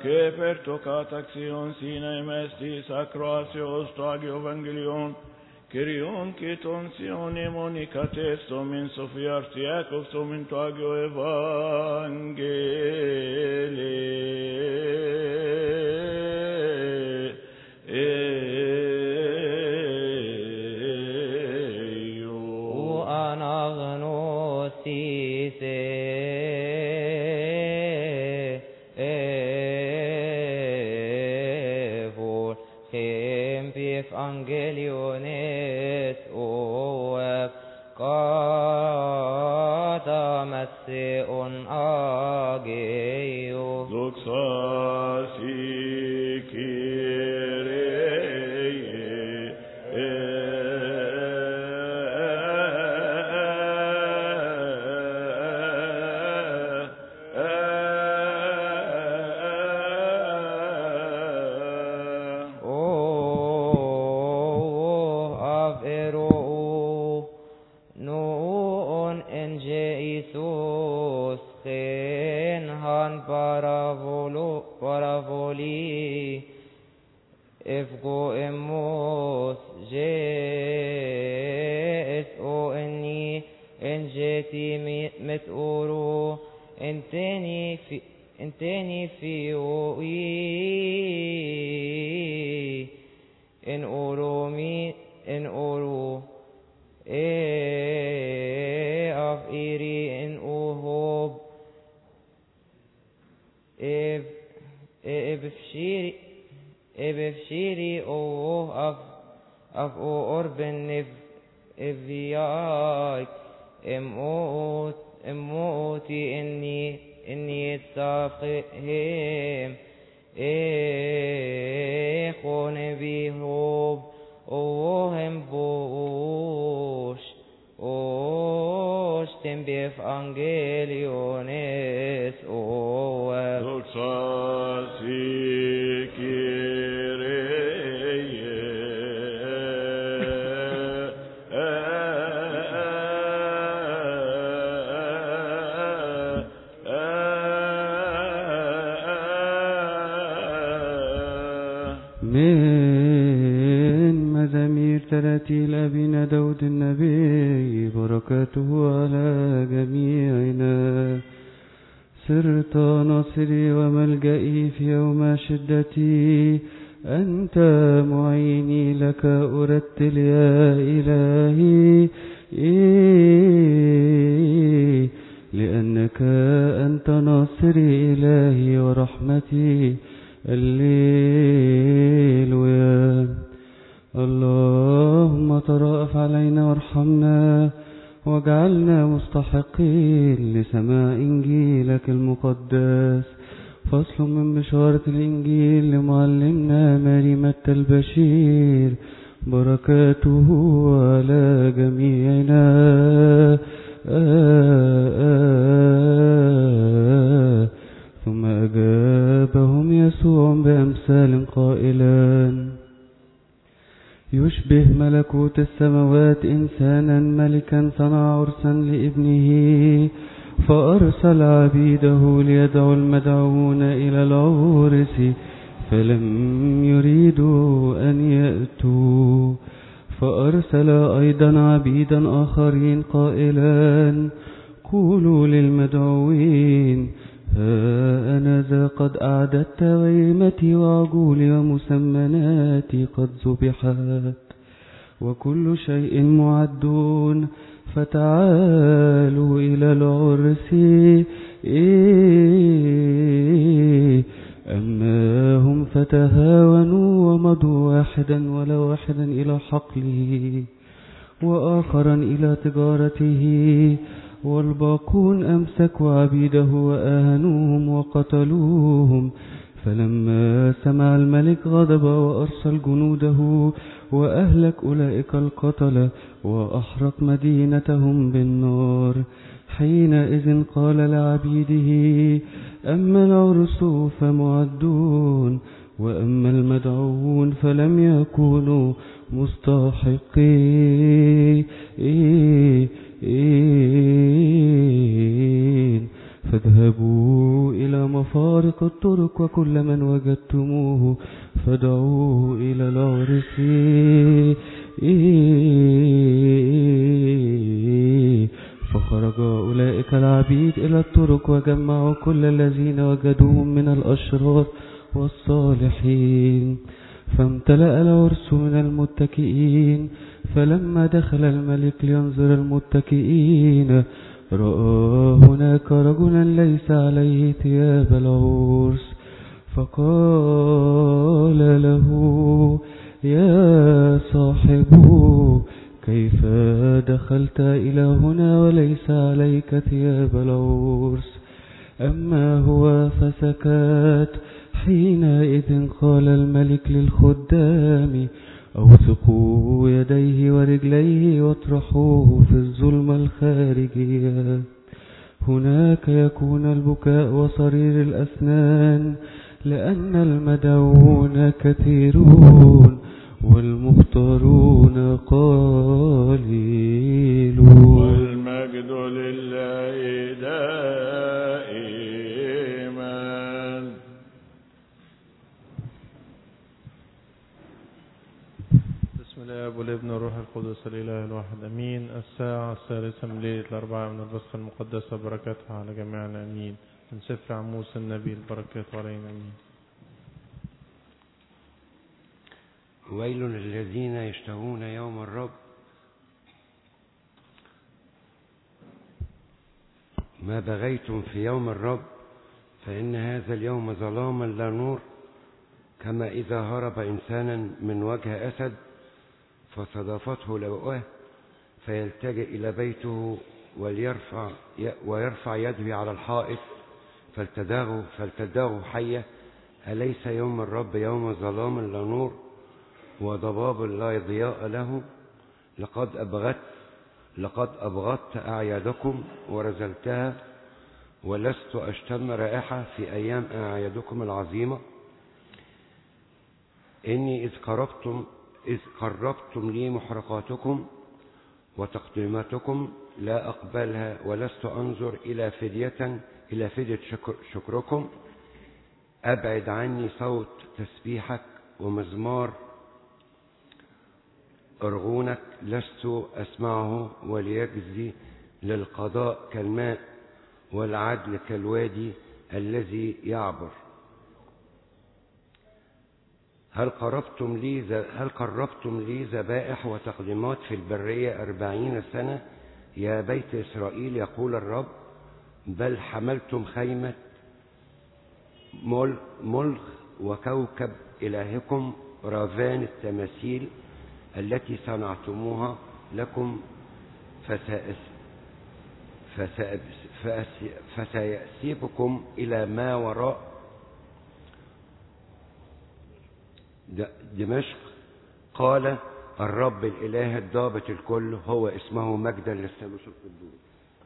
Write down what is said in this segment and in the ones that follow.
che per tocataxion sine mesti sacratio stagio evangelion, Kyrion kiton sionim onicatestom in Sophiarti ecostom in tagio evangelio. Anagnosise evol chempif angeliones oev kadamasseon ageo. Doxasi paravoli efgo emos jes o enni enjeti metoro enteni fioi en oro af iri en ohob ebefshiri o af o orben evviaik emoti inni tsafhem echone bihob ohem bosh tembef angeliones oev. Doxasi من مزامير تراتيل أبينا داود النبي بركاته على جميعنا. صرت ناصري وملجئي في يوم شدتي، أنت معيني لك أرتل يا إلهي لأنك أنت ناصري إلهي ورحمتي. الليلويا. اللهم ترأف علينا وارحمنا واجعلنا مستحقين لسماع إنجيلك المقدس. فصل من بشارة الإنجيل لمعلمنا مريمة البشير بركاته على جميعنا. ثم أجابهم يسوع بأمثال قائلا: يشبه ملكوت السماوات إنسانا ملكا صنع عرسا لابنه، فأرسل عبيده ليدعو المدعوون إلى العرس فلم يريدوا أن يأتوا. فأرسل أيضا عبيدا آخرين قائلا: قولوا للمدعوين: ها أنا ذا قد أعددت غيمتي وعجولي ومسمناتي قد ذبحت وكل شيء معدون، فتعالوا إلى العرس. أما هم فتهاونوا ومضوا واحدا ولا واحدا إلى حقله وآخرا إلى تجارته، والباقون أمسكوا عبيده وآهنوهم وقتلوهم. فلما سمع الملك غضب وأرسل جنوده وأهلك أولئك القتلة وأحرق مدينتهم بالنار. حينئذ قال لعبيده: أما العرس فمعدون، وأما المدعوون فلم يكونوا مستحقين. فاذهبوا إلى مفارق الطرق وكل من وجدتموه فدعوه إلى العرس. فخرج أولئك العبيد إلى الطرق وجمعوا كل الذين وجدوهم من الأشرار والصالحين، فامتلأ العرس من المتكئين. فلما دخل الملك لينظر المتكئين رأى هناك رجلا ليس عليه ثياب العرس، فقال له: يا صاحب، كيف دخلت إلى هنا وليس عليك ثياب العرس؟ أما هو فسكت. حينئذ قال الملك للخدام: أوثقوا يديه ورجليه واطرحوه في الظلمة الخارجية، هناك يكون البكاء وصرير الأسنان، لأن المدعوون كثيرون والمختارون قليلون. والمجد لله دائما. بسم الله والابن والروح القدس الإله الواحد أمين. الساعة 3 من ليلة الأربعاء من البصخة المقدسة، بركاتها على جميعنا أمين. من سفر عموس النبي، البركات علينا أمين. ويل للذين يشتهون يوم الرب، ما بغيتم في يوم الرب، فإن هذا اليوم ظلاما لا نور، كما إذا هرب إنسانا من وجه أسد فصادفته لوءه فيلتجئ إلى بيته ويرفع يده على الحائط فالتداغ حية. أليس يوم الرب يوم ظلام لا نور وضباب لا ضياء له؟ لقد أبغضت أعيادكم ورزلتها، ولست أشتم رائحة في أيام أعيادكم العظيمة. إني إذ قربتم لي محرقاتكم وتقديماتكم لا أقبلها، ولست أنظر إلى فدية شكركم. أبعد عني صوت تسبيحك ومزمار أرغونك، لست أسمعه. وليجزي للقضاء كالماء والعدل كالوادي الذي يعبر. هل قربتم لي ذبائح وتقديمات في البرية 40 سنة يا بيت إسرائيل، يقول الرب؟ بل حملتم خيمة ملخ وكوكب إلهكم رافان التماثيل التي صنعتموها لكم، فسيأسيبكم إلى ما وراء دمشق، قال الرب الإله الضابط الكل، هو اسمه مجدا للثالوث القدوس.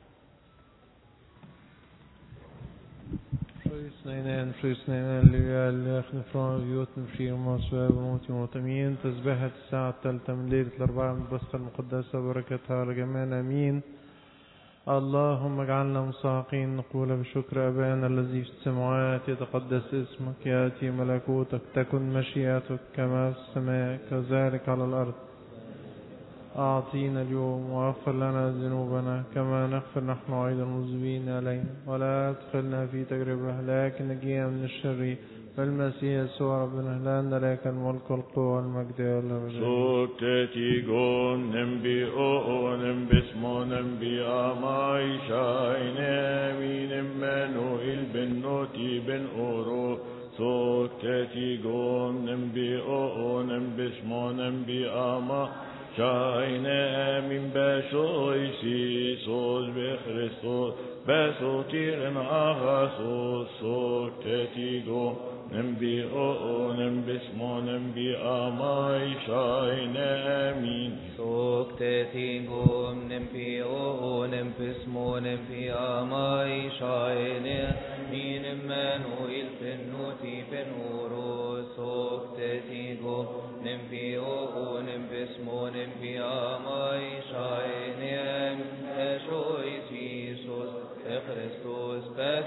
Frysningen لأخذ يوتن في مصواب وموت وموتمين. تسبحت الساعة 3 من ليلة الأربعاء من البصخة المقدسة، بركتها على جميعنا أمين. اللهم اجعلنا مستحقين نقول بشكر أبانا الذي في السماوات، يتقدس اسمك، يأتي ملكوتك، تكن مشيئتك كما في السماء كذلك على الأرض. أعطينا اليوم واغفر لنا ذنوبنا كما نغفر نحن أيضا المذنبين علينا، ولا تدخلنا في تجربة لكن نجينا من الشر، فالمسيح يسوع ربنا لأن لك الملك والقوة والمجد يا الله. Sotetigon nembionem bismonem biamai shainem Emmanuel ben noti ben oro. Sotetigon nembionem bismonem biamai shainem beshoy sos be Christos besotiren agasos. Sotetigon نبيئون باسمون بأماي شاين آمين. سوكتتينكم نبيئون باسمون بأماي شاين آمين. إمانوئيل بنوتي بنورو. سوكتتينكم نبيئون باسمون بأماي شاين آمين. أشوي سيسوس Christus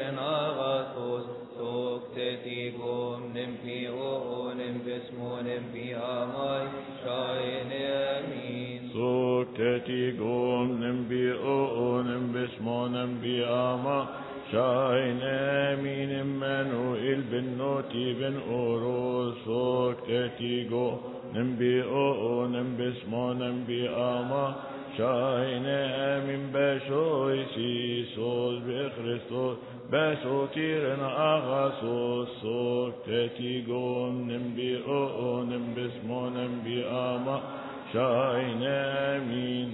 sotiren agathos, soctetigum nempio nempesmo nempiamai, shaine amin. Soctetigum nembio nembesmo nempiama, shaine amin. Emmanuel ben noti ben oros, soctetigum nembio nembesmo nempiama, shaine amin. Beshoy sisos bechristos, besotiren agathos, soctetigum nembio nembesmo nempiama, shaine amin.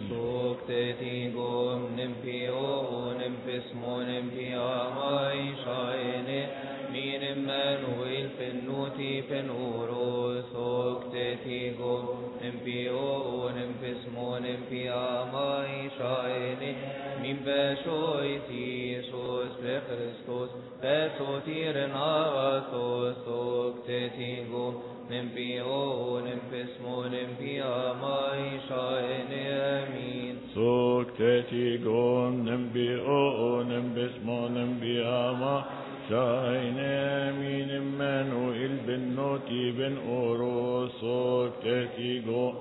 Soctetigum nempio nempesmo nempiamai, shaine amin. Emmanuel pennuti penuro, soctetigum nempio nempesmo nempiamai, shaine amin. Beshoy sisos bechristos, besotiren agathos, soctetigum nempio nempesmo nempiamai, shaine amin. Soctetigum nembio nembesmo nempiama, shaine amin. Emmanuel ben noti ben oros, soctetigum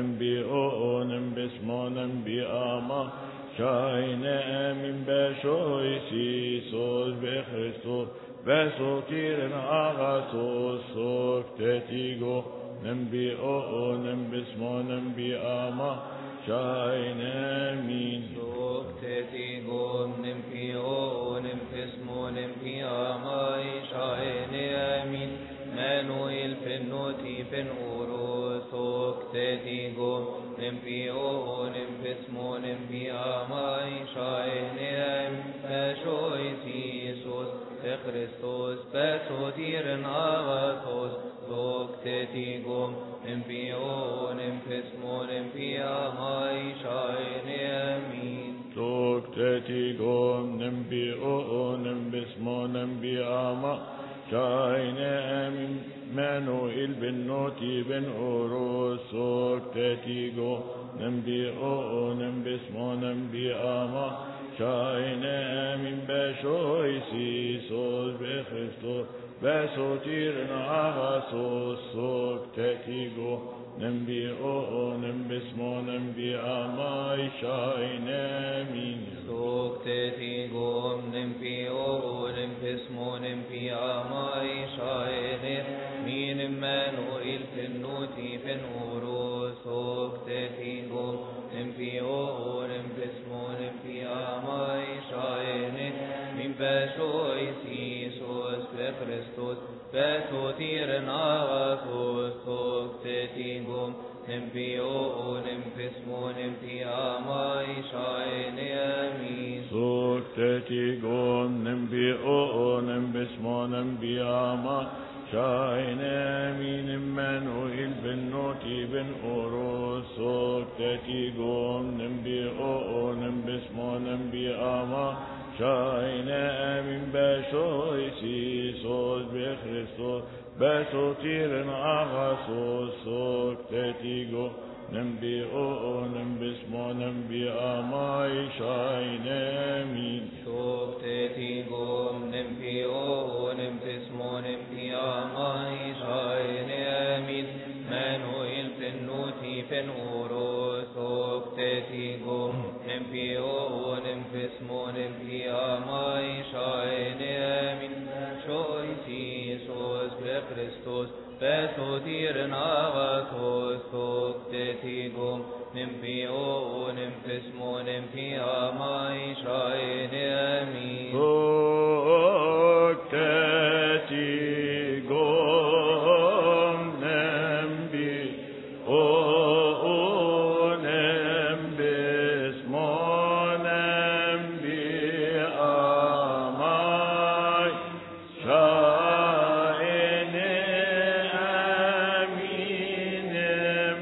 nembio nembesmo nempiama, shaine amin. Beshoy sisos bechristos, besotiren agathos, soctetigum nembio nembesmo nempiama, shaine amin. Soctetigum nempio nempesmo nempiamai, shaine amin. Emmanuel pennuti penuro, soctetigum nempio nempesmo nempiamai, shaine amin. Beshoy sisos Christos, besotiren agathos, soctetigum nempio nempesmo nempiamai, shaine amin. Soctetigum nembio nembesmo nempiama, shaine amin. Emmanuel ben noti ben oros, soctetigum nembio nembesmo nempiama, shaine amin. Beshoy sisos bechristos, besotiren agathos, soctetigum nembio nembesmo nempiamai, shaine amin. Soctetigum nempio nempesmo nempiamai, shaine amin. Emmanuel pennuti penuro, soctetigum nempio nempesmo nempiamai, shaine amin. Beshoy sisos bechristos, besotiren agathos, soctetigum nempio nempesmo nempiamai, shaine amin. Soctetigum nembio nembesmo nempiama, shaine amin. Emmanuel ben noti ben oros, soctetigum nembio nembesmo nempiama, shaine amin. Beshoy sisos bechristos, besotiren agathos, soctetigum nembio nembesmo nempiamai, shaine amin. Soctetigum nempio nempesmo nempiamai, shaine amin. Emmanuel pennuti penuro, soctetigum nempio nempesmo nempiamai, shaine amin. Beshoy sisos bechristos, besotiren agathos, soctetigum nempio nempesmo nempiamai, shaine amin. Soctetigum nembio nembesmo nempiamai, shaine amin.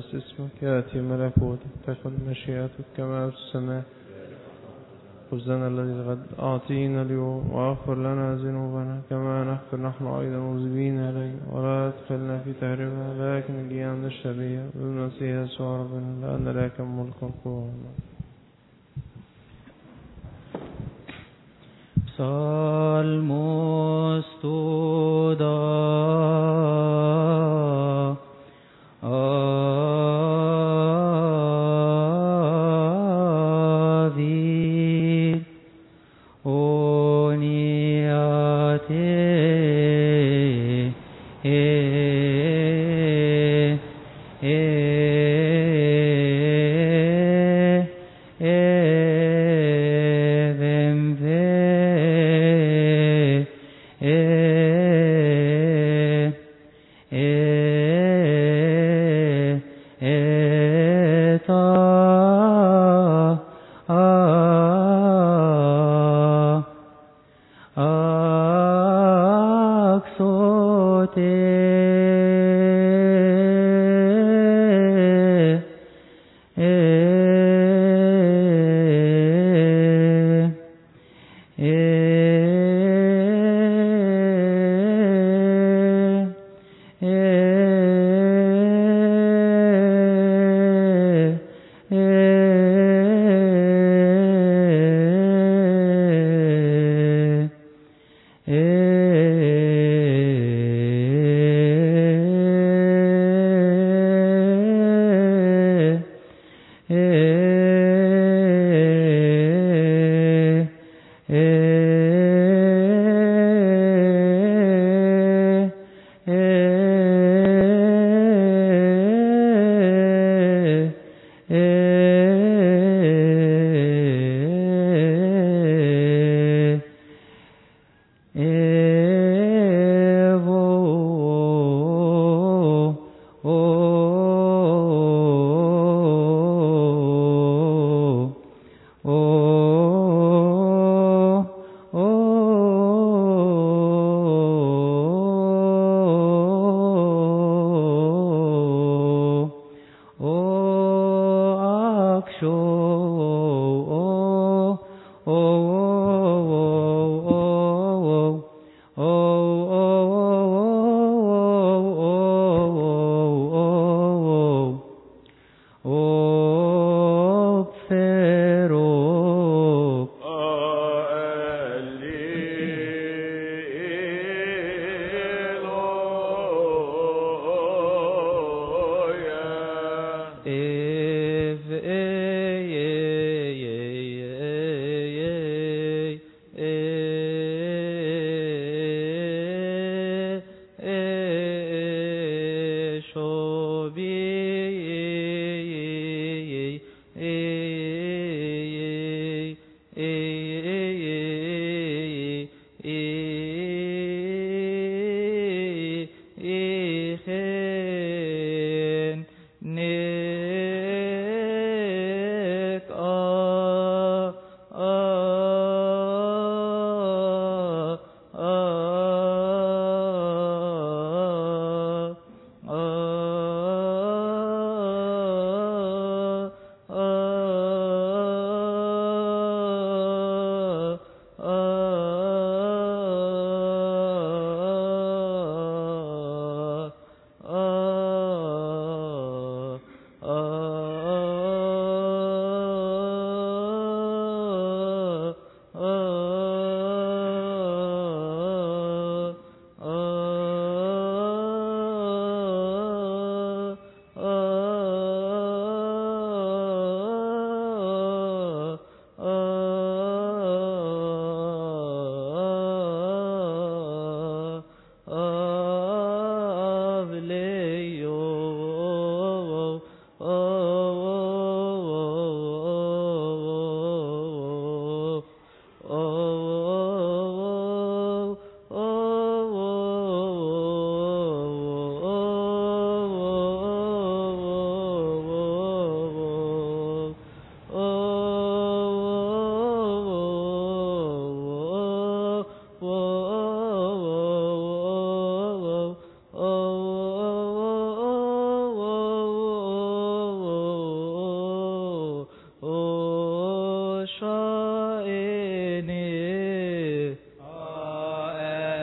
يتقدس اسمك، يأتي ملكوتك، تكن مشيئتك كما في السماء. خبزنا الذي الغد أعطينا اليوم، واغفر لنا ذنوبنا كما نغفر نحن أيضا مذنبين إلينا، ولا تدخلنا في تجربة لكن نجينا من الشرير بالمسيح يسوع ربنا، لأن لك الملك والقوة. Salmos toda avid Ev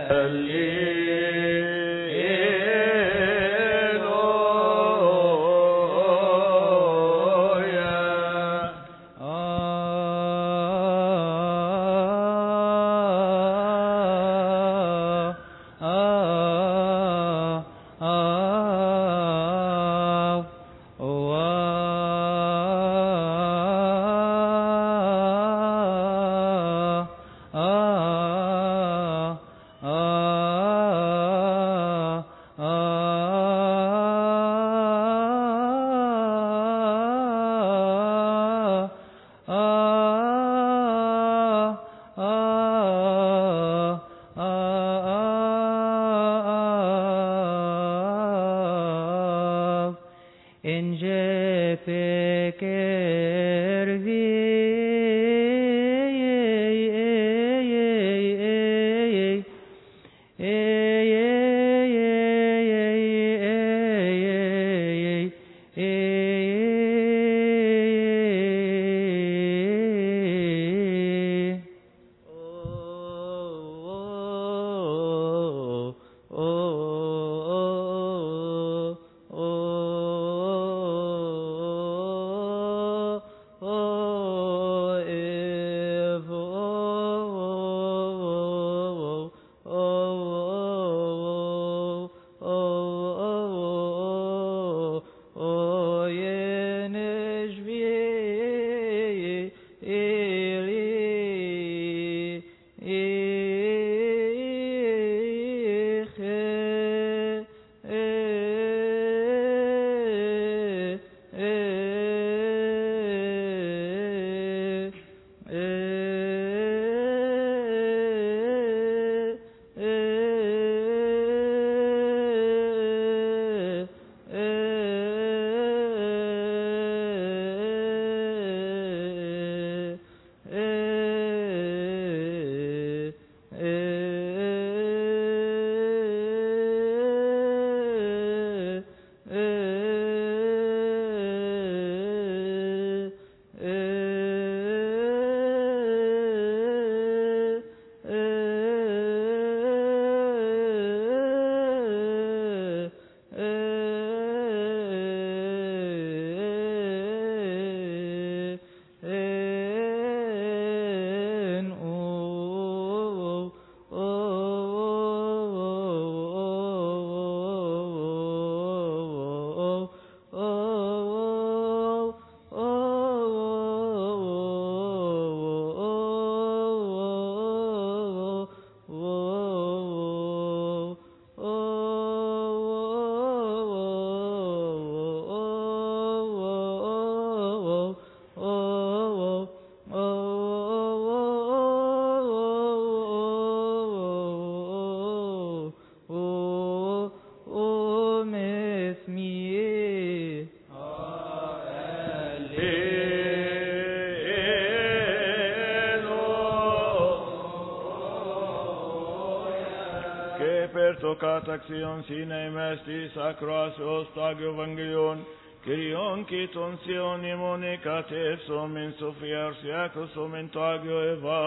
Taxion sine mesti sacros ostagio evangelion Kyrion kiton sion imonicates omen sofiar siacos omen tagio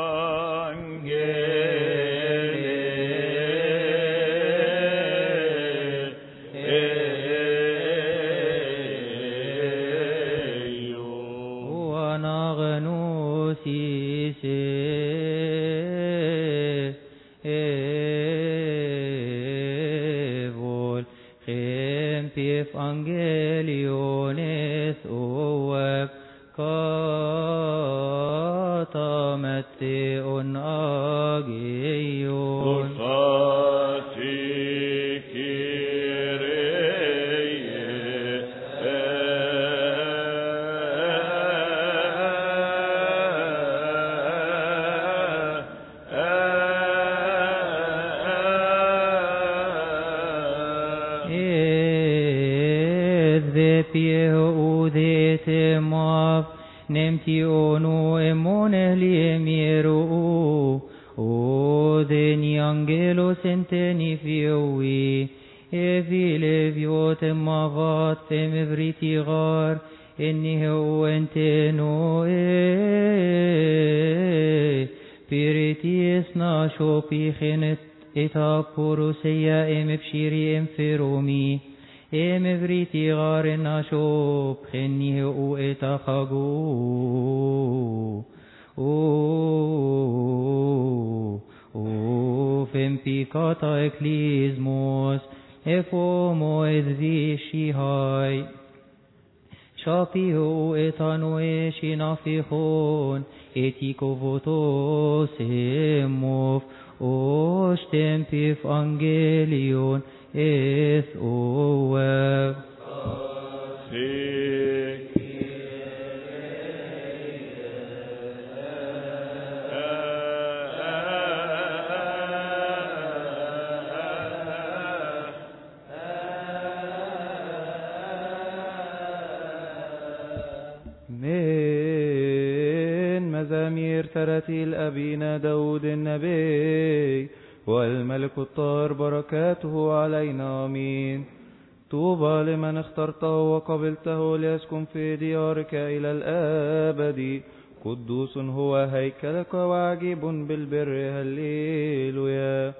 evangelio Evangeliones uweb katametteon agion Nemti onu emone liemiru o deni angelo senteni fiowi e vile viote mavat fem vritigar ennihe o enteno piritis na shopi khinet إتا بوروسيا بشيري فرومي بريتي غار ناشوب خنيه او إتا خاقو فم بيكاتا اكليزموس افومو اذفيشي هاي شابيهو اتانوشي نافيخون اتيكو فوتوس اموف اوشتم بيف انجليون اث اوف ترتيل أبينا داود النبي والملك الطاهر بركاته علينا آمين. طوبى لمن اخترته وقبلته ليسكن في ديارك إلى الآبد. قدوس هو هيكلك وعجيب بالبر هللويا.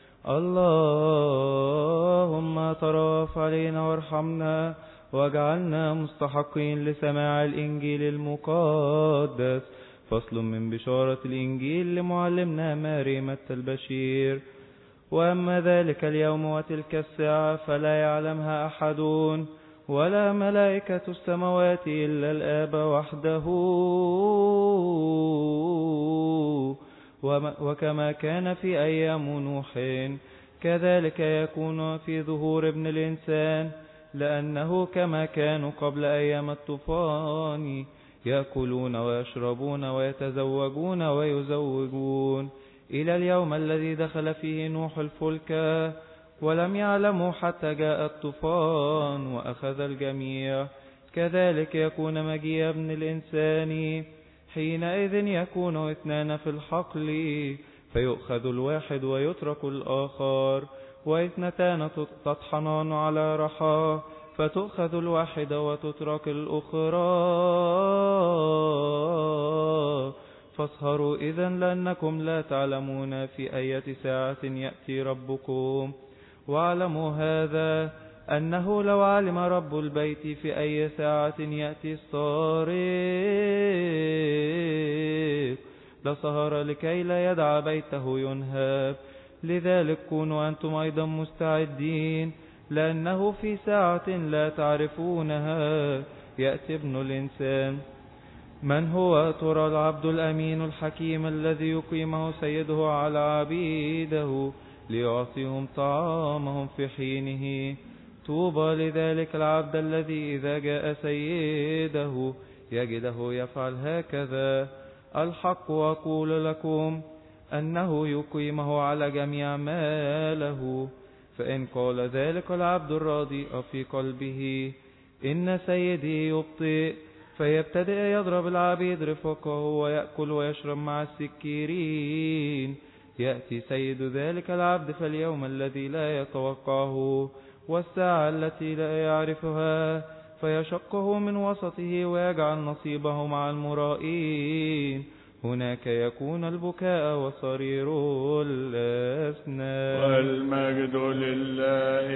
اللهم تراف علينا وارحمنا واجعلنا مستحقين لسماع الإنجيل المقدس. فصل من بشارة الإنجيل لمعلمنا ماري متى البشير. وأما ذلك اليوم وتلك الساعة فلا يعلمها أحد ولا ملائكة السماوات إلا الآب وحده. وكما كان في أيام نوح كذلك يكون في ظهور ابن الإنسان. لأنه كما كانوا قبل أيام الطوفان يأكلون ويشربون ويتزوجون ويزوجون إلى اليوم الذي دخل فيه نوح الفلك ولم يعلموا حتى جاء الطوفان وأخذ الجميع. كذلك يكون مجيء ابن الإنسان. حينئذ يكون اثنان في الحقل فيؤخذ الواحد ويترك الآخر، واثنتان تطحنان على رحى فتؤخذ الواحدة وتترك الأخرى. فاسهروا إذن لأنكم لا تعلمون في أي ساعة يأتي ربكم. واعلموا هذا أنه لو علم رب البيت في أي ساعة يأتي السارق لسهر لكي لا يدع بيته ينهب. لذلك كونوا أنتم أيضا مستعدين، لأنه في ساعة لا تعرفونها يأتي ابن الإنسان. من هو ترى العبد الأمين الحكيم الذي يقيمه سيده على عبيده ليعطيهم طعامهم في حينه؟ طوبى لذلك العبد الذي إذا جاء سيده يجده يفعل هكذا. الحق أقول لكم أنه يقيمه على جميع ماله. فإن قال ذلك العبد الراضي في قلبه إن سيدي يبطئ فيبتدئ يضرب العبيد رفقه ويأكل ويشرب مع السكيرين، يأتي سيد ذلك العبد في اليوم الذي لا يتوقعه والساعة التي لا يعرفها فيشقه من وسطه ويجعل نصيبه مع المرائين. هناك يكون البكاء وصرير الأسنان. والمجد لله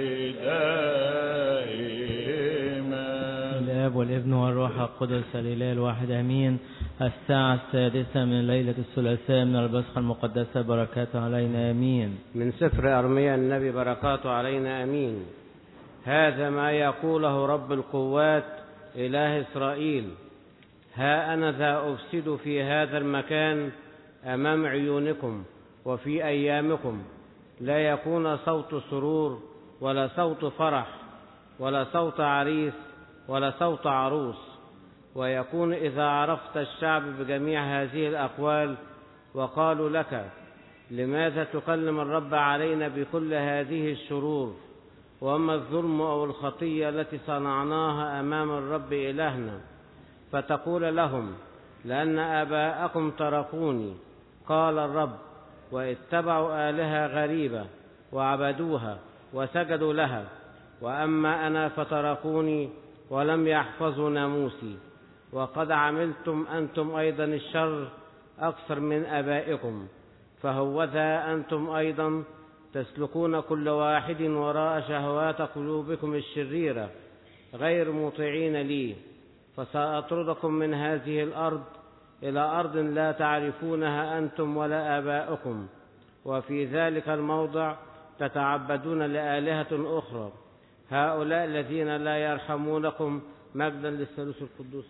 دائما. الآب والابن والروح القدس الإله الواحد آمين. الساعة 6 من ليلة الثلاثاء من البصخة المقدسة بركاته علينا آمين. من سفر أرميا النبي بركاته علينا آمين. هذا ما يقوله رب القوات إله إسرائيل: ها أنا ذا أفسد في هذا المكان أمام عيونكم وفي أيامكم، لا يكون صوت سرور ولا صوت فرح ولا صوت عريس ولا صوت عروس. ويكون إذا عرفت الشعب بجميع هذه الأقوال وقالوا لك: لماذا تكلم الرب علينا بكل هذه الشرور؟ وأما الظلم أو الخطية التي صنعناها أمام الرب إلهنا، فتقول لهم: لأن آباءكم تركوني، قال الرب، واتبعوا آلهة غريبة وعبدوها وسجدوا لها. وأما أنا فتركوني ولم يحفظوا ناموسي. وقد عملتم أنتم أيضا الشر أكثر من آبائكم، فهوذا أنتم أيضا تسلكون كل واحد وراء شهوات قلوبكم الشريرة غير مطيعين لي، فسأطردكم من هذه الأرض إلى أرض لا تعرفونها أنتم ولا آباؤكم، وفي ذلك الموضع تتعبدون لآلهة أخرى. هؤلاء الذين لا يرحمونكم. مجدا للثالوث القدوس.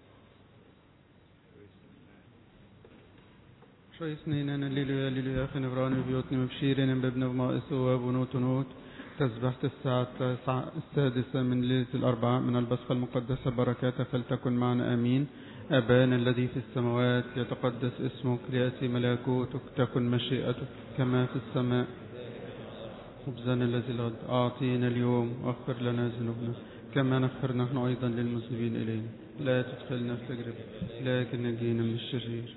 شايسنين الليلة الليلة أخي نبراني بيوتني مبشيرين بابن بمائس وابنوت ونوت. تسبحت الساعة 6 من ليلة الأربعاء من البصخة المقدسة بركاتها فلتكن معنا آمين. أبانا الذي في السماوات يتقدس اسمك، ليأتي ملكوتك، تكن مشيئتك كما في السماء. خبزنا الذي الغد أعطينا اليوم، واغفر لنا ذنوبنا كما نغفر نحن أيضا للمذنبين إلينا، لا تدخلنا في تجربة لكن نجينا من الشرير.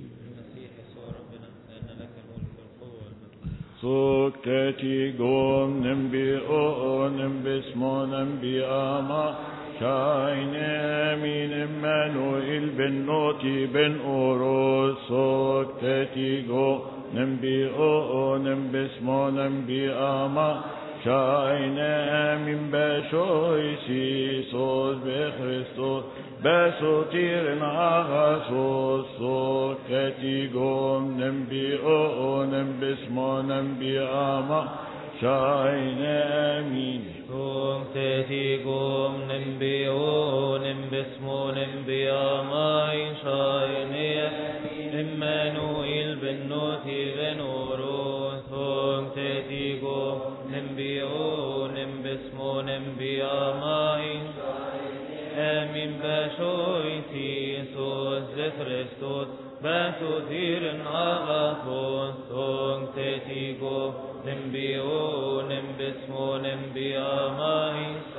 سكتي قوم نبي نبسمو نبي آما شاين آمين إمانوئيل بن نوتي بن أوروس. سكتي قوم نبي نبسمو نبي آما شاين آمين بشوي سيسوس بخريستوس بسوتير ناغاسوس. سكتي قوم نبي نبسمو نبي آما شاين آمين. سكتي قوم نبي نبسمو نبي آما شاين إمانوئيل بن نوتي بن أوروس. سكتي قوم نبي نبسمو نبي آما آمين بشوي سيسوس بخريستوس بسوتير ناغاسوس. سكتي قوم نبي نبسمو نبي آما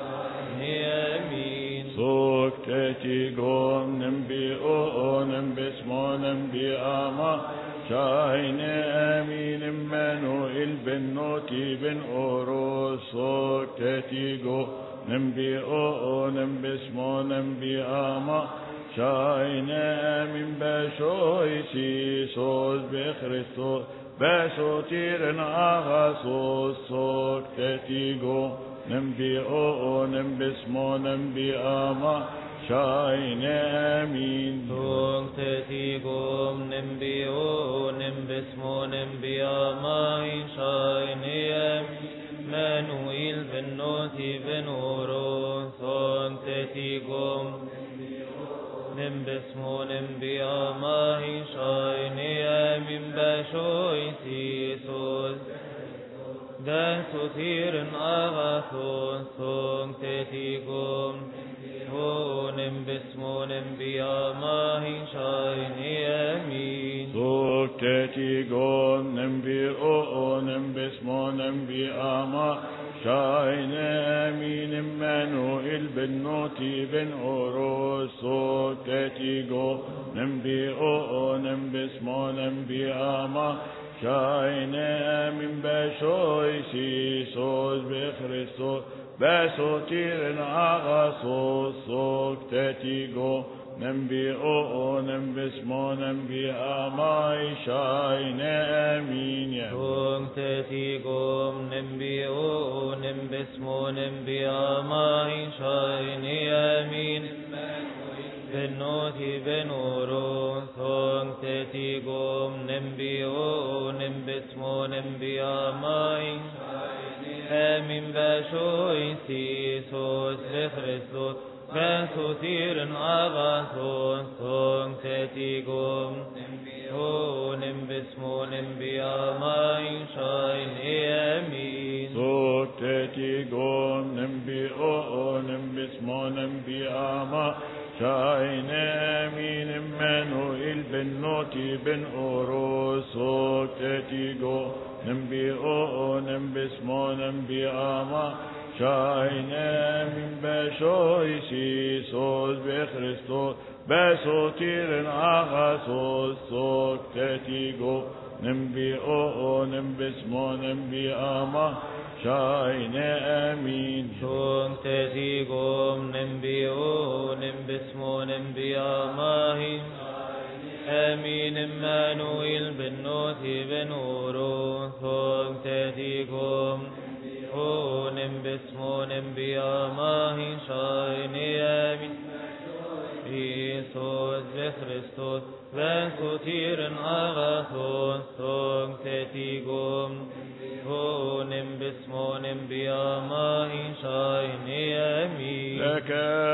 آمين. سكتي قوم نبي نبسمو نبي آما شاين آمين إمانوئيل بن نوتي بن أوروس. سكتي قوم نبي نبسمو نبي آما شاين آمين بشوي سيسوس بخريستوس بسوتير ناغاسوس. سكتي قوم نبي نبسمو نبي آما شاين آمين. سكتي قوم نبي نبسمو نبي آما شاين آمين إمانوئيل بن نوتي بن أوروس. سكتي قوم نبسمو نبي آما شاين آمين بشوي سيسوس بسوتير ناغاسوس. سكتي قوم نبسمو نبي آما شاين آمين. سكتي قوم نبي نبسمو نبي آما شاين آمين إمانوئيل بن نوتي بن أوروس. سكتي قوم نبي نبسمو نبي آما شاين آمين بشوي سيسوس بخريستوس بسوتير ناغاسوس. سكتي قوم نبي نبسمو نبي آما شاين آمين. سكتي قوم نبي نبسمو نبي آما شاين آمين بن نوتي بن أوروس. سكتي قوم نبي نبسمو نبي آما آمين بشوي سيسوس بخريستوس بسوتير ناغاسوس. سكتي قوم نبسمو نبي آما شاين آمين. سكتي قوم نبي نبسمو نبي آما شاين آمين إمانوئيل بن نوتي بن أوروس. سكتي قوم نبي نبسمو نبي آما شاين آمين بشوي سيسوس بخريستوس بسوتير ناغاسوس. سكتي قوم نبي نبسمو نبي آما شاين آمين. سكتي قوم نبي نبسمو نبي آما أمين إمانويل بالنوث بنوروث تاتيكم هونم بسمونم بياماهي شايني آمين إيسوس بخريستوس بسوتيرن أغاثوس تاتيكم هونم بسمونم بياماهي شايني آمين لك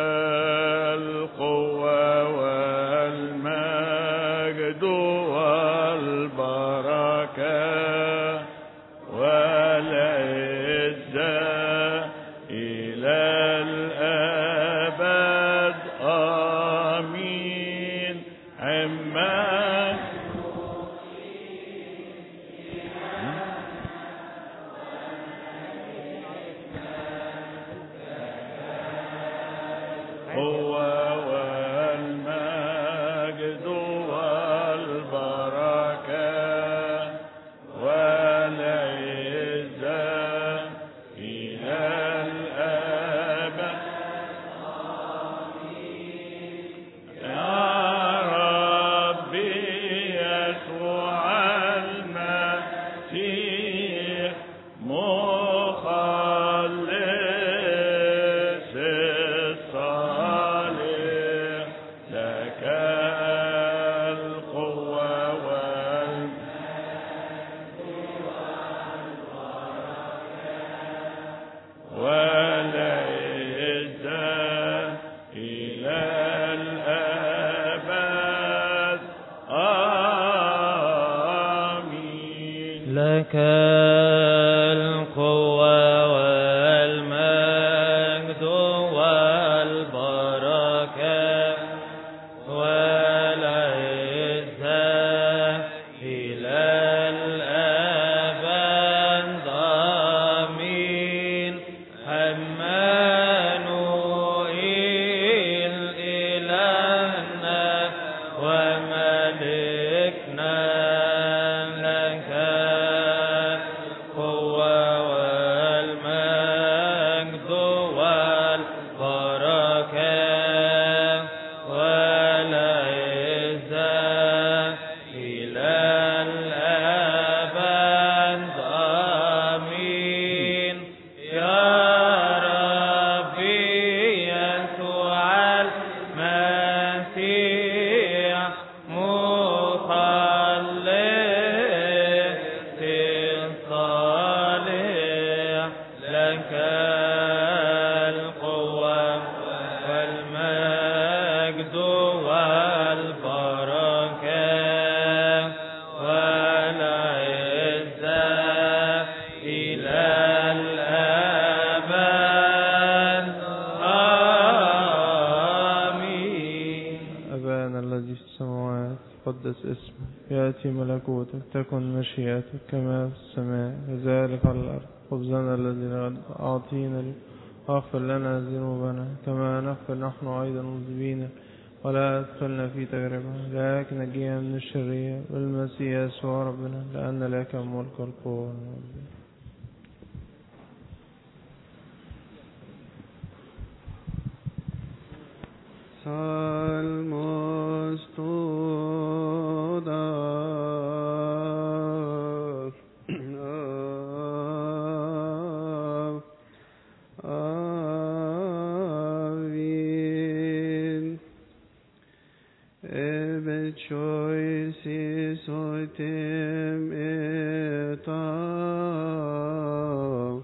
القوة والمجد والبركة والعزة إلى الأبد آمين عمان هو والمجد والبركة والعزة إلى الأبد يا ربي يسوع المسيح مخلص الصالح لك القوة والعزة إلى الأبد آمين لك القوة والمجد والبركة والعزة إلى الأبد آمين عمانوئيل إلهنا وملكنا لك القوة والمجد والبركة والعزة إلى الأبد آمين يا ربي يسوع المسيح مخلص الصالح لك القوة والمجد والبركة والعزة إلى الأبد آمين أبانا الذي في السماوات قدس اسمك يأتي ملكوتك تكن مشيئتك كما في السماء كذلك على الأرض خبزنا الذي أعطينا اليوم واغفر لنا ذنوبنا كما نغفر نحن أيضا المذنبين ولا تدخلنا في تجربة لكن نجينا من الشرير والمسيح يسوع ربنا لأن لك الملك والقوة والمجد. Salmos toda Avin Ebe choices oitem etam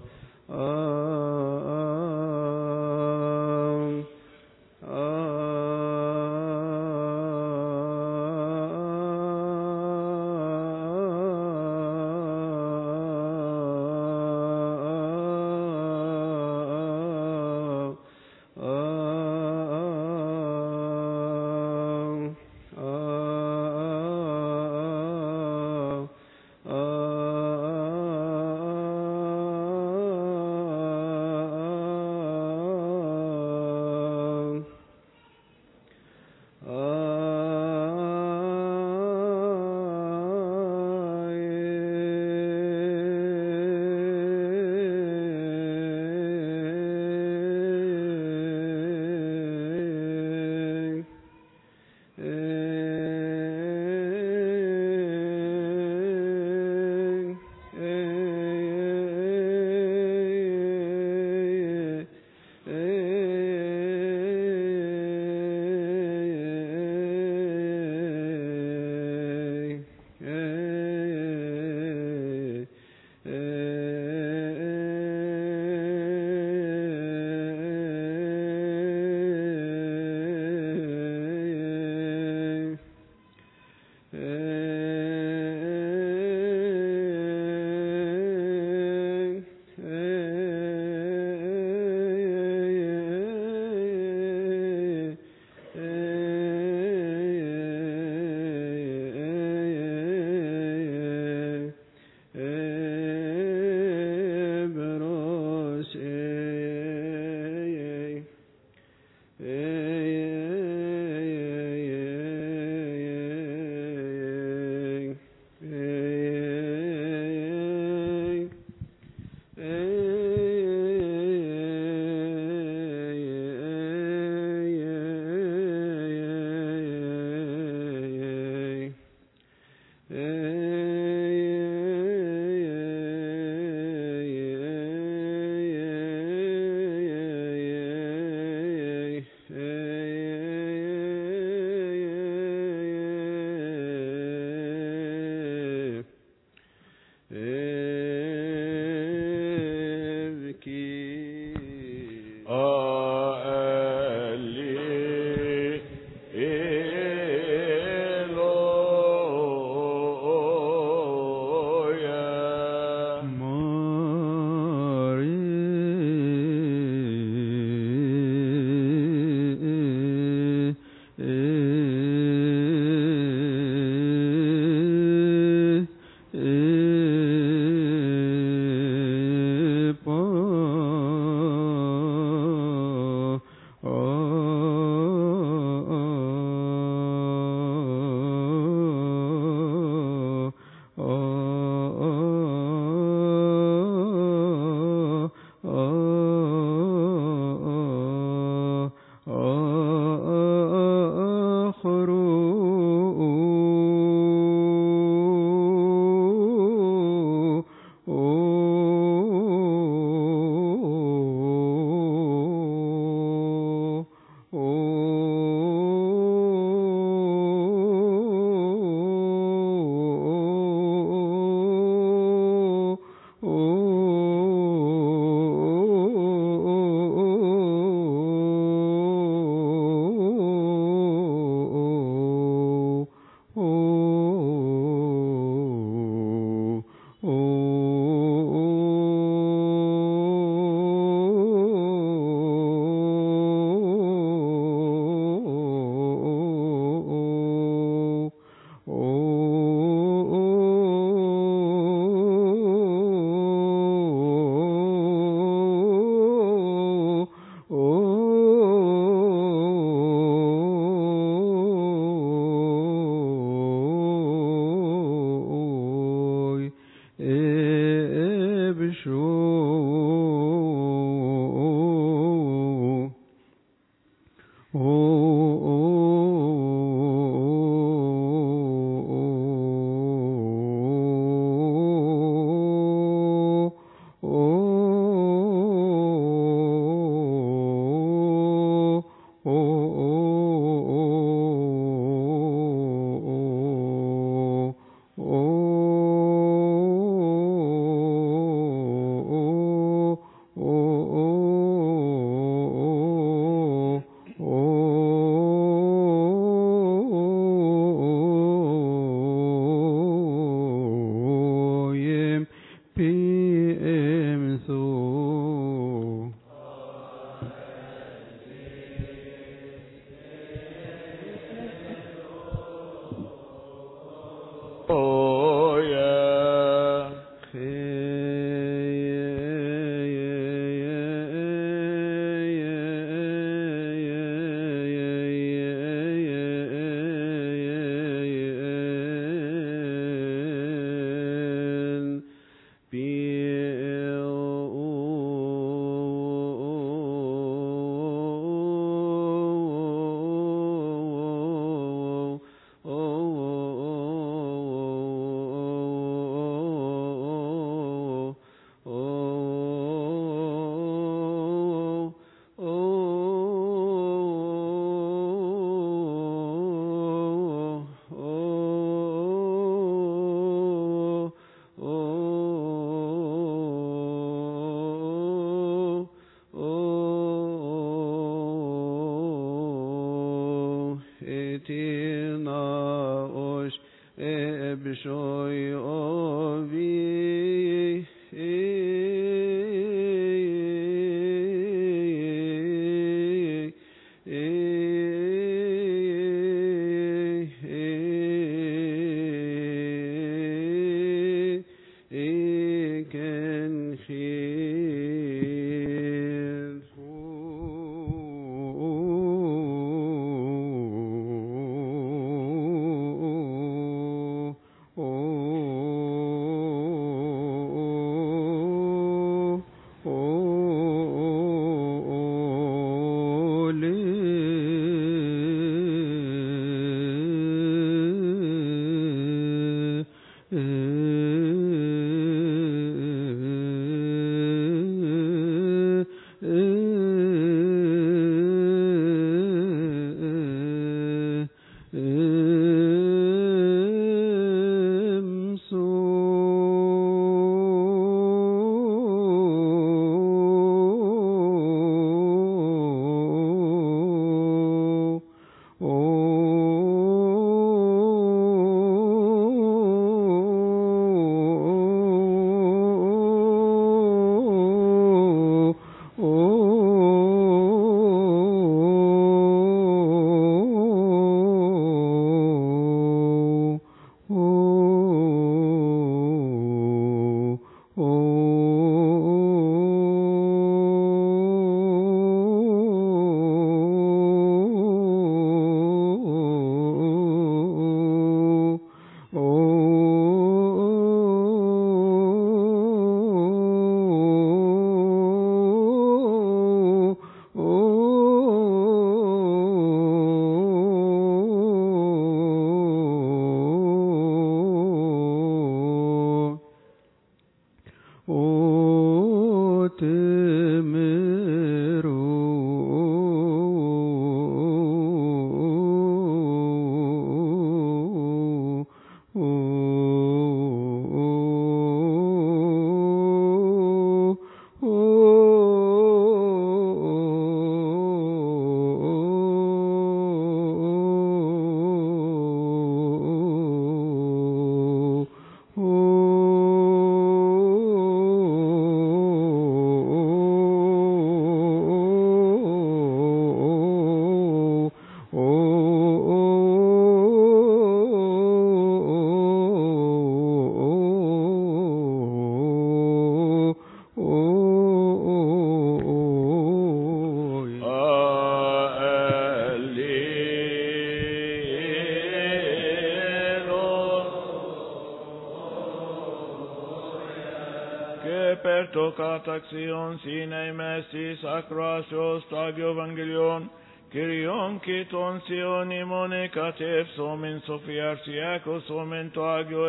per to kataxion sine mestis acrasios tagio evangelion, Kyrion kiton sioni monikatef somin sofiartiakos somin tagio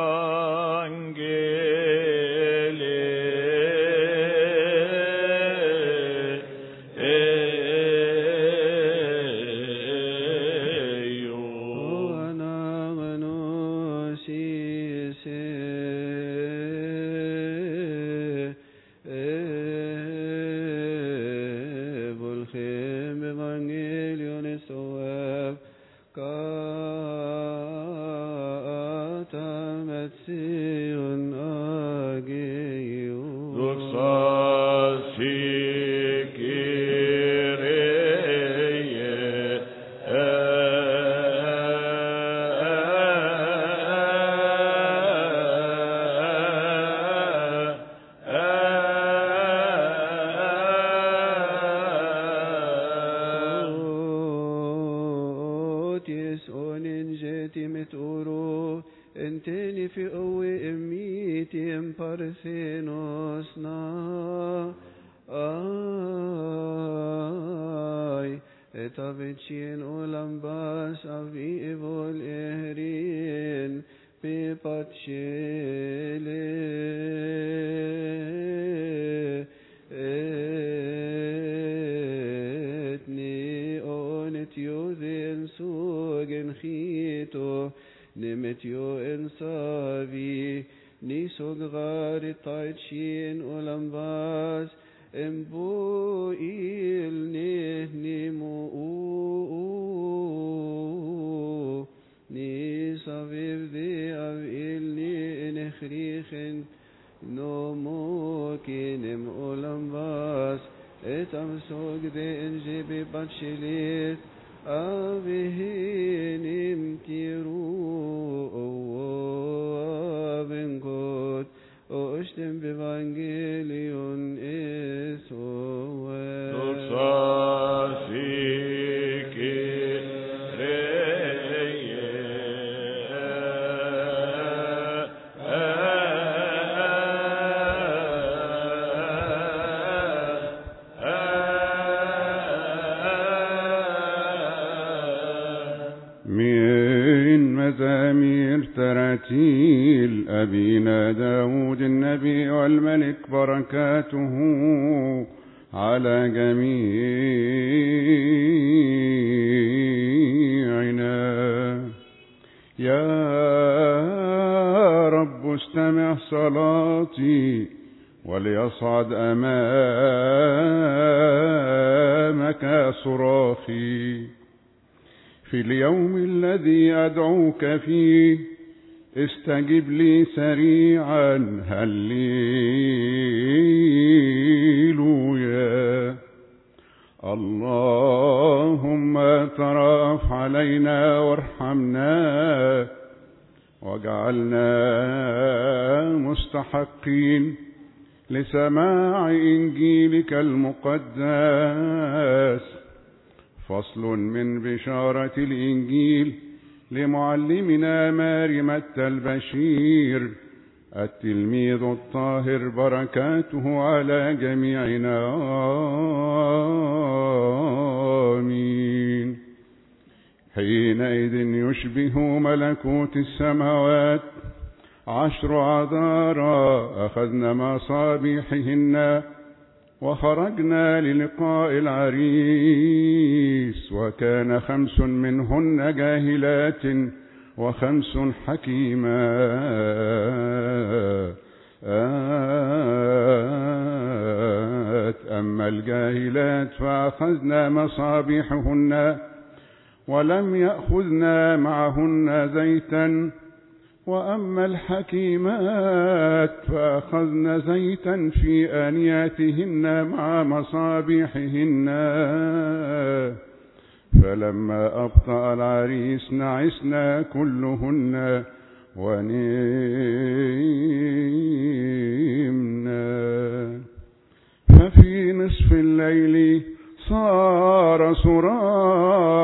استجب لي سريعا هللويا. اللهم ترأف علينا وارحمنا واجعلنا مستحقين لسماع إنجيلك المقدس. فصل من بشارة الإنجيل لمعلمنا ماري متى البشير التلميذ الطاهر، بركاته على جميعنا آمين. حينئذ يشبه ملكوت السماوات 10 عذارى أخذنا مصابيحهن وخرجنا للقاء العريس، وكان 5 منهن جاهلات و5 حكيمات. أما الجاهلات فأخذنا مصابيحهن ولم يأخذنا معهن زيتا، وأما الحكيمات فأخذن زيتا في آنياتهن مع مصابيحهن. فلما أبطأ العريس نعسنا كلهن ونمنا. ففي نصف الليل صار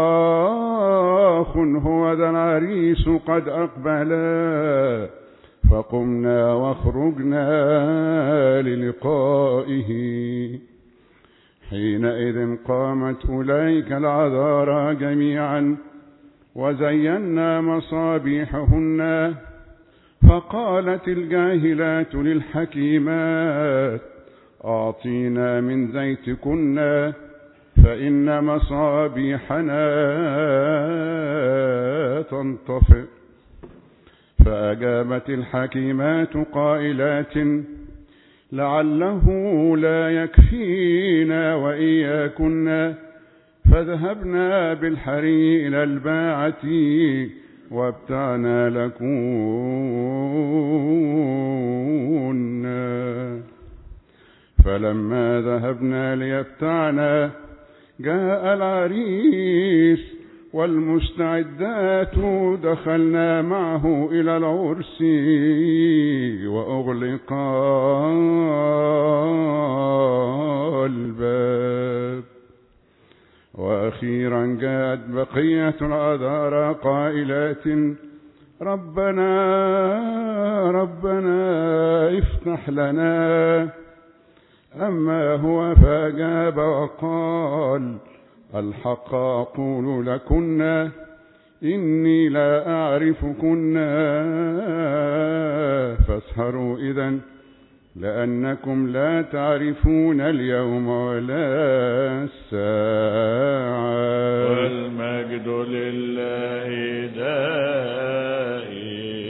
صراخ، هو ذا العريس قد أقبل، فقمنا واخرجنا للقائه. حينئذ قامت أولئك العذارى جميعا وزينا مصابيحهن، فقالت الجاهلات للحكيمات أعطينا من زيتكن فإن مصابيحنا تنطفئ. فأجابت الحكيمات قائلات لعله لا يكفينا وإياكن، فذهبنا بالحري إلى الباعة وابتعنا لكن. فلما ذهبنا ليبتعنا جاء العريس والمستعدات، دخلنا معه إلى العرس وأغلق الباب. وأخيرا جاءت بقية العذارى قائلات ربنا افتح لنا. أما هو فأجاب وقال الحق أقول لكن إني لا أعرفكن، فاسهروا إذن لأنكم لا تعرفون اليوم ولا الساعة. والمجد لله دائما.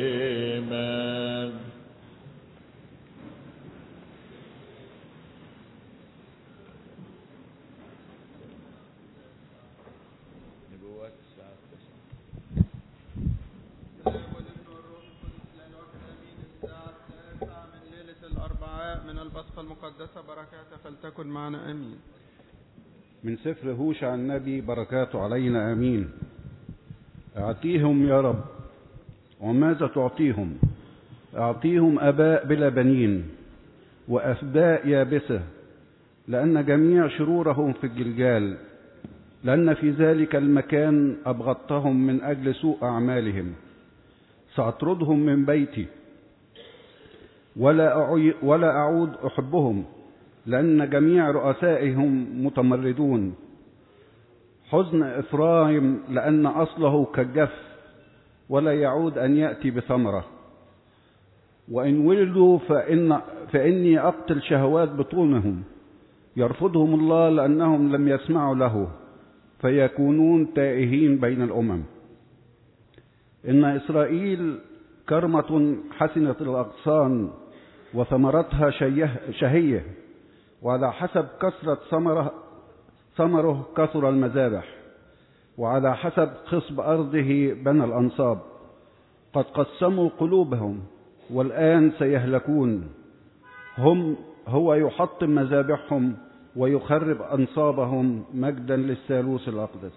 من البصخة المقدسة بركاته فلتكن معنا أمين. من سفر هوشع النبي بركاته علينا أمين. أعطيهم يا رب. وماذا تعطيهم؟ أعطيهم أباء بلا بنين وأفداء يابسة، لأن جميع شرورهم في الجلجال، لأن في ذلك المكان أبغضتهم من أجل سوء أعمالهم. سأطردهم من بيتي ولا أعود أحبهم، لأن جميع رؤسائهم متمردون. حزن إفرايم لأن أصله كالجف ولا يعود أن يأتي بثمرة. وإن ولدوا فإني أقتل شهوات بطونهم. يرفضهم الله لأنهم لم يسمعوا له، فيكونون تائهين بين الأمم. إن إسرائيل كرمة حسنة الأغصان وثمرتها شهية، وعلى حسب كثرة ثمره كثر المذابح، وعلى حسب خصب أرضه بنى الأنصاب. قد قسموا قلوبهم والآن سيهلكون. هو يحطم مذابحهم ويخرب أنصابهم. مجدا للثالوث الأقدس.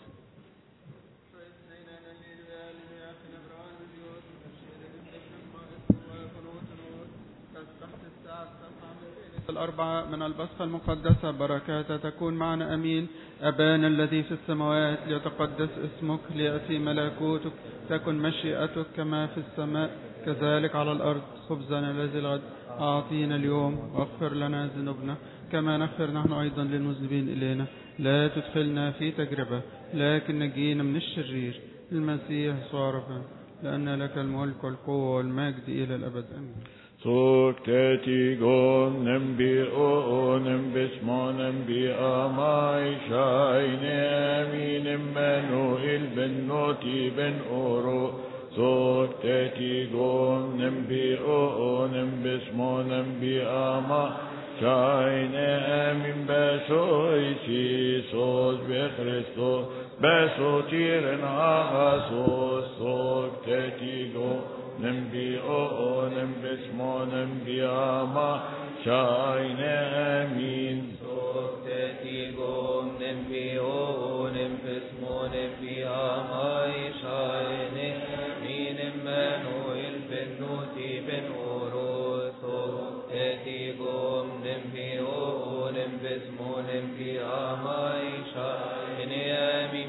الأربعة من البصخة المقدسة بركاته تكون معنا أمين. أبانا الذي في السماوات ليتقدس اسمك، ليأتي ملكوتك، تكن مشيئتك كما في السماء كذلك على الأرض. خبزنا الذي الغد أعطينا اليوم، واغفر لنا ذنوبنا كما نغفر نحن أيضا للمذنبين إلينا. لا تدخلنا في تجربة لكن نجينا من الشرير. المسيح صارفا، لأن لك الملك والقوة والمجد إلى الأبد. آمين. Sukteti gon nembi o nembi smo nembi amai shaine amin Emmanuel ben noti ben oro. Sukteti gon nembi o nembi smo nembi amai shaine amin besoisi sos be Christos besotiren agasos. Sukteti gon نمبي نمبي اسمه نمبي آما شاين آمين. صوتتي قوم نمبي نمبي اسمه نمبي آما شاين آمين إمانويل بن نوتي بن أورو. صوتتي قوم نمبي نمبي اسمه نمبي آما شاين آمين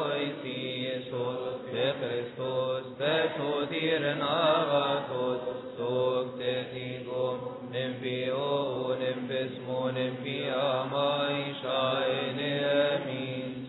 بشويسي صوت بكريستوس بسودير ناغاثوس سوكتتيكم نمبيو نمبسمو نمبيا ماي شاين امين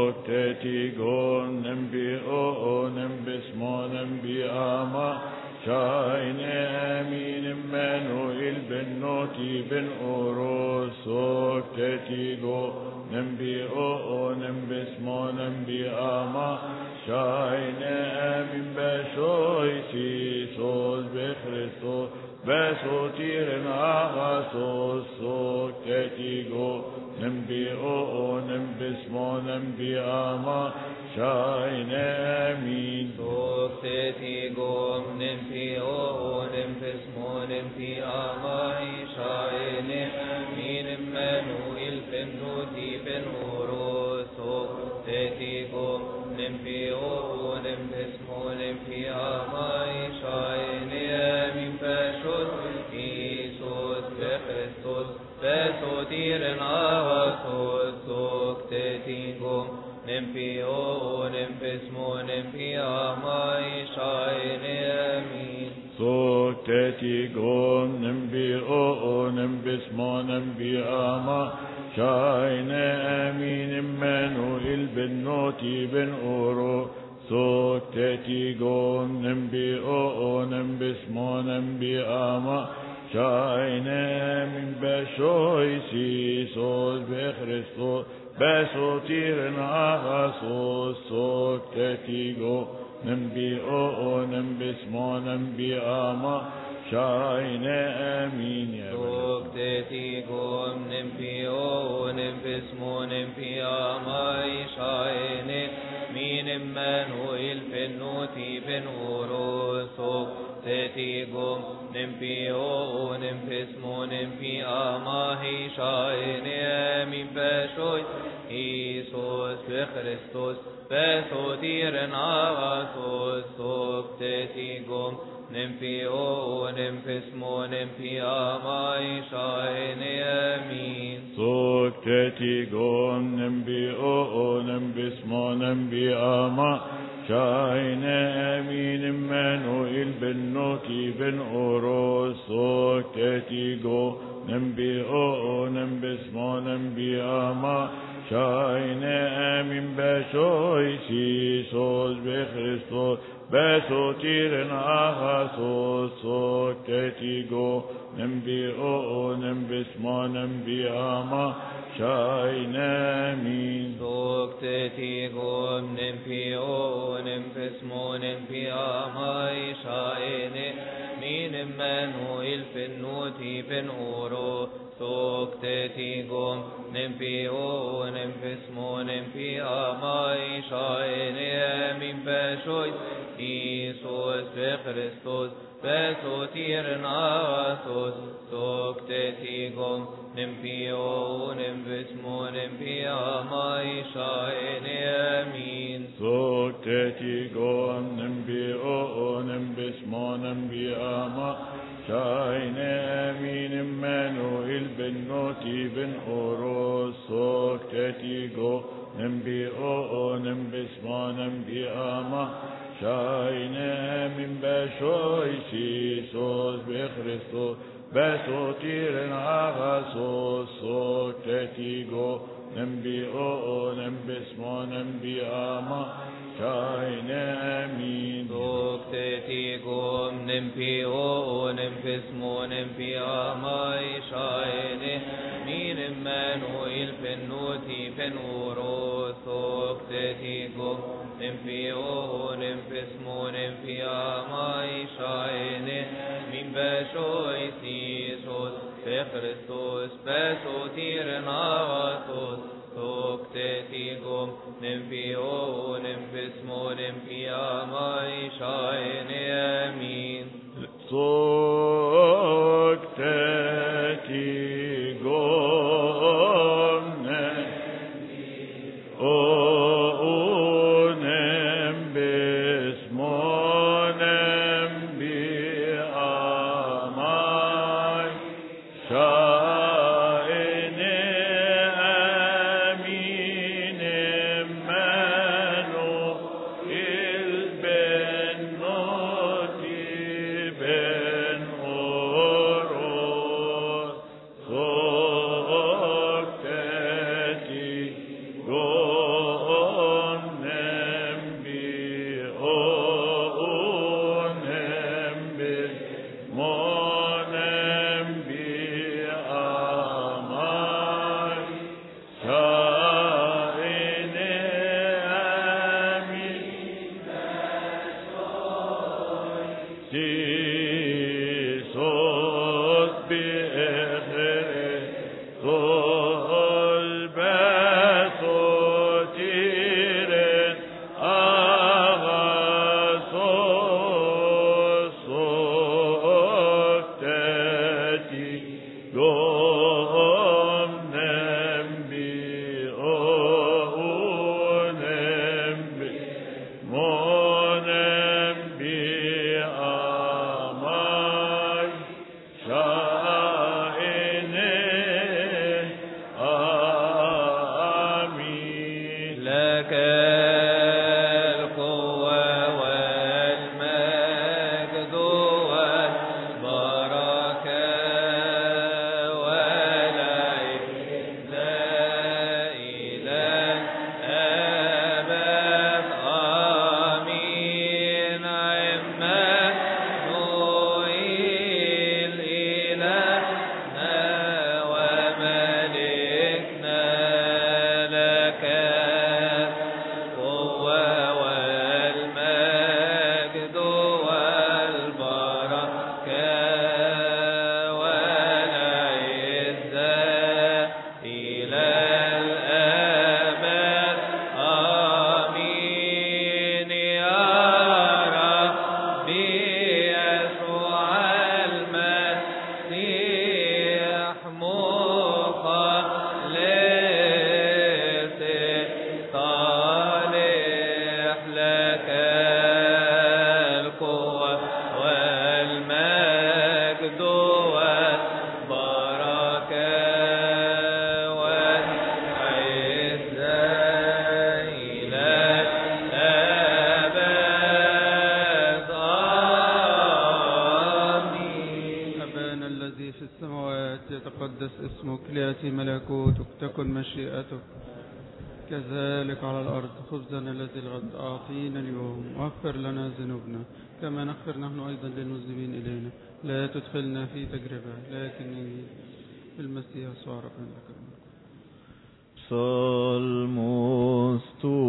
سوكتتيكم نمبيو نمبسمو نمبيا ما شاين امين منوئيل بنوتي بن اوروس سوكتتيكم نمبيو نمبسمو نمبيا ما شاين امين بشوي سيسوس بخريستوس بسوتيرن اغاسوس سوكتتيكو نمبيو نمبسمو نمبيا ما شاين امين سوكتتيكو نمبيو نمبسمو نمبيا ما شاين امين منوئيل بنوتي بن اوروس سوكتتيكو نمبيو نمبسمو نمبيا ما شاين امين بشوت إيسوس بخريستوس بسوتيرن اغاسوس سوكتتيكو نمبيو نمبسمو نمبيا ما شاين امين سوكتتيكو نمبيو نمبسمو نمبيا ما شاين امين منوئيل بنوتي بن اورو سوكتتيكو نمبيو نمبسمو نمبيا ما شاين امين بشوي سيسوس بخريستوس بسوتيرن اغاسوس سوكتتيكو نمبيو نمبسمو نمبيا ما شاين امين يا سوكتتيكو نمبيو نمبسمو نمبيا ما شاين مين منوئيل بنوتي بن اوروس سوكتتيكو نمبيو نمبسمو نمبيا ما شاين امين بشوي إيسوس بخريستوس بسوتيرن اغاسوس سوكتتيكو نمبيو نمبسمو نمبيا ما شاين امين سوكتتيكو نمبيو نمبسمو نمبيا ما شاين امين منوئيل بنوتي بن اوروس سوكتتيكو نمبيو نمبسمو نمبيا ما شاين امين بشوي سيسوس بخريستوس بسوتيرن اغاسوس سوكتتيكو نمبيو نمبسمو نمبيا ما شاين امين سوكتتيكو نمبيو نمبسمو نمبيا ما شاين مين منوئيل بنوتي بن اورو سوكتتيكو نمبيو نمبسمو نمبيا ما شاين امين بشوي إيسوس بخريستوس بسوتيرن اغاسوس سوكتتيكو نمبيو نمبسمو نمبيا ما شاين امين سوكتتيكو نمبيو نمبسمو نمبيا ما شاين امين منوئيل بنوتي بن اوروس سوكتتيكو نمبيو نمبسمو نمبيا ما شاين امين بشوي سيسوس بخريستوس بسوتيرن اغاسوس سوكتتيكو نمبيو نمبسمو نمبيا ما شاين امين سوكتتيكو نمبيو نمبسمو نمبيا ما شاين مين منوئيل بنوتي بن اوروس سوكتتيكو نمبيو نمبسمو نمبيا ما شاين مين بشوي سيسوس بخريستوس بسوتيرن اغاسوس سوكتتيكو نمبيو نمبسمو نمبيا ما شاين امين يتقدس اسمك، ليأتي ملكوتك، تكن مشيئتك كذلك على الأرض. خبزنا الذي الغد أعطينا اليوم، واغفر لنا ذنوبنا كما نغفر نحن أيضا للمذنبين إلينا، لا تدخلنا في تجربة لكن نجي بالمسيح يسوع ربنا لك الملك. Salmos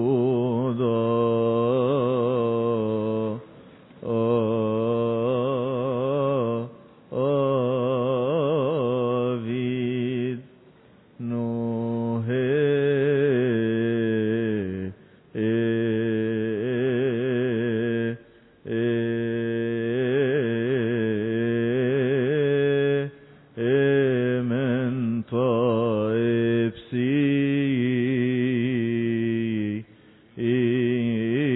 David Nohe Emen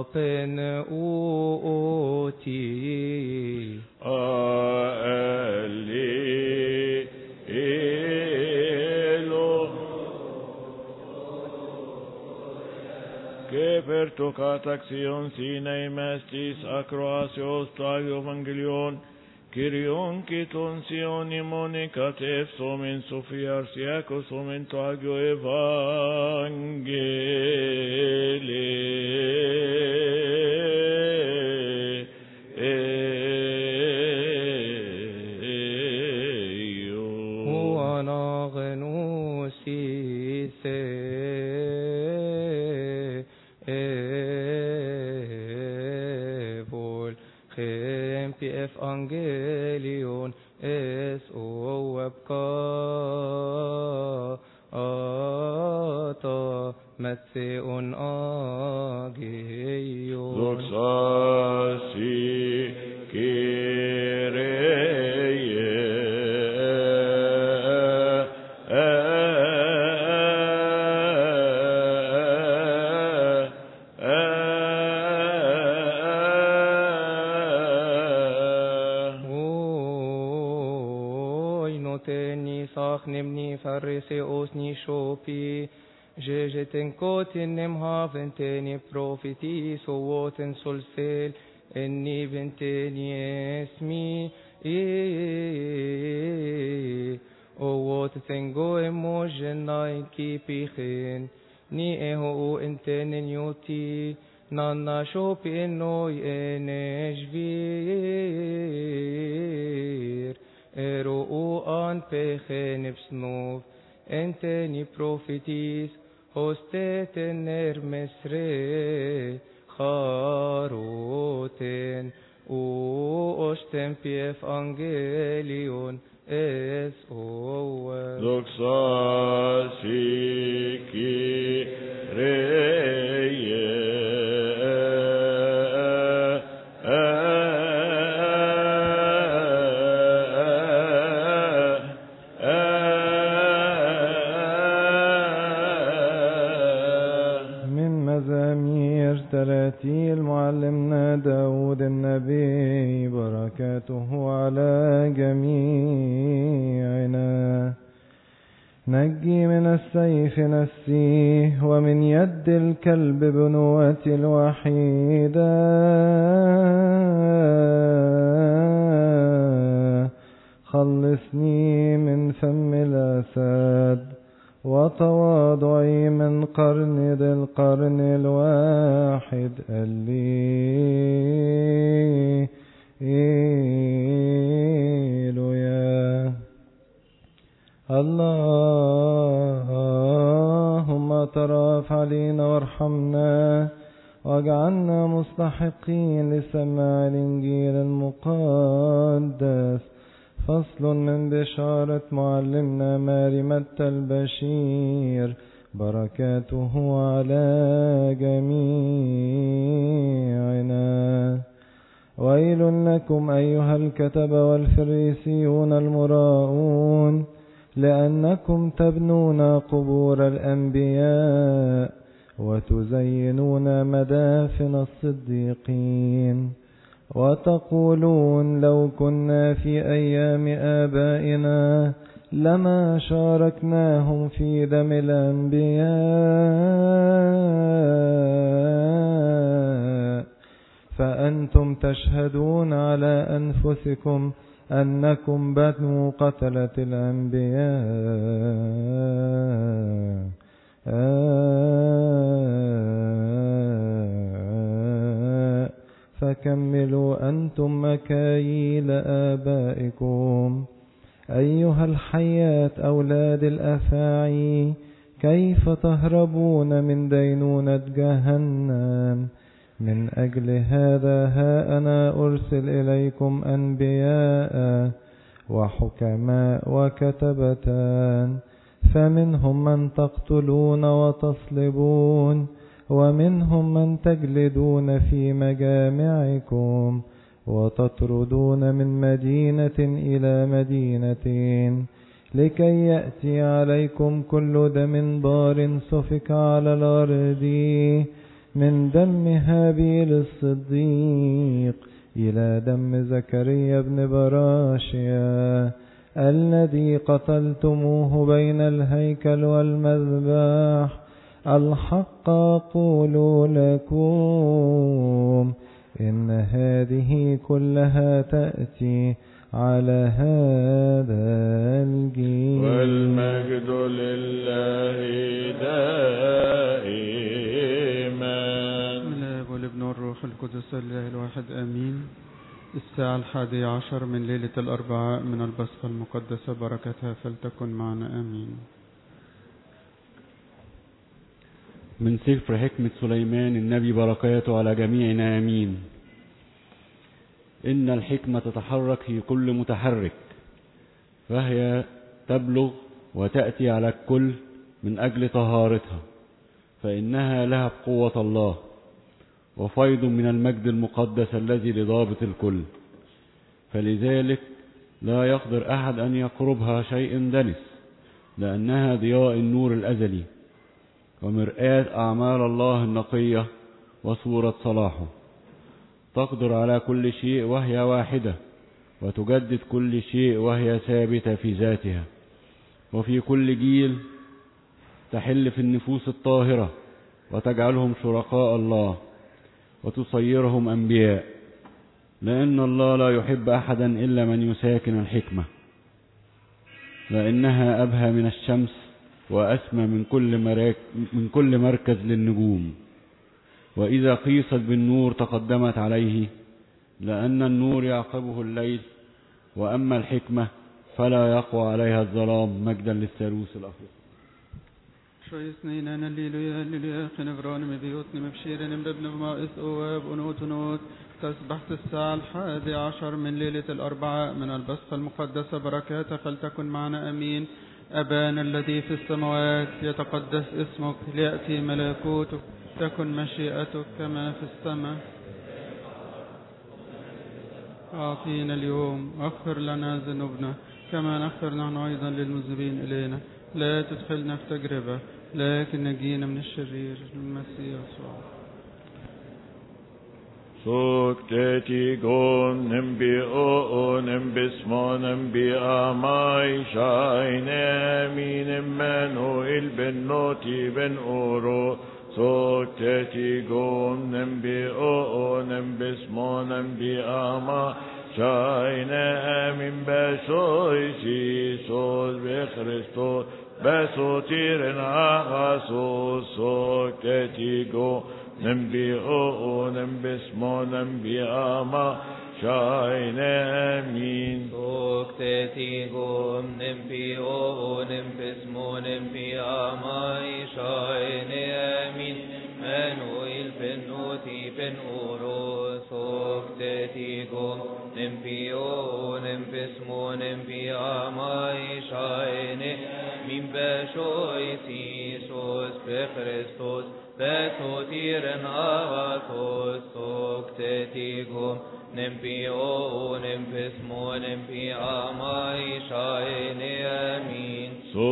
open uoti. Che per tocataxion sine mestis acroasios tagio evangelion, Kyrion kiton sioni monicatef somen sofiar siacos somen tagio evangelio. Huana genusi se evol PF Angelion es webka ata metseon agio. Doxasi Nimni Phariseos ni shopi, jejeten kotin nem haventeni profitis o woten solsel enni venteni esmi o woten go emojen nai kipichin ni eho entenen yoti nanna shopi ennoi eneshvir Ero an pechen psnov, enteni profitis, hosteten mesre, charoten, osten PF Angelion, es owe. Doxasi Kyrie. تراتيل معلمنا داود النبي بركاته على جميعنا. نجي من السيف نسيه ومن يد الكلب بنوة الوحيدة خلصني من فم الأسد وتواضعي من قرن ذي القرن الواحد هللويا. اللهم ترأف علينا وارحمنا واجعلنا مستحقين لسماع الإنجيل المقدس. فصل من بشارة معلمنا ماري متى البشير بركاته على جميعنا. ويل لكم أيها الكتبة والفريسيون المراؤون لأنكم تبنون قبور الأنبياء وتزينون مدافن الصديقين وتقولون لو كنا في أيام آبائنا لما شاركناهم في دم الأنبياء. فأنتم تشهدون على أنفسكم أنكم بنو قتلة الأنبياء. فكملوا أنتم مكاييل آبائكم. أيها الحيات أولاد الأفاعي كيف تهربون من دينونة جهنم؟ من أجل هذا ها أنا أرسل إليكم أنبياء وحكماء وكتبتان، فمنهم من تقتلون وتصلبون، ومنهم من تجلدون في مجامعكم، وتطردون من مدينة إلى مدينة، لكي يأتي عليكم كل دم بار سفك على الأرض من دم هابيل الصديق إلى دم زكريا بن براشيا الذي قتلتموه بين الهيكل والمذبح. الحق أقول لكم إن هذه كلها تأتي على هذا الجيل. والمجد لله دائما. من الآب والابن والروح القدس الله الواحد آمين. الساعة 11 من ليلة الأربعاء من البصخة المقدسة، بركتها فلتكن معنا آمين. من سفر حكمة سليمان النبي، بركاته على جميعنا آمين. إن الحكمة تتحرك في كل متحرك، فهي تبلغ وتأتي على الكل من أجل طهارتها، فإنها لها بقوة الله وفيض من المجد المقدس الذي لضابط الكل. فلذلك لا يقدر أحد أن يقربها شيء دنس، لأنها ضياء النور الأزلي ومرآة أعمال الله النقية وصورة صلاحه. تقدر على كل شيء وهي واحدة، وتجدد كل شيء وهي ثابتة في ذاتها. وفي كل جيل تحل في النفوس الطاهرة وتجعلهم شركاء الله وتصيرهم أنبياء، لأن الله لا يحب أحدا إلا من يساكن الحكمة، لأنها أبهى من الشمس وأسمى من كل مركز للنجوم. وإذا قيست بالنور تقدمت عليه، لأن النور يعقبه الليل، وأما الحكمة فلا يقوى عليها الظلام. مجدا للثالوث الأخير. شويسنين أنا الليلويا خنفران مبيوتني مبشيرين بابن مائس أواب أنوت تسبحت الساعة 11 من ليلة الأربعاء من البصخة المقدسة، بركاتها فلتكن معنا أمين. أبانا الذي في السماوات، يتقدس اسمك، ليأتي ملكوتك، تكن مشيئتك كما في السماء. أعطينا اليوم، اغفر لنا ذنوبنا كما نغفر نحن أيضا للمذنبين إلينا، لا تدخلنا في تجربة لكن نجينا من الشرير. المسيح يسوع. Sukteti gon nembi o nembi smo nembi amai shaine min menu il ben noti ben oro. Sukteti gon nembi o nembi smo nembi ama shaine min besoi si sos be Christos besotiren agasos. Sukteti gon نبي نبي اسمه نبي آما شاينا أمين. سوكتتي قوم نبي نبي اسمه نبي آما شاينا أمين. منويل بنوتي بن أورو. سوكتتي قوم نبي نبي اسمه نبي آما شاينا من بشوي سيسوس بخريستوس بسوتيرن آغاثوس. سوكتتيكم نمبيو نمبسمو نمبي آماي شايني أمين.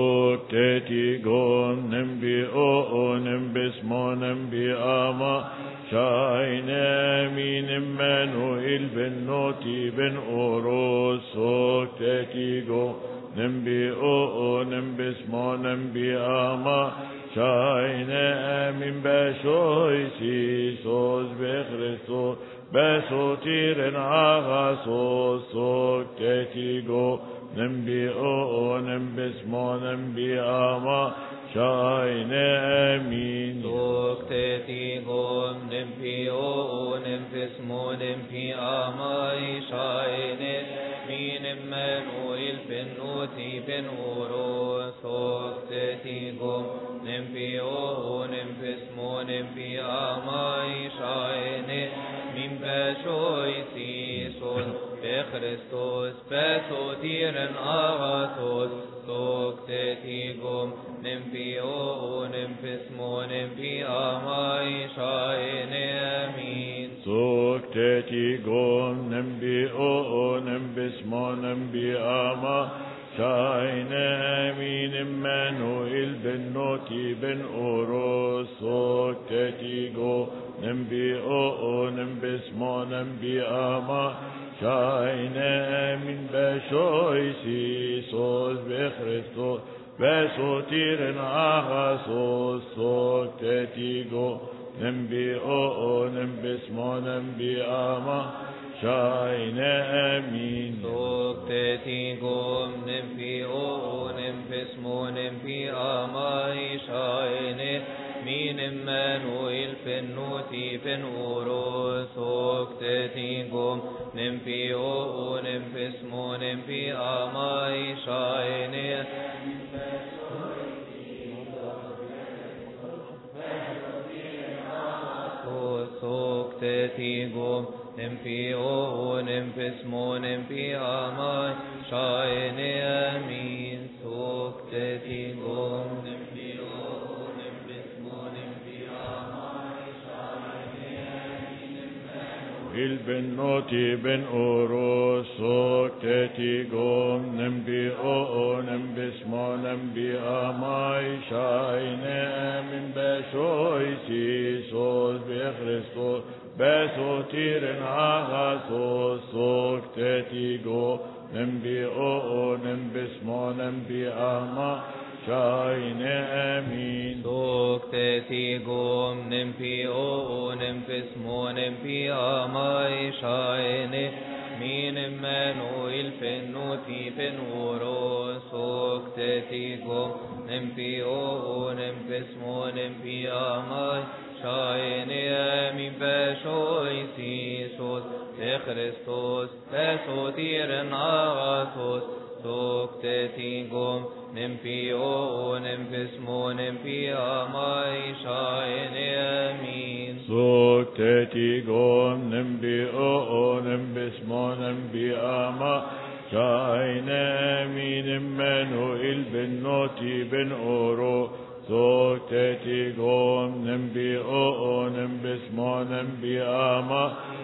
سوكتتيكم نمبيو نمبسمو نمبي آما شايني أمين. إمانوئيل بن نوتي بن أوروس. سوكتتيكم نمبيو نمبسمو نمبي آما شاينا من بشوي سيسوس بخريستوس بسوتيرن آغاسوس. سوكتتيكو نمبي نمبسمو نمبي آما شاينا أمين. سوكتتيكو نمبي نمبسمو نمبي آما شاينا من إمانوئيل بن نوتي بن أورو. سوكتتيكو نمبي نمبسمو نمبي آماي شايني من بشوي سيسوس بخريستوس بسوتيرن آغاثوس. سوكتتيكم نمبي نمبسمو نمبي آماي شايني أمين. سوكتتيكم نمبي نمبسمو نمبي آما شاينا أمين. إمانوئيل بن نوتي بن ben orosok tetigo nembi o nembis mo nembi ama Shayne min beshoisi sos bechristo besotiren ahasos sok tetigo nembi o nembis mo nembi ama Shayne amin sok tetigo nembi o nembis mo nembi ama Shayne min Emmanuel pennuti pen oro sok tetigo nembi o nembis mo nembi ama Shayne sok tetigo nembi o nembis mo nembi ama Shayne amin sok tetigo nembi o nembis mo nembi ama Shayne amin il bennoti ben oro sok tetigo nembi o nembis mo nembi ama Shayne amin beshoisi sos bechristo besotiren ahasos sok tetigo nembi o nembis mo nembi ama Shayne amin sok tetigo nembi o nembis mo nembi ama Shayne min Emmanuel pennuti pen oro sok tetigo nembi o nembis mo nembi ama Shayne amin beshoisi sos Christos besotiren ahasos sok tetigo nembi o nembis mo nembi ama Shayne amin sok tetigo nembi o nembis mo nembi ama Shayne amin Emmanuel bennoti ben oro sok tetigo nembi o nembis mo nembi ama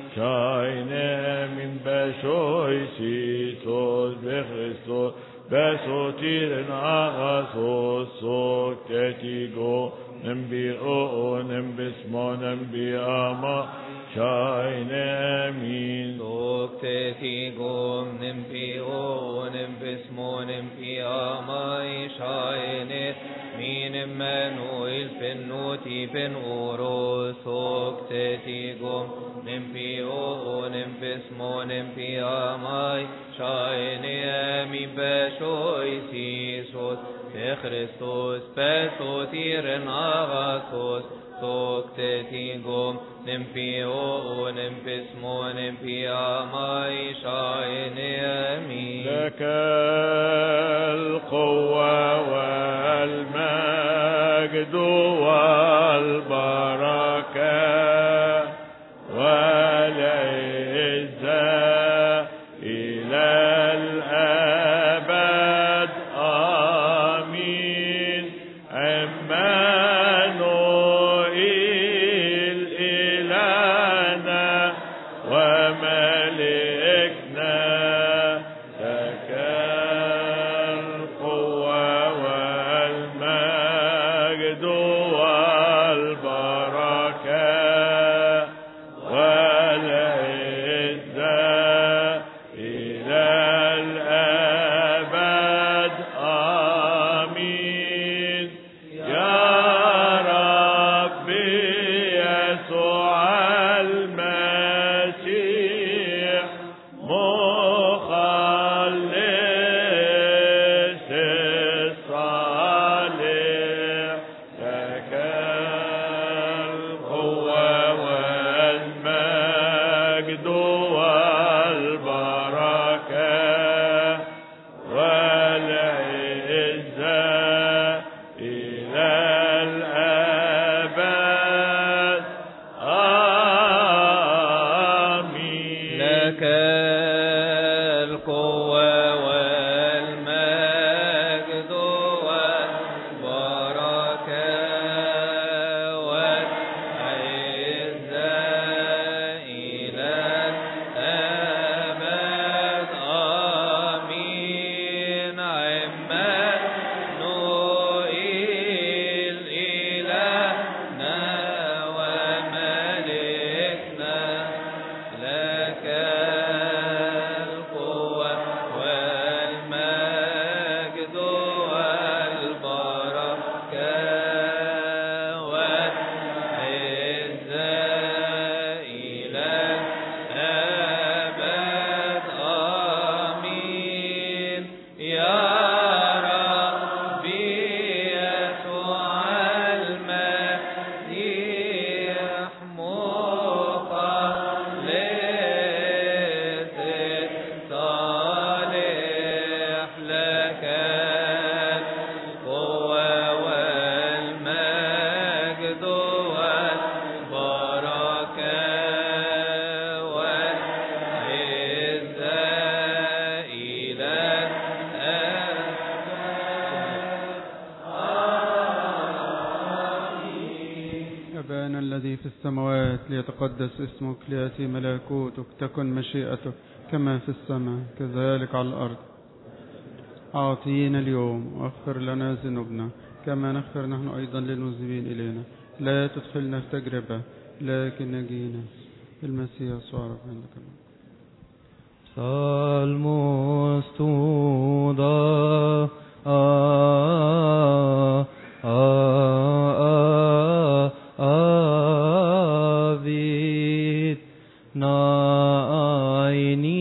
Shayne amin beshoisi sos bechristo besotiren ahasos sok tetigo nembi o nembis mo nembi ama Shayne amin sok tetigo nembi o nembis mo nembi ama Shayne min Emmanuel pennuti pen oro sok tetigo nembi o nembis mo nembi ama Shayne amin beshoisi sos Christos besotiren ahasos sok tetigo nembi o nembis mo nembi ama Shayne amin لك القوة والمجد والبركة والعزة إلى الأبد آمين عمانوئيل إلهنا وملكنا لك القوة والمجد والبركة والعزة إلى الأبد آمين يا ربي يسوع المسيح مخلص الصالح لك أبانا الذي في السماوات ليتقدس اسمك ليأتي ملكوتك تكن مشيئتك كما في السماء كذلك على الأرض. أعطينا اليوم واغفر لنا ذنوبنا كما نغفر نحن أيضا للمذنبين إلينا، لا تدخلنا في تجربة لكن نجينا المسيح يسوع ربنا عندك. Salmos tuda avit naini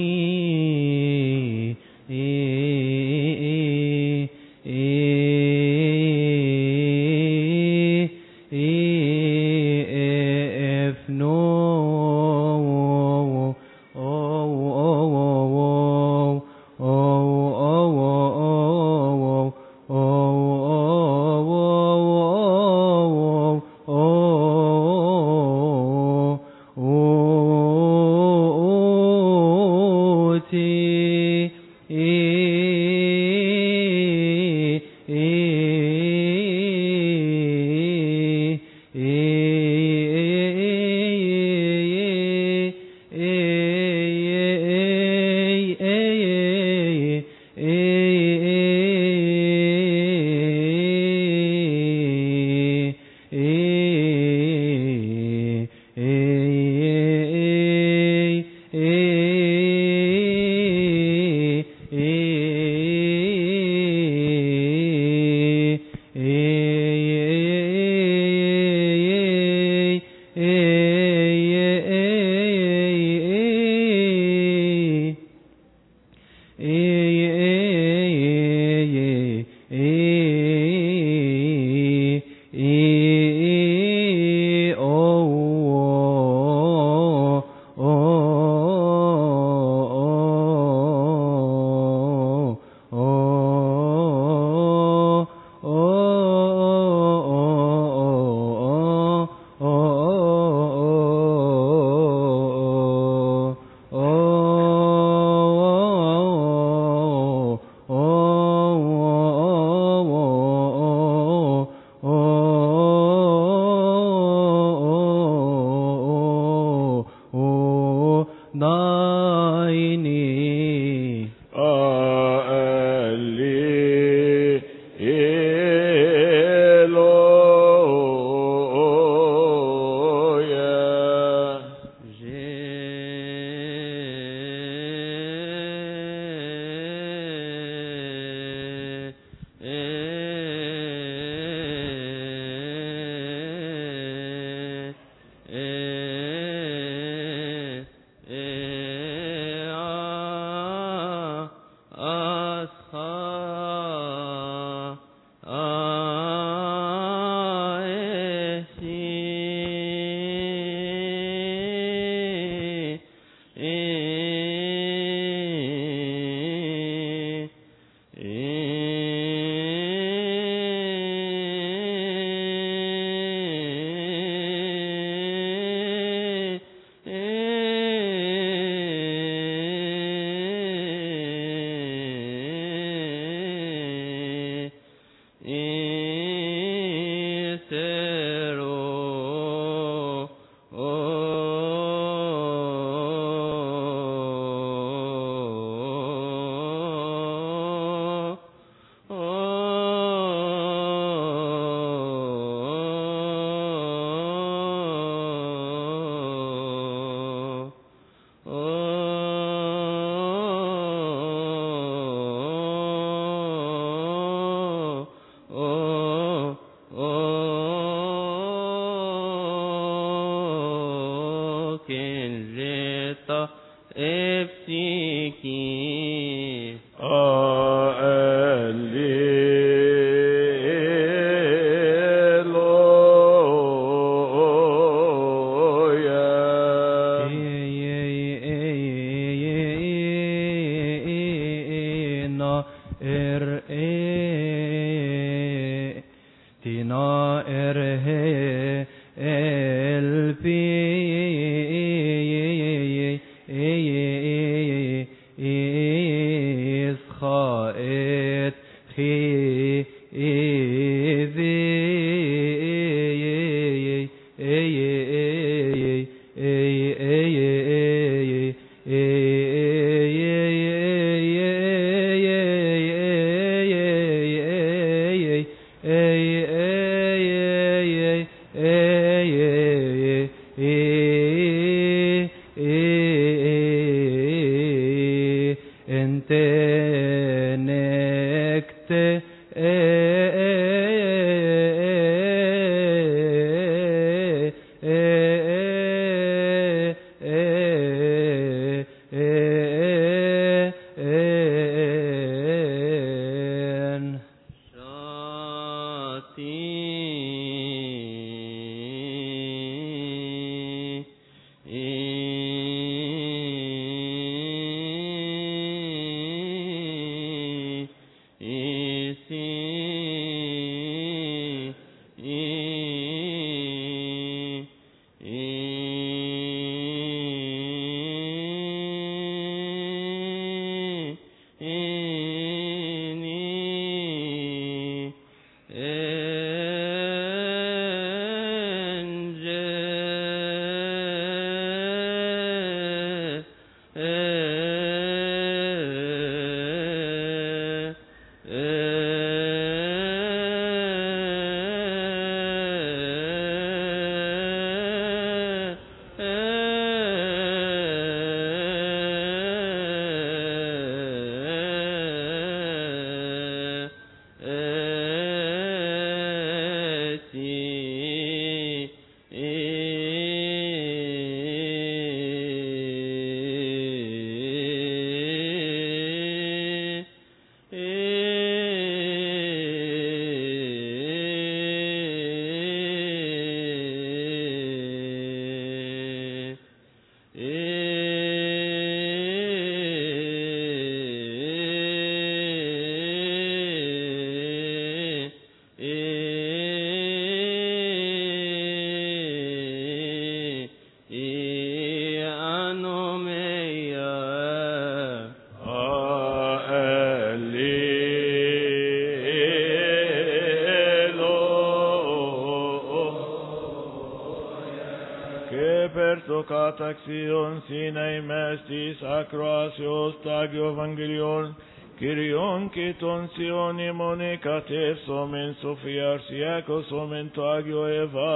Taxion sine mestis acroasios tagio evangelion Kyrion kiton sioni monicates omen Sofiar siacos omen tagio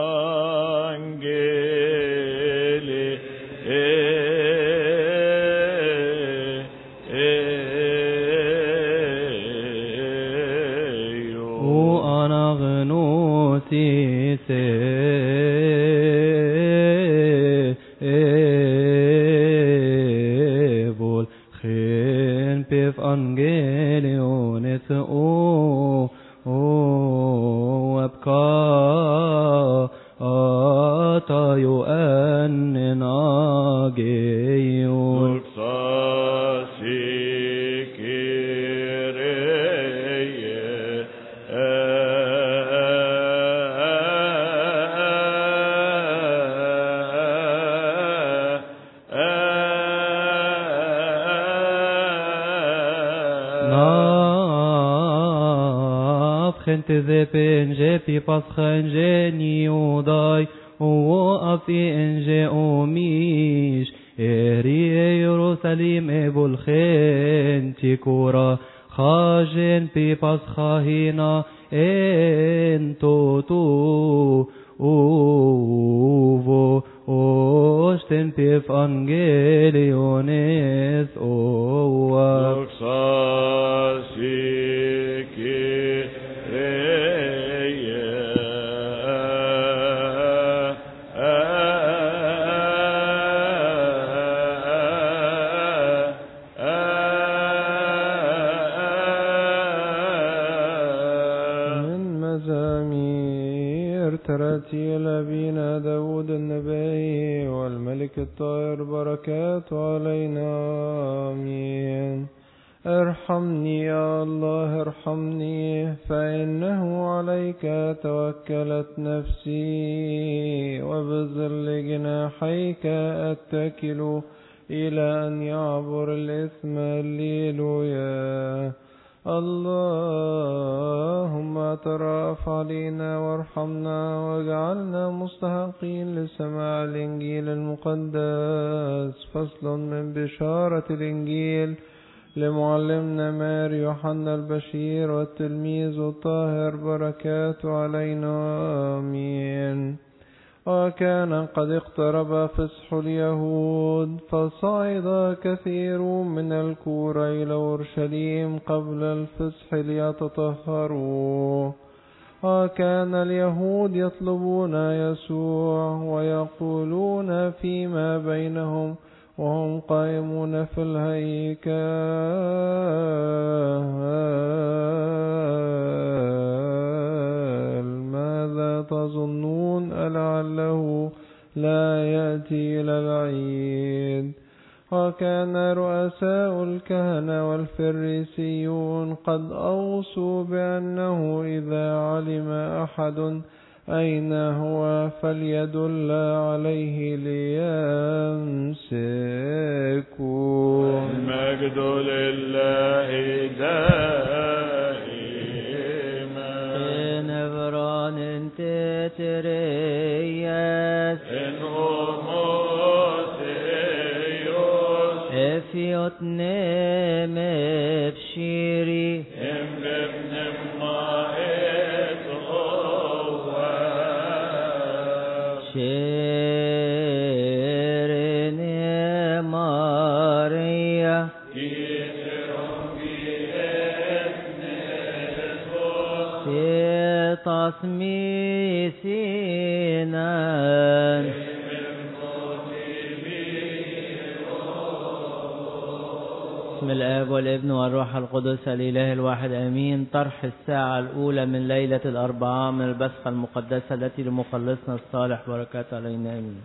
evangeli O anagnosi Angelionet o abka atayo annageyo Zepen pi pascha nje niudai o afi nje omish eri Jerusalem ebulchen tikura khajen pi pascha hina entotu uvo osten pi evangeliones oa لأبينا داود النبي والملك الطاهر بركات علينا آمين. ارحمني يا الله ارحمني، فإنه عليك توكلت نفسي، وبظل جناحيك أتكل إلى أن يعبر الإثم. هللويا. اللهم ترأف علينا وارحمنا واجعلنا مستحقين لسماع الإنجيل المقدس. فصل من بشارة الإنجيل لمعلمنا مار يوحنا البشير والتلميذ الطاهر بركاته علينا آمين. وكان قد اقترب فصح اليهود، فصعد كثير من الكورى إلى أورشليم قبل الفصح ليتطهروا. وكان اليهود يطلبون يسوع ويقولون فيما بينهم وهم قائمون في الهيكل: ماذا تظنون ألعله لا يأتي إلى العيد؟ وكان رؤساء الكهنة والفريسيون قد أوصوا بأنه إذا علم أحد أين هو فليدل عليه ليمسكوا. المجد لله دائما. إن بران انت ترياس إن أموسيوس افيوتني مبشيري إم بابن مائت شيرني ماريا تصمي سينان. بسم الآب والابن والروح القدس الإله الواحد آمين. طرح الساعة الأولى من ليلة الأربعاء من البسخة المقدسة التي لمخلصنا الصالح بركات علينا آمين.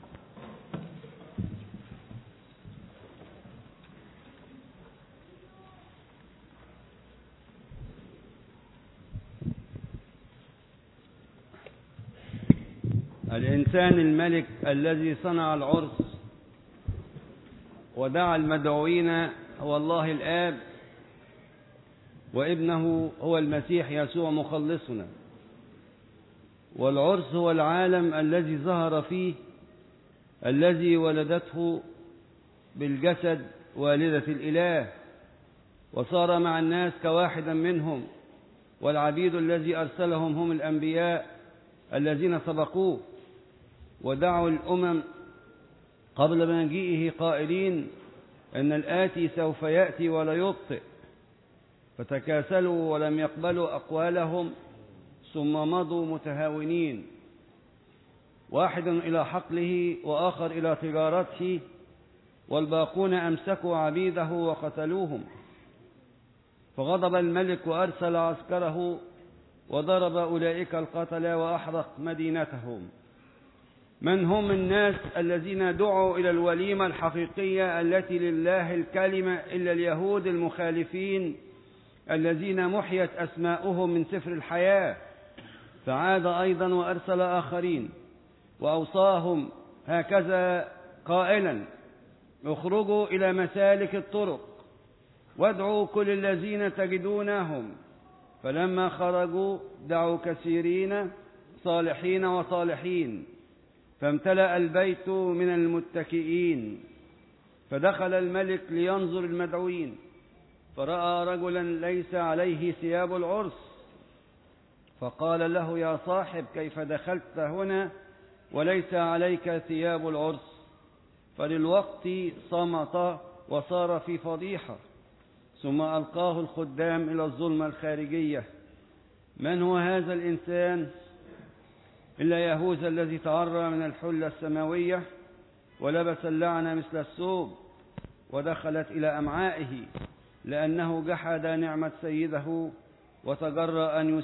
الإنسان الملك الذي صنع العرس ودعا المدعوين هو الله الآب، وابنه هو المسيح يسوع مخلصنا. والعرس هو العالم الذي ظهر فيه الذي ولدته بالجسد والدة الإله، وصار مع الناس كواحدا منهم. والعبيد الذي أرسلهم هم الأنبياء الذين سبقوه ودعوا الأمم قبل مجيئه قائلين أن الآتي سوف يأتي ولا يبطئ، فتكاسلوا ولم يقبلوا أقوالهم ثم مضوا متهاونين، واحد إلى حقله وآخر إلى تجارته، والباقون أمسكوا عبيده وقتلوهم. فغضب الملك وأرسل عسكره وضرب أولئك القتلى وأحرق مدينتهم. من هم الناس الذين دعوا إلى الوليمة الحقيقية التي لله الكلمة إلا اليهود المخالفين الذين محيت أسماؤهم من سفر الحياة؟ فعاد أيضا وأرسل آخرين وأوصاهم هكذا قائلا: اخرجوا إلى مسالك الطرق وادعوا كل الذين تجدونهم. فلما خرجوا دعوا كثيرين صالحين وطالحين، فامتلأ البيت من المتكئين. فدخل الملك لينظر المدعوين، فرأى رجلا ليس عليه ثياب العرس، فقال له: يا صاحب، كيف دخلت هنا وليس عليك ثياب العرس؟ فللوقت صمت وصار في فضيحة. ثم ألقاه الخدام إلى الظلمة الخارجية. من هو هذا الإنسان إلا يهوذا الذي تعرى من الحلة السماوية ولبس اللعنة مثل الثوب، ودخلت إلى أمعائه، لأنه جحد نعمة سيده وتجرأ أن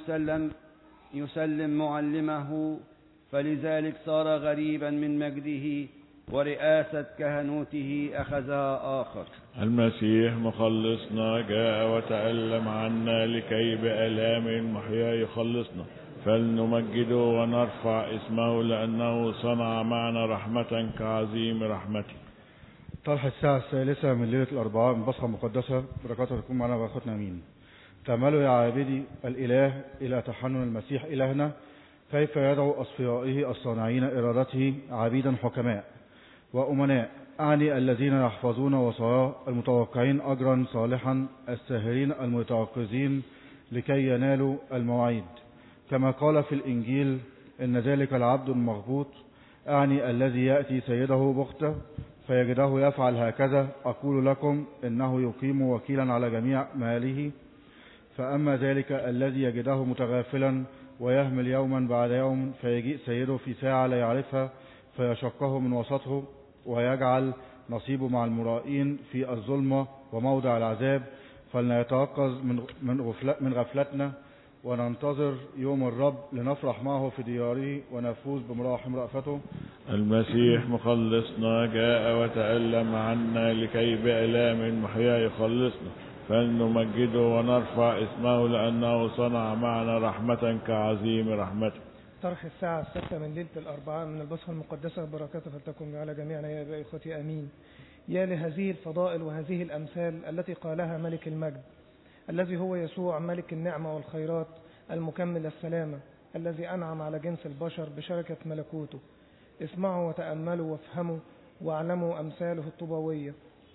يسلم معلمه، فلذلك صار غريبا من مجده، ورئاسة كهنوته أخذها آخر. المسيح مخلصنا جاء وتألم عنا لكي بآلام المحيا يخلصنا، فلنمجده ونرفع اسمه لأنه صنع معنا رحمة كعظيم رحمته. طرح الساعة الثالثة من ليلة الأربعاء من بصخة مقدسة، بركاته تكون معنا وبركاتنا أمين. تأملوا يا عابدي الإله إلى تحنن المسيح إلهنا، كيف يدعو أصفيائه الصانعين إرادته عبيدا حكماء وأمناء، أعني الذين يحفظون وصاياه، المتوقعين أجرا صالحا، الساهرين المتيقظين لكي ينالوا المواعيد. كما قال في الإنجيل: إن ذلك العبد المغبوط، أعني الذي يأتي سيده بغتة فيجده يفعل هكذا، أقول لكم إنه يقيم وكيلا على جميع ماله. فأما ذلك الذي يجده متغافلا ويهمل يوما بعد يوم، فيجيء سيده في ساعة لا يعرفها فيشقه من وسطه ويجعل نصيبه مع المرائين في الظلمة وموضع العذاب. فلنتيقظ من غفلتنا وننتظر يوم الرب لنفرح معه في دياره ونفوز بمراحم رأفته. المسيح مخلصنا جاء وتألم عنا لكي بآلام محيا يخلصنا، فلنمجده ونرفع اسمه لأنه صنع معنا رحمة كعظيم رحمته. طرح الساعة 6 من ليلة الأربعاء من البصخة المقدسة، بركاته فلتكن على جميعنا يا أبائي إخوتي آمين. يا لهذه الفضائل وهذه الأمثال التي قالها ملك المجد، الذي هو يسوع ملك النعمة والخيرات المكمل السلامة، الذي أنعم على جنس البشر بشركة ملكوته. اسمعوا وتأملوا وافهموا واعلموا أمثاله الطوبوية.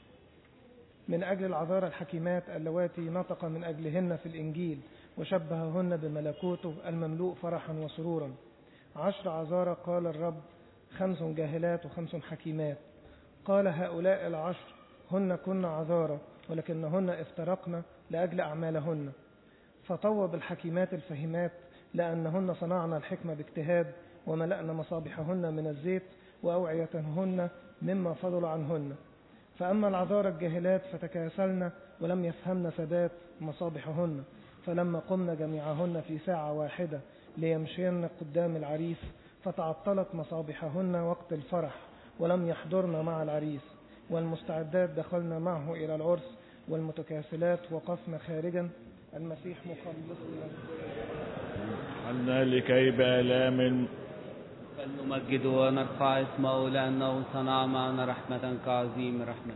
من أجل العذارى الحكيمات اللواتي نطق من أجلهن في الإنجيل وشبههن بملكوته المملوء فرحا وسرورا. 10 عذارى قال الرب، 5 جاهلات و5 حكيمات. قال هؤلاء 10 هن كن عذارى، ولكنهن افترقن لأجل أعمالهن. فطوب الحكيمات الفهمات لأنهن صنعن الحكمة باجتهاد، وملأن مصابيحهن من الزيت وأوعيتهن مما فضل عنهن. فأما العذارى الجاهلات فتكاسلن ولم يفهمن ثبات مصابيحهن، فلما قمن جميعهن في ساعة واحدة ليمشين قدام العريس، فتعطلت مصابيحهن وقت الفرح ولم يحضرن مع العريس. والمستعدات دخلن معه إلى العرس، والمتكاسلات وقفن خارجا. المسيح مخلصنا عنا لكي بآلام فلنمجد ونرفع اسمه لأنه صنع معنا رحمة كعظيم رحمته.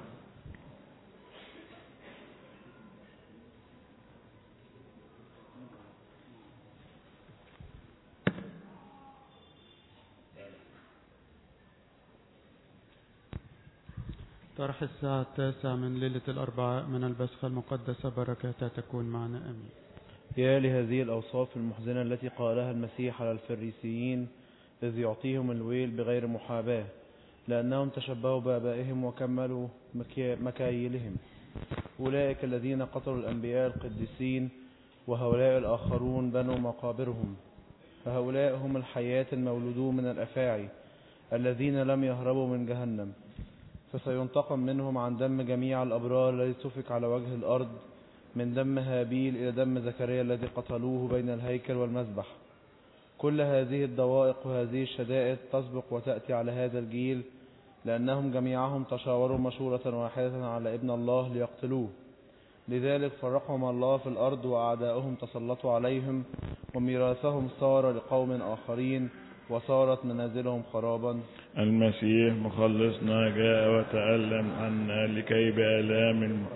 طرح الساعة 9 من ليلة الأربعاء من البسخة المقدسة، بركاتها تكون معنا آمين. يا لهذه الأوصاف المحزنة التي قالها المسيح على الفريسيين إذ يعطيهم الويل بغير محاباة، لأنهم تشبهوا بآبائهم وكملوا مكاييلهم. أولئك الذين قتلوا الأنبياء القديسين، وهؤلاء الآخرون بنوا مقابرهم. فهؤلاء هم الحياة المولودون من الأفاعي الذين لم يهربوا من جهنم، فسينتقم منهم عن دم جميع الأبرار الذي سفك على وجه الأرض، من دم هابيل إلى دم زكريا الذي قتلوه بين الهيكل والمذبح. كل هذه الضوائق وهذه الشدائد تسبق وتأتي على هذا الجيل، لأنهم جميعهم تشاوروا مشورة واحدة على ابن الله ليقتلوه. لذلك فرقهم الله في الأرض، وأعداؤهم تسلطوا عليهم، وميراثهم صار لقوم آخرين، وصارت منازلهم خرابا. المسيح مخلصنا جاء وتألم عنا لكي بآلام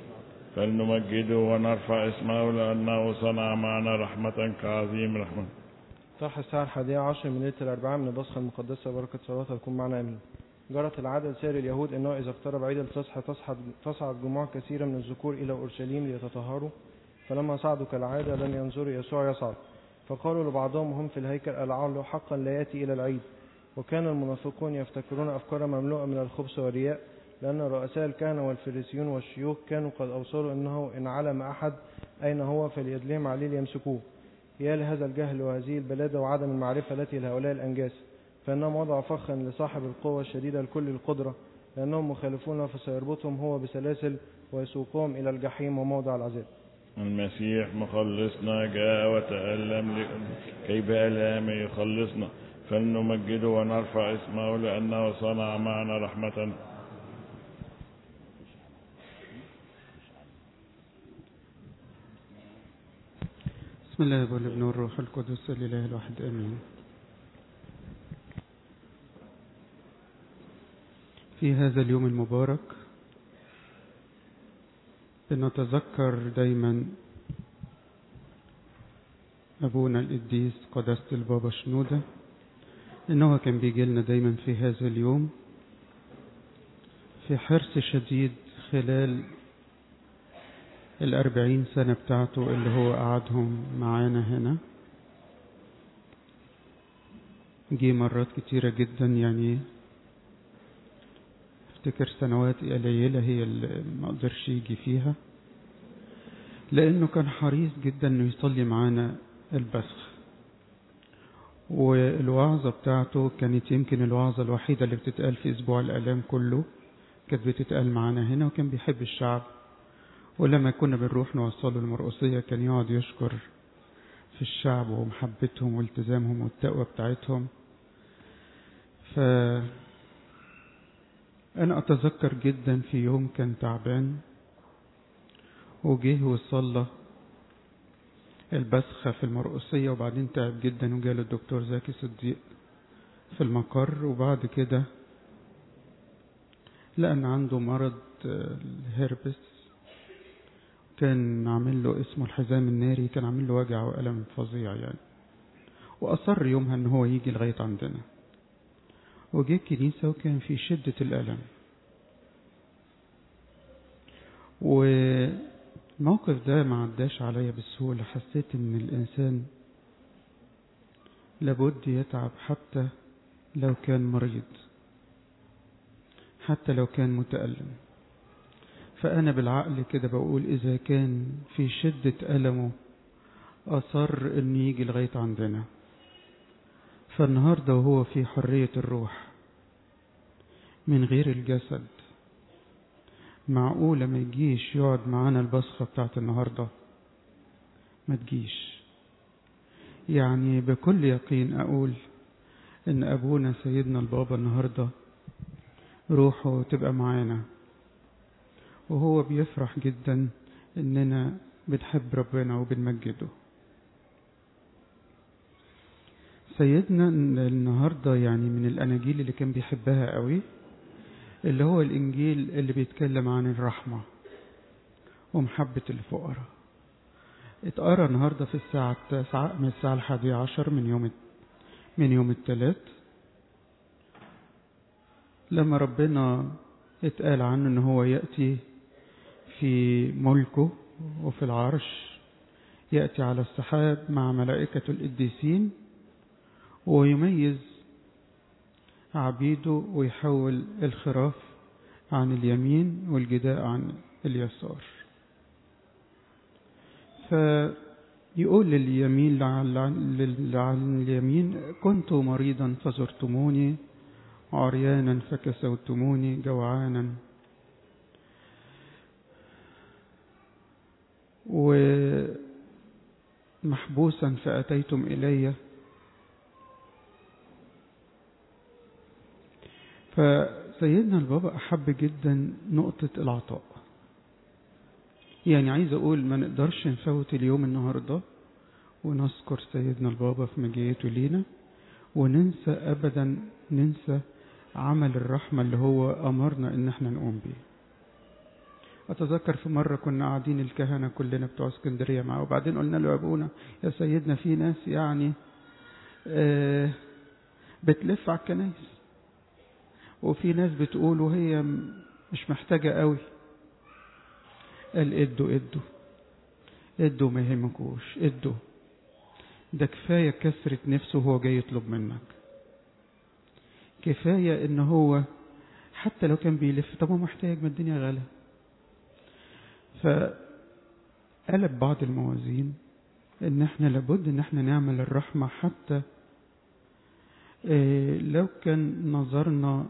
فلنمجده ونرفع اسمه لأنه صنع معنا رحمة كعظيم رحمة. طرح الساعة 11 من ليلة الأربعاء من البصخة المقدسة، بركة صلاتها تكون معنا آمين. جرت العادة لسائر اليهود أنه إذا اقترب عيد الفصح تصعد جموع كثيرة من الذكور إلى أورشليم ليتطهروا. فلما صعدوا كالعادة لم ينظروا يسوع يصعد، فقالوا لبعضهم هم في الهيكل ألعله حقا لا يأتي إلى العيد. وكان المنافقون يفتكرون أفكارا مملوءة من الخبث والرياء، لأن رؤساء الكهنة والفريسيون والشيوخ كانوا قد أوصلوا أنه إن علم أحد أين هو فليدلهم عليه ليمسكوه. يا لهذا الجهل وهذه البلادة وعدم المعرفة التي لهؤلاء الأنجاس، فإنهم وضعوا فخا لصاحب القوة الشديدة لكل القدرة، لأنهم مخالفون، فسيربطهم هو بسلاسل ويسوقهم إلى الجحيم وموضع العذاب. المسيح مخلصنا جاء وتألم لكي بآلام يخلصنا، فلنمجده ونرفع اسمه لأنه صنع معنا رحمة. بسم الله والابن والروح القدس الإله الواحد آمين. في هذا اليوم المبارك بنتذكر دايما أبونا القديس قداسة البابا شنودة، إنه كان بيجي لنا دايما في هذا اليوم في حرص شديد خلال 40 سنة بتاعته اللي هو قعدهم معانا هنا. جه مرات كتيرة جدا، يعني افتكر سنوات قليلة هي اللي ما قدرش يجي فيها، لأنه كان حريص جدا إنه يصلي معانا البسخ. والوعظة بتاعته كانت يمكن الوعظة الوحيدة اللي بتتقال في أسبوع الآلام كله، كانت بتتقال معانا هنا، وكان بيحب الشعب. ولما كنا بنروح نوصله المرقصية كان يقعد يشكر في الشعب ومحبتهم والتزامهم والتقوى بتاعتهم. فأنا أتذكر جدا في يوم كان تعبان وجه وصلى البسخة في المرقصية، وبعدين تعب جدا وجاله الدكتور زكي صديق في المقر، وبعد كده لأن عنده مرض الهربس كان عامل له اسمه الحزام الناري، كان عامل له وجع وألم فظيع يعني. وأصر يومها ان هو يجي لغاية عندنا، وجه الكنيسة وكان في شدة الألم. والموقف ده ما عداش عليا بسهولة، حسيت ان الإنسان لابد يتعب حتى لو كان مريض، حتى لو كان متألم. فأنا بالعقل كده بقول إذا كان في شدة ألمه أصر أن يجي لغاية عندنا، فالنهاردة وهو في حرية الروح من غير الجسد، معقولة ما يجيش يقعد معانا البصخة بتاعت النهاردة؟ ما تجيش. يعني بكل يقين أقول إن أبونا سيدنا البابا النهاردة روحه تبقى معانا، وهو بيفرح جدا إننا بنحب ربنا وبنمجده. سيدنا النهاردة يعني من الأناجيل اللي كان بيحبها قوي اللي هو الإنجيل اللي بيتكلم عن الرحمة ومحبة الفقراء. اتقرأ النهاردة في الساعة 9 من الساعة 11 من يوم الثلاث، لما ربنا اتقال عنه ان هو يأتي في ملكه وفي العرش، يأتي على السحاب مع ملائكة القديسين ويميز عبيده ويحول الخراف عن اليمين والجداء عن اليسار. فيقول لليمين عن اليمين كنت مريضا فزرتموني، عريانا فكسوتموني، جوعانا ومحبوسا فأتيتم إلي. فسيدنا البابا أحب جدا نقطة العطاء. يعني عايز أقول ما نقدرش نفوت اليوم النهاردة ونذكر سيدنا البابا في مجيئته لينا وننسى أبدا، ننسى عمل الرحمة اللي هو أمرنا إن احنا نقوم بيه. أتذكر في مرة كنا قاعدين الكهنة كلنا بتوع اسكندرية معه، وبعدين قلنا له يا أبونا يا سيدنا في ناس يعني بتلف على الكنائس، وفي ناس بتقول وهي مش محتاجة قوي. قال ادوا ما يهمكوش، ادوا، ده كفاية كسرة نفسه وهو جاي يطلب منك، كفاية ان هو حتى لو كان بيلف طب هو محتاج، ما الدنيا غالية. فقلب بعض الموازين ان احنا لابد ان احنا نعمل الرحمة، حتى لو كان نظرنا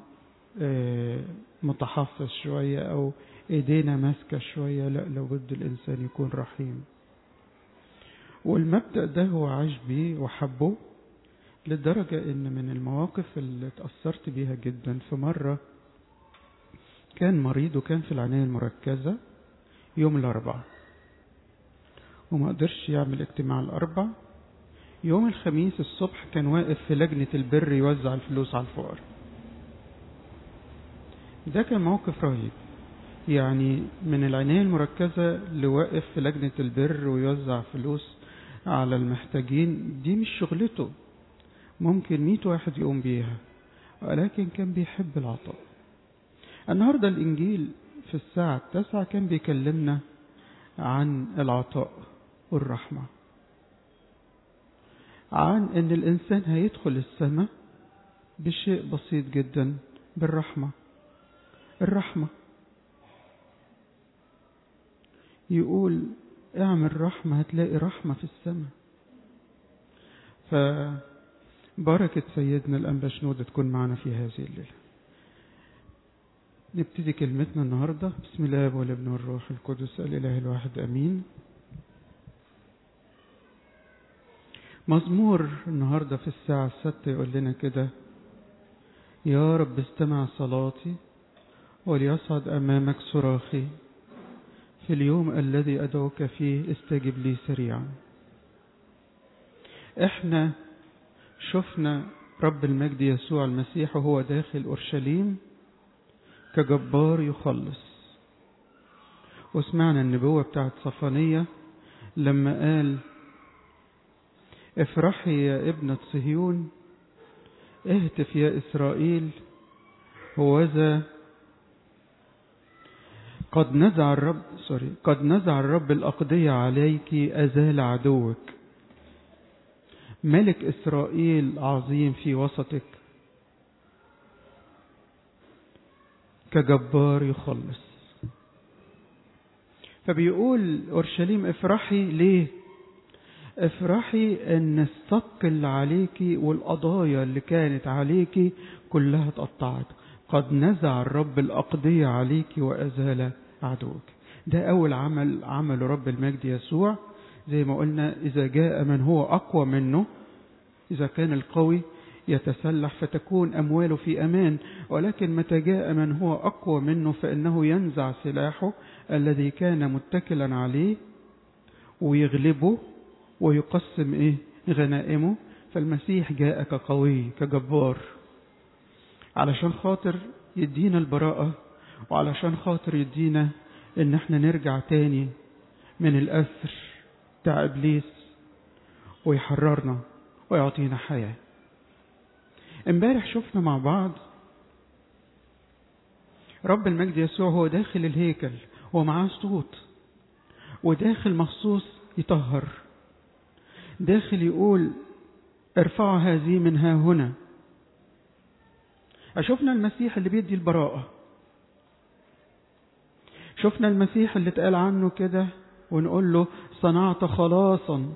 متحفظ شوية او ايدينا ماسكة شوية، لا لابد الانسان يكون رحيم. والمبدأ ده هو عاش بيه وحبه لدرجة ان من المواقف اللي اتأثرت بيها جدا، في مرة كان مريض وكان في العناية المركزة يوم الأربعاء وما قدرش يعمل اجتماع الأربع. يوم الخميس الصبح كان واقف في لجنة البر يوزع الفلوس على الفقراء. ده كان موقف رهيب، يعني من العناية المركزة لواقف في لجنة البر ويوزع فلوس على المحتاجين، دي مش شغلته، ممكن 100 واحد يقوم بيها، ولكن كان بيحب العطاء. النهاردة الإنجيل في الساعة 9 كان بيكلمنا عن العطاء والرحمة، عن أن الإنسان هيدخل السماء بشيء بسيط جدا، بالرحمة. الرحمة يقول اعمل رحمة هتلاقي رحمة في السماء. فبركة سيدنا الأنبا شنودة تكون معنا في هذه الليلة. نبتدي كلمتنا النهاردة. بسم الله والابن والروح القدس الإله الواحد أمين. مزمور النهاردة في الساعة 6 يقول لنا كده: يا رب استمع صلاتي وليصعد أمامك صراخي، في اليوم الذي أدعوك فيه استجب لي سريعا. احنا شفنا رب المجد يسوع المسيح وهو داخل أورشليم كجبار يخلص، وسمعنا النبوة بتاعت صفانية لما قال: افرحي يا ابنة صهيون، اهتف يا إسرائيل، هوذا قد نزع الرب الأقضية عليك، أزال عدوك. ملك إسرائيل عظيم في وسطك كجبار يخلص. فبيقول أورشليم افرحي. ليه؟ افرحي ان الصك اللي عليكي والقضايا اللي كانت عليكي كلها اتقطعت. قد نزع الرب الأقضية عليكي وأزال عدوك. ده أول عمل رب المجد يسوع. زي ما قلنا: إذا جاء من هو أقوى منه، إذا كان القوي يتسلح فتكون أمواله في أمان، ولكن متى جاء من هو أقوى منه فإنه ينزع سلاحه الذي كان متكلا عليه ويغلبه ويقسم غنائمه. فالمسيح جاء كقوي كجبار علشان خاطر يدينا البراءة، وعلشان خاطر يدينا ان احنا نرجع تاني من الأسر بتاع إبليس ويحررنا ويعطينا حياة. امبارح شفنا مع بعض رب المجد يسوع هو داخل الهيكل ومعاه صوت، وداخل مخصوص يطهر، داخل يقول: ارفعوا هذه من ها هنا. شفنا المسيح اللي بيدي البراءة، شفنا المسيح اللي اتقال عنه كده ونقول له صنعت خلاصا.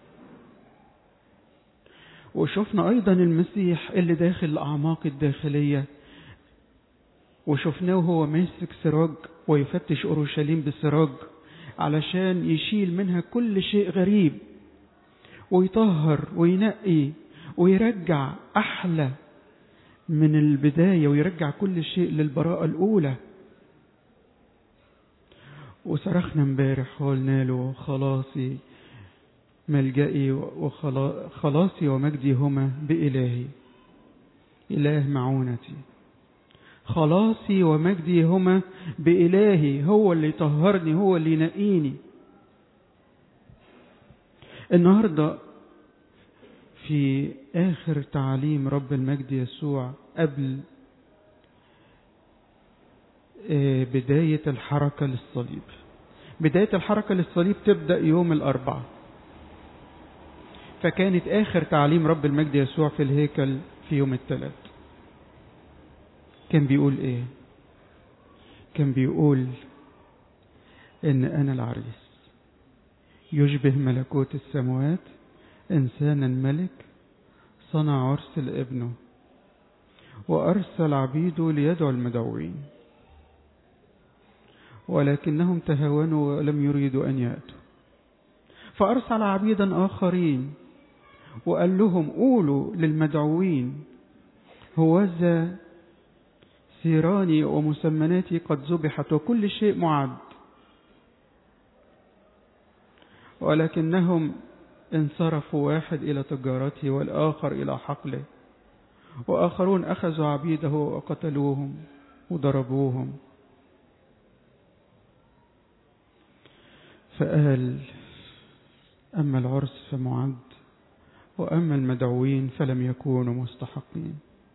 وشفنا أيضا المسيح اللي داخل الأعماق الداخلية، وشفناه وهو ماسك سراج ويفتش أورشليم بسراج علشان يشيل منها كل شيء غريب ويطهر وينقي ويرجع أحلى من البداية، ويرجع كل شيء للبراءة الأولى. وصرخنا امبارح وقلنا له: خلاصي ملجئي وخلاصي ومجدي هما بإلهي. إله معونتي، خلاصي ومجدي هما بإلهي. هو اللي يطهرني، هو اللي ينقيني. النهاردة في آخر تعليم رب المجد يسوع قبل بداية الحركة للصليب. بداية الحركة للصليب تبدأ يوم الأربعاء، فكانت آخر تعليم رب المجد يسوع في الهيكل في يوم الثلاث. كان بيقول إيه؟ كان بيقول إن أنا العريس، يشبه ملكوت السماوات إنسانا ملك صنع عرس لابنه وأرسل عبيده ليدعو المدعوين، ولكنهم تهاونوا ولم يريدوا أن يأتوا. فأرسل عبيدا آخرين وقال لهم: قولوا للمدعوين هوذا سيراني ومسمناتي قد ذبحت وكل شيء معد. ولكنهم انصرفوا، واحد إلى تجارته والآخر إلى حقله، وآخرون أخذوا عبيده وقتلوهم وضربوهم. فقال: أما العرس فمعد، وأما المدعوين فلم يكونوا مستحقين.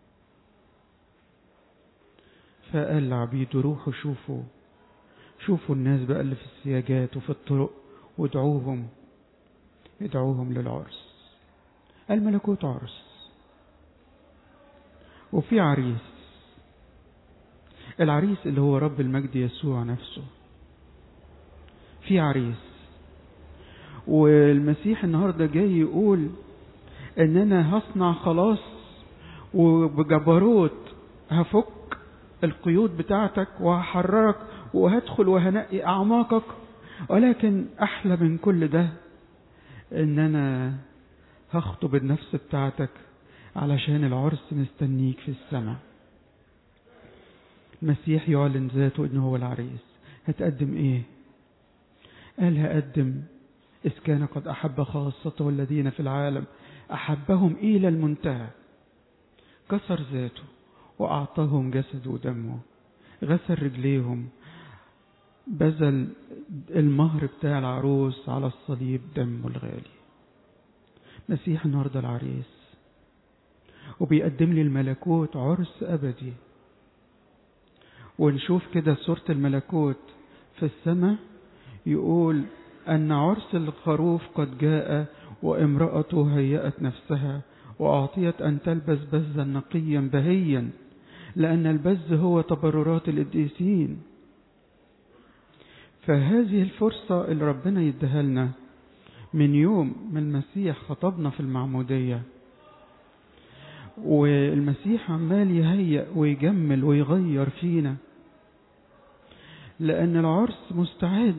فقال لعبيده: روحوا شوفوا الناس بقى اللي في السياجات وفي الطرق ادعوهم للعرس. الملكوت عرس، وفي عريس. العريس اللي هو رب المجد يسوع نفسه. في عريس، والمسيح النهاردة جاي يقول ان انا هصنع خلاص، وبجبروت هفك القيود بتاعتك وهحررك وهدخل وهنقي اعماقك. ولكن احلى من كل ده ان انا هخطب النفس بتاعتك علشان العرس مستنيك في السماء. المسيح يعلن ذاته انه هو العريس. هتقدم ايه؟ قال هقدم إذ كان قد أحب خاصته الذين في العالم أحبهم إلى المنتهى. كسر ذاته وأعطاهم جسده ودمه، غسل رجليهم، بذل المهر بتاع العروس على الصليب دمه الغالي. مسيح النهارده العريس، وبيقدم لي الملكوت عرس أبدي. ونشوف كده صورة الملكوت في السماء، يقول أن عرس الخروف قد جاء وامرأته هيأت نفسها وأعطيت أن تلبس بزا نقيا بهيا، لأن البز هو تبررات القديسين. فهذه الفرصة اللي ربنا يديها لنا من يوم ما المسيح خطبنا في المعمودية، والمسيح عمال يهيأ ويجمل ويغير فينا، لأن العرس مستعد.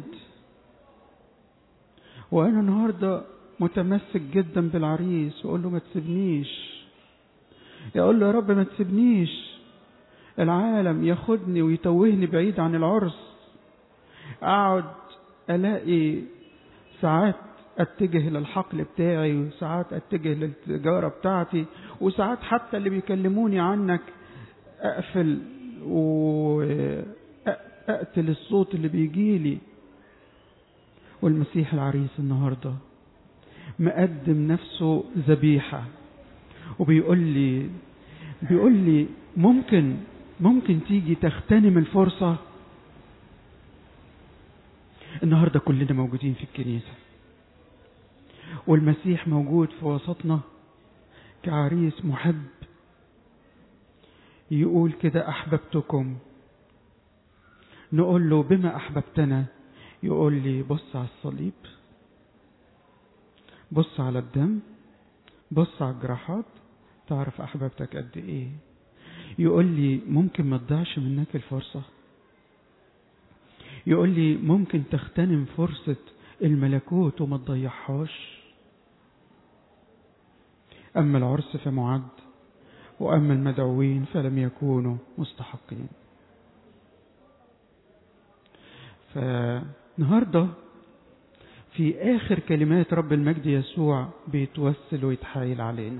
وأنا النهاردة متمسك جدا بالعريس، وأقول له ما تسيبنيش. يقول له يا رب ما تسيبنيش، العالم ياخدني ويتوهني بعيد عن العرس. أقعد ألاقي ساعات أتجه للحقل بتاعي، وساعات أتجه للتجارة بتاعتي، وساعات حتى اللي بيكلموني عنك أقفل وأقتل الصوت اللي بيجيلي. والمسيح العريس النهاردة مقدم نفسه ذبيحة، وبيقول لي ممكن تيجي تغتنم الفرصة. النهاردة كلنا موجودين في الكنيسة، والمسيح موجود في وسطنا كعريس محب. يقول كده أحببتكم، نقول له بما أحببتنا؟ يقول لي بص على الصليب، بص على الدم، بص على الجراحات، تعرف أحببتك قد إيه. يقول لي ممكن ما تضيعش منك الفرصة. يقول لي ممكن تغتنم فرصة الملكوت وما تضيعهاش. أما العرس فمعد، وأما المدعوين فلم يكونوا مستحقين. فالنهاردة في آخر كلمات رب المجد يسوع بيتوسل ويتحايل علينا،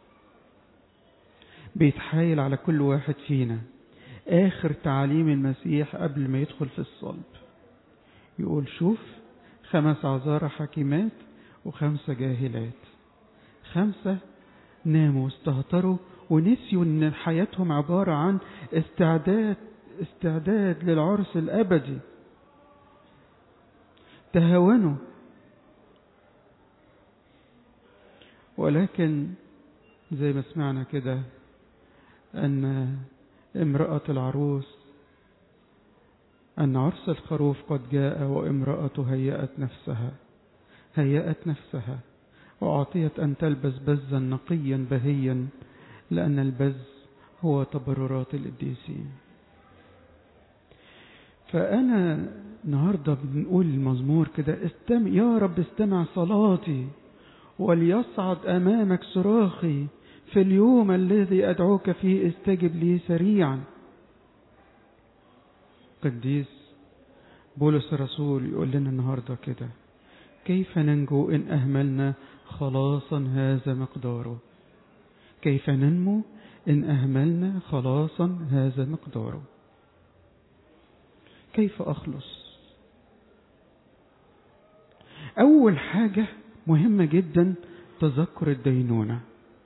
بيتحايل على كل واحد فينا. آخر تعاليم المسيح قبل ما يدخل في الصلب يقول شوف 5 عذارى حكيمات و5 جاهلات. 5 ناموا واستهتروا ونسيوا ان حياتهم عبارة عن استعداد للعرس الأبدي. تهاونوا، ولكن زي ما سمعنا كده أن امرأة العروس، أن عرس الخروف قد جاء وامرأة هيأت نفسها وأعطيت أن تلبس بزا نقيا بهيا، لأن البز هو تبررات القديسين. فأنا النهاردة بنقول المزمور كده يا رب استمع صلاتي وليصعد أمامك صراخي، في اليوم الذي أدعوك فيه استجب لي سريعا. قديس بولس الرسول يقول لنا النهاردة كده كيف ننجو إن أهملنا خلاصا هذا مقداره. كيف ننمو إن أهملنا خلاصا هذا مقداره. كيف أخلص؟ أول حاجة مهمة جدا تذكر الدينونة.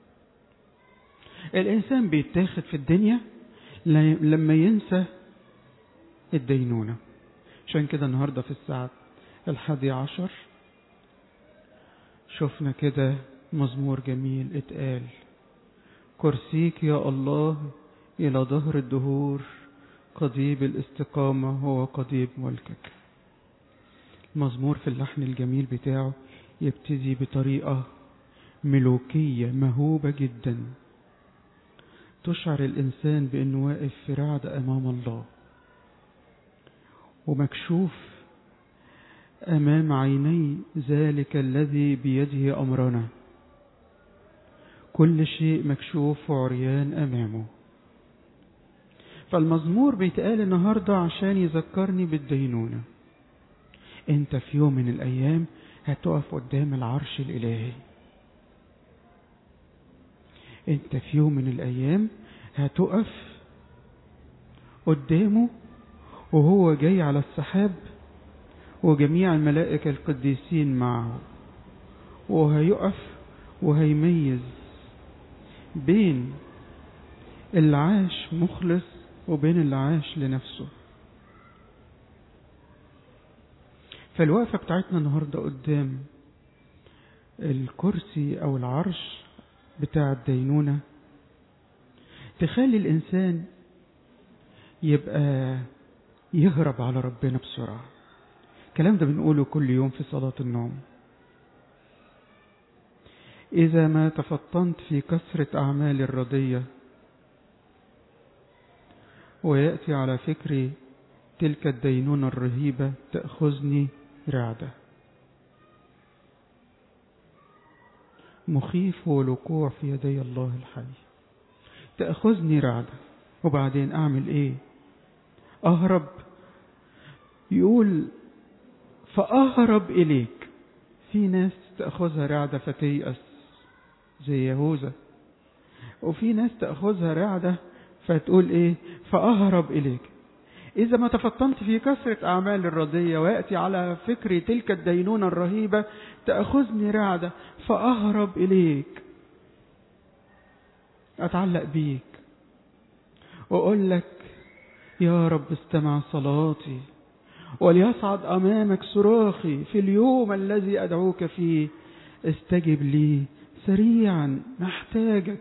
الإنسان بيتاخد في الدنيا لما ينسى الدينونة. عشان كده النهاردة في الساعة 11 شفنا كده مزمور جميل اتقال كرسيك يا الله إلى ظهر الدهور، قضيب الاستقامة هو قضيب ملكك. المزمور في اللحن الجميل بتاعه يبتدي بطريقة ملوكية مهوبة جدا، تشعر الإنسان بأنه واقف في رعد أمام الله ومكشوف أمام عيني ذلك الذي بيده أمرنا. كل شيء مكشوف وعريان أمامه. فالمزمور بيتقال النهاردة عشان يذكرني بالدينونة. انت في يوم من الأيام هتقف قدام العرش الإلهي. انت في يوم من الأيام هتقف قدامه وهو جاي على السحاب وجميع الملائكة القديسين معه، وهيقف وهيميز بين اللي عاش مخلص وبين اللي عاش لنفسه. فالوقفة بتاعتنا النهاردة قدام الكرسي أو العرش بتاع الدينونة تخلي الإنسان يبقى يهرب على ربنا بسرعة. الكلام ده بنقوله كل يوم في صلاة النوم. إذا ما تفطنت في كثرة أعمال الرضية ويأتي على فكري تلك الدينونة الرهيبة تأخذني رعدة. مخيف والوقوع في يدي الله الحي. تأخذني رعدة. وبعدين أعمل إيه؟ أهرب. يقول فأهرب إليك. في ناس تأخذها رعدة فتيأس زي يهوذا، وفي ناس تأخذها رعدة فتقول إيه؟ فأهرب إليك. إذا ما تفطنت في كثرة أعمال الرضية ويأتي على فكري تلك الدينونة الرهيبة تأخذني رعدة فأهرب إليك. أتعلق بيك وأقول لك يا رب استمع صلاتي وليصعد أمامك صراخي في اليوم الذي أدعوك فيه. استجب لي سريعا، محتاجك.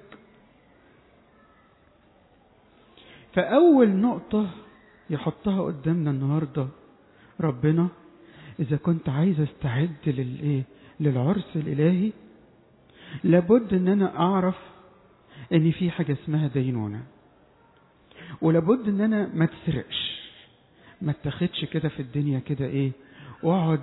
فأول نقطة يحطها قدامنا النهاردة ربنا، إذا كنت عايز استعد للعرس الإلهي، لابد أن أنا أعرف أن في حاجة اسمها دينونة، ولابد أن أنا ما تسرقش، ما تاخدش كده في الدنيا كده واقعد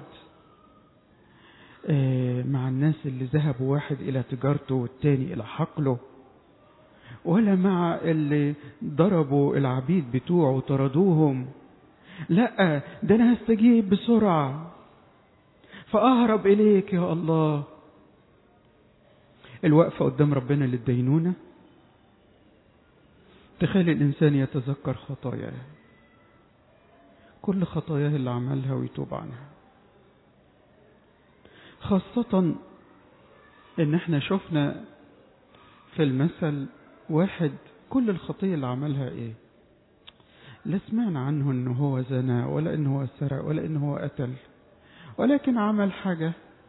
مع الناس اللي ذهبوا واحد إلى تجارته والتاني إلى حقله، ولا مع اللي ضربوا العبيد بتوعه وطردوهم. لا، ده أنا هستجيب بسرعة فأهرب إليك يا الله. الوقفة قدام ربنا للدينونة تخلي الإنسان يتذكر خطاياه، كل خطاياه اللي عملها ويتوب عنها. خاصة إن احنا شفنا في المثل واحد كل الخطية اللي عملها لا سمعنا عنه إنه هو زنا ولا إنه هو سرق ولا إنه هو قتل، ولكن عمل حاجة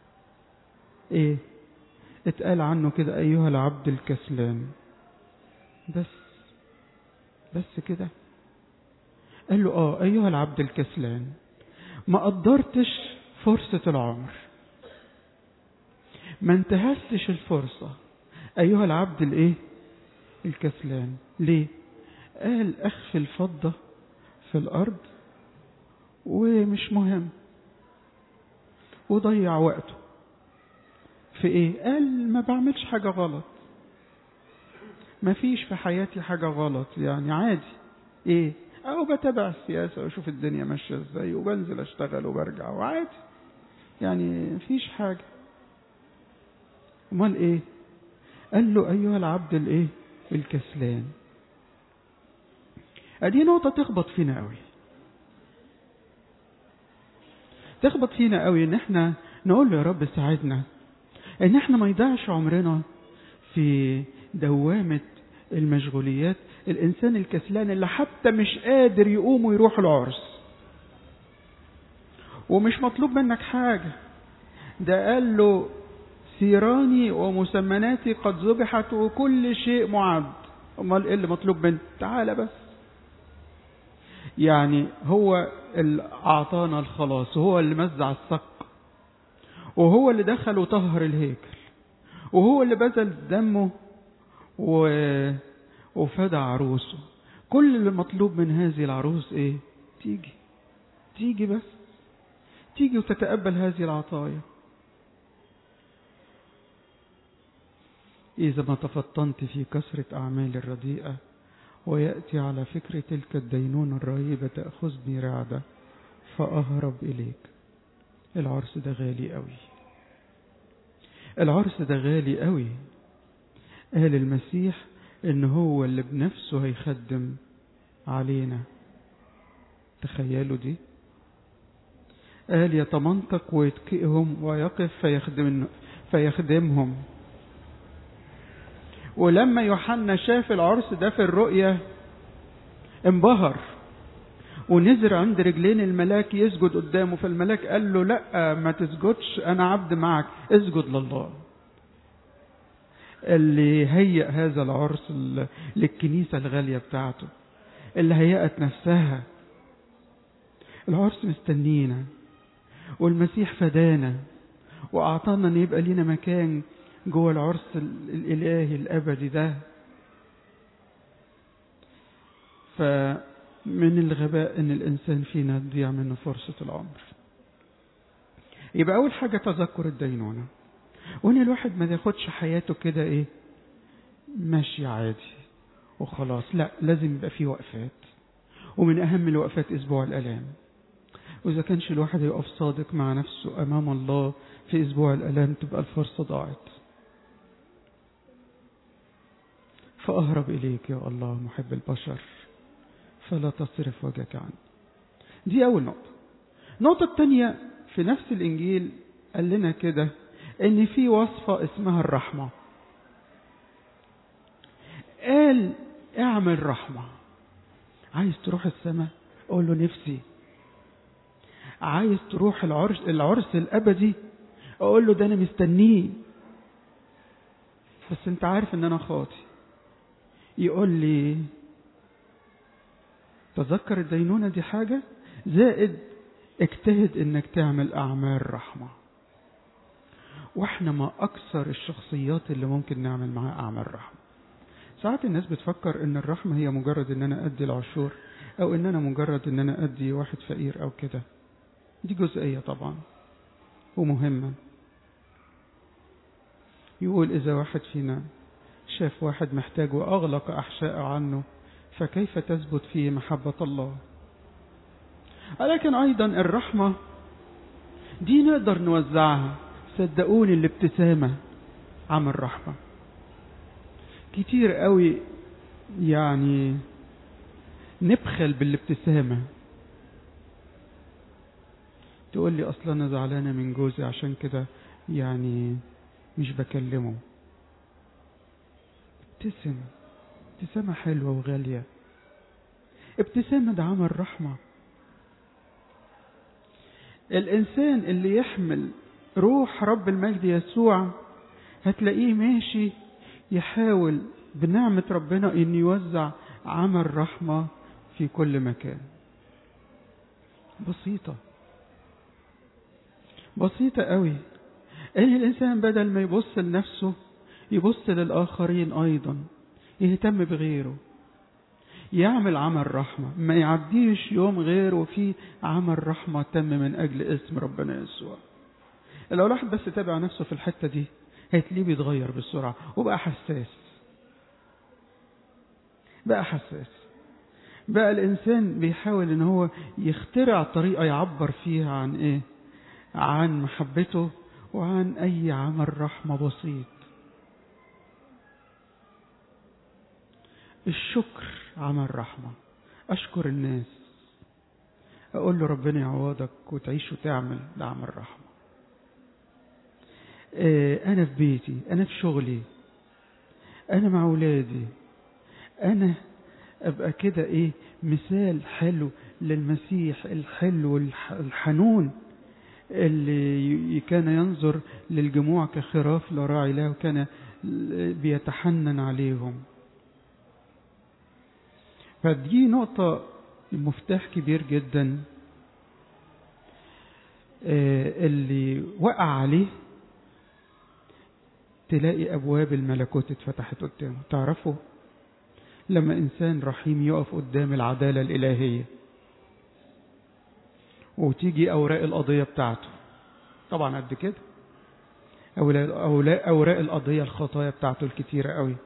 اتقال عنه كده أيها العبد الكسلان. بس كده قال له أيها العبد الكسلان، ما قدرتش فرصة العمر، ما انتهزتش الفرصة. أيها العبد الكسلان. ليه؟ قال أخفي الفضة في الأرض ومش مهم، وضيع وقته في قال ما بعملش حاجة غلط، ما فيش في حياتي حاجة غلط، يعني عادي أو بتابع السياسة وأشوف الدنيا ماشية ازاي وبنزل أشتغل وبرجع وعادي، يعني مفيش حاجة. امال قال له أيها العبد الكسلان. ادي نقطة تخبط فينا قوي، تخبط فينا قوي، ان احنا نقول له يا رب ساعدنا ان احنا ما يضيعش عمرنا في دوامة المشغوليات. الانسان الكسلان اللي حتى مش قادر يقوم ويروح العرس، ومش مطلوب منك حاجة، ده قال له سيراني ومسمناتي قد ذبحت وكل شيء معد. امال ايه اللي مطلوب منه؟ تعالى بس. يعني هو اللي اعطانا الخلاص، وهو اللي مزع الصك، وهو اللي دخل وطهر الهيكل، وهو اللي بذل دمه وفدى عروسه. كل اللي مطلوب من هذه العروس ايه؟ تيجي بس، تيجي وتتقبل هذه العطايا. إذا ما تفطنت في كثرة أعمال الرديئة ويأتي على فكر تلك الدينونة الرهيبة تأخذني رعدة فأهرب إليك. العرس ده غالي قوي، العرس ده غالي قوي. قال المسيح إن هو اللي بنفسه هيخدم علينا. تخيلوا دي. قال يتمنطق ويتكئهم ويقف فيخدمهم. ولما يوحنا شاف العرس ده في الرؤية انبهر ونزل عند رجلين الملاك يسجد قدامه. فالملاك قال له لا ما تسجدش، أنا عبد معك، اسجد لله اللي هيأ هذا العرس للكنيسة الغالية بتاعته، اللي هيأت نفسها. العرس مستنينا، والمسيح فدانا وأعطانا أن يبقى لنا مكان جوه العرس الإلهي الأبدي ده. فمن الغباء أن الإنسان فينا تضيع منه فرصة العمر. يبقى أول حاجة تذكر الدينونة، وإن الواحد ما ياخدش حياته كده إيه ماشي عادي وخلاص. لا، لازم يبقى فيه وقفات، ومن أهم الوقفات أسبوع الآلام. وإذا كانش الواحد يقف صادق مع نفسه أمام الله في أسبوع الآلام تبقى الفرصة ضاعت. فأهرب إليك يا الله محب البشر فلا تصرف وجهك عني. دي أول نقطة. النقطة الثانية في نفس الإنجيل قال لنا كده إن في وصفة اسمها الرحمة. قال اعمل رحمة. عايز تروح السماء قول له نفسي. عايز تروح العرس الأبدي أقول له ده أنا مستنيه، بس أنت عارف إن أنا خاطي. يقول لي تذكر الدينونة دي حاجة، زائد اجتهد إنك تعمل أعمال رحمة. وإحنا ما أكثر الشخصيات اللي ممكن نعمل معها أعمال رحمة. ساعات الناس بتفكر إن الرحمة هي مجرد إن أنا أدي العشور، أو إن أنا مجرد إن أنا أدي واحد فقير أو كده. دي جزئية طبعا ومهمة. يقول إذا واحد فينا شاف واحد محتاج وأغلق أحشاء عنه فكيف تثبت فيه محبة الله؟ ولكن أيضا الرحمة دي نقدر نوزعها. صدقوني الابتسامة عمل رحمة كتير قوي. يعني نبخل بالابتسامة. تقول لي أصلا أنا زعلانة من جوزي عشان كده يعني مش بكلمه. ابتسم، ابتسامة حلوة وغالية. ابتسامة ده عمل رحمة. الإنسان اللي يحمل روح رب المجد يسوع هتلاقيه ماشي يحاول بنعمة ربنا إن يوزع عمل رحمة في كل مكان. بسيطة قوي. إن الإنسان بدل ما يبص لنفسه يبص للآخرين أيضا، يهتم بغيره، يعمل عمل رحمة. ما يعديش يوم غير وفي عمل رحمة تم من أجل اسم ربنا يسوع. لو الواحد بس تابع نفسه في الحتة دي هتلاقيه بيتغير بسرعة وبقى حساس. بقى الإنسان بيحاول إن هو يخترع طريقة يعبر فيها عن إيه؟ عن محبته وعن أي عمل رحمة بسيط. الشكر عمل رحمة. أشكر الناس، أقول له ربنا يعوضك وتعيش وتعمل، ده عمل رحمة. أنا في بيتي، أنا في شغلي، أنا مع أولادي، أنا أبقى كده إيه مثال حلو للمسيح الحلو الحنون اللي كان ينظر للجموع كخراف لا راعي له، وكان بيتحنن عليهم. فدي نقطة مفتاح كبير جدا اللي وقع عليه تلاقي أبواب الملكوت اتفتحت قدامه. تعرفوا لما إنسان رحيم يقف قدام العدالة الإلهية وتيجي أوراق القضية بتاعته، طبعا قد كده أوراق القضية الخطايا بتاعته الكتيرة قوي،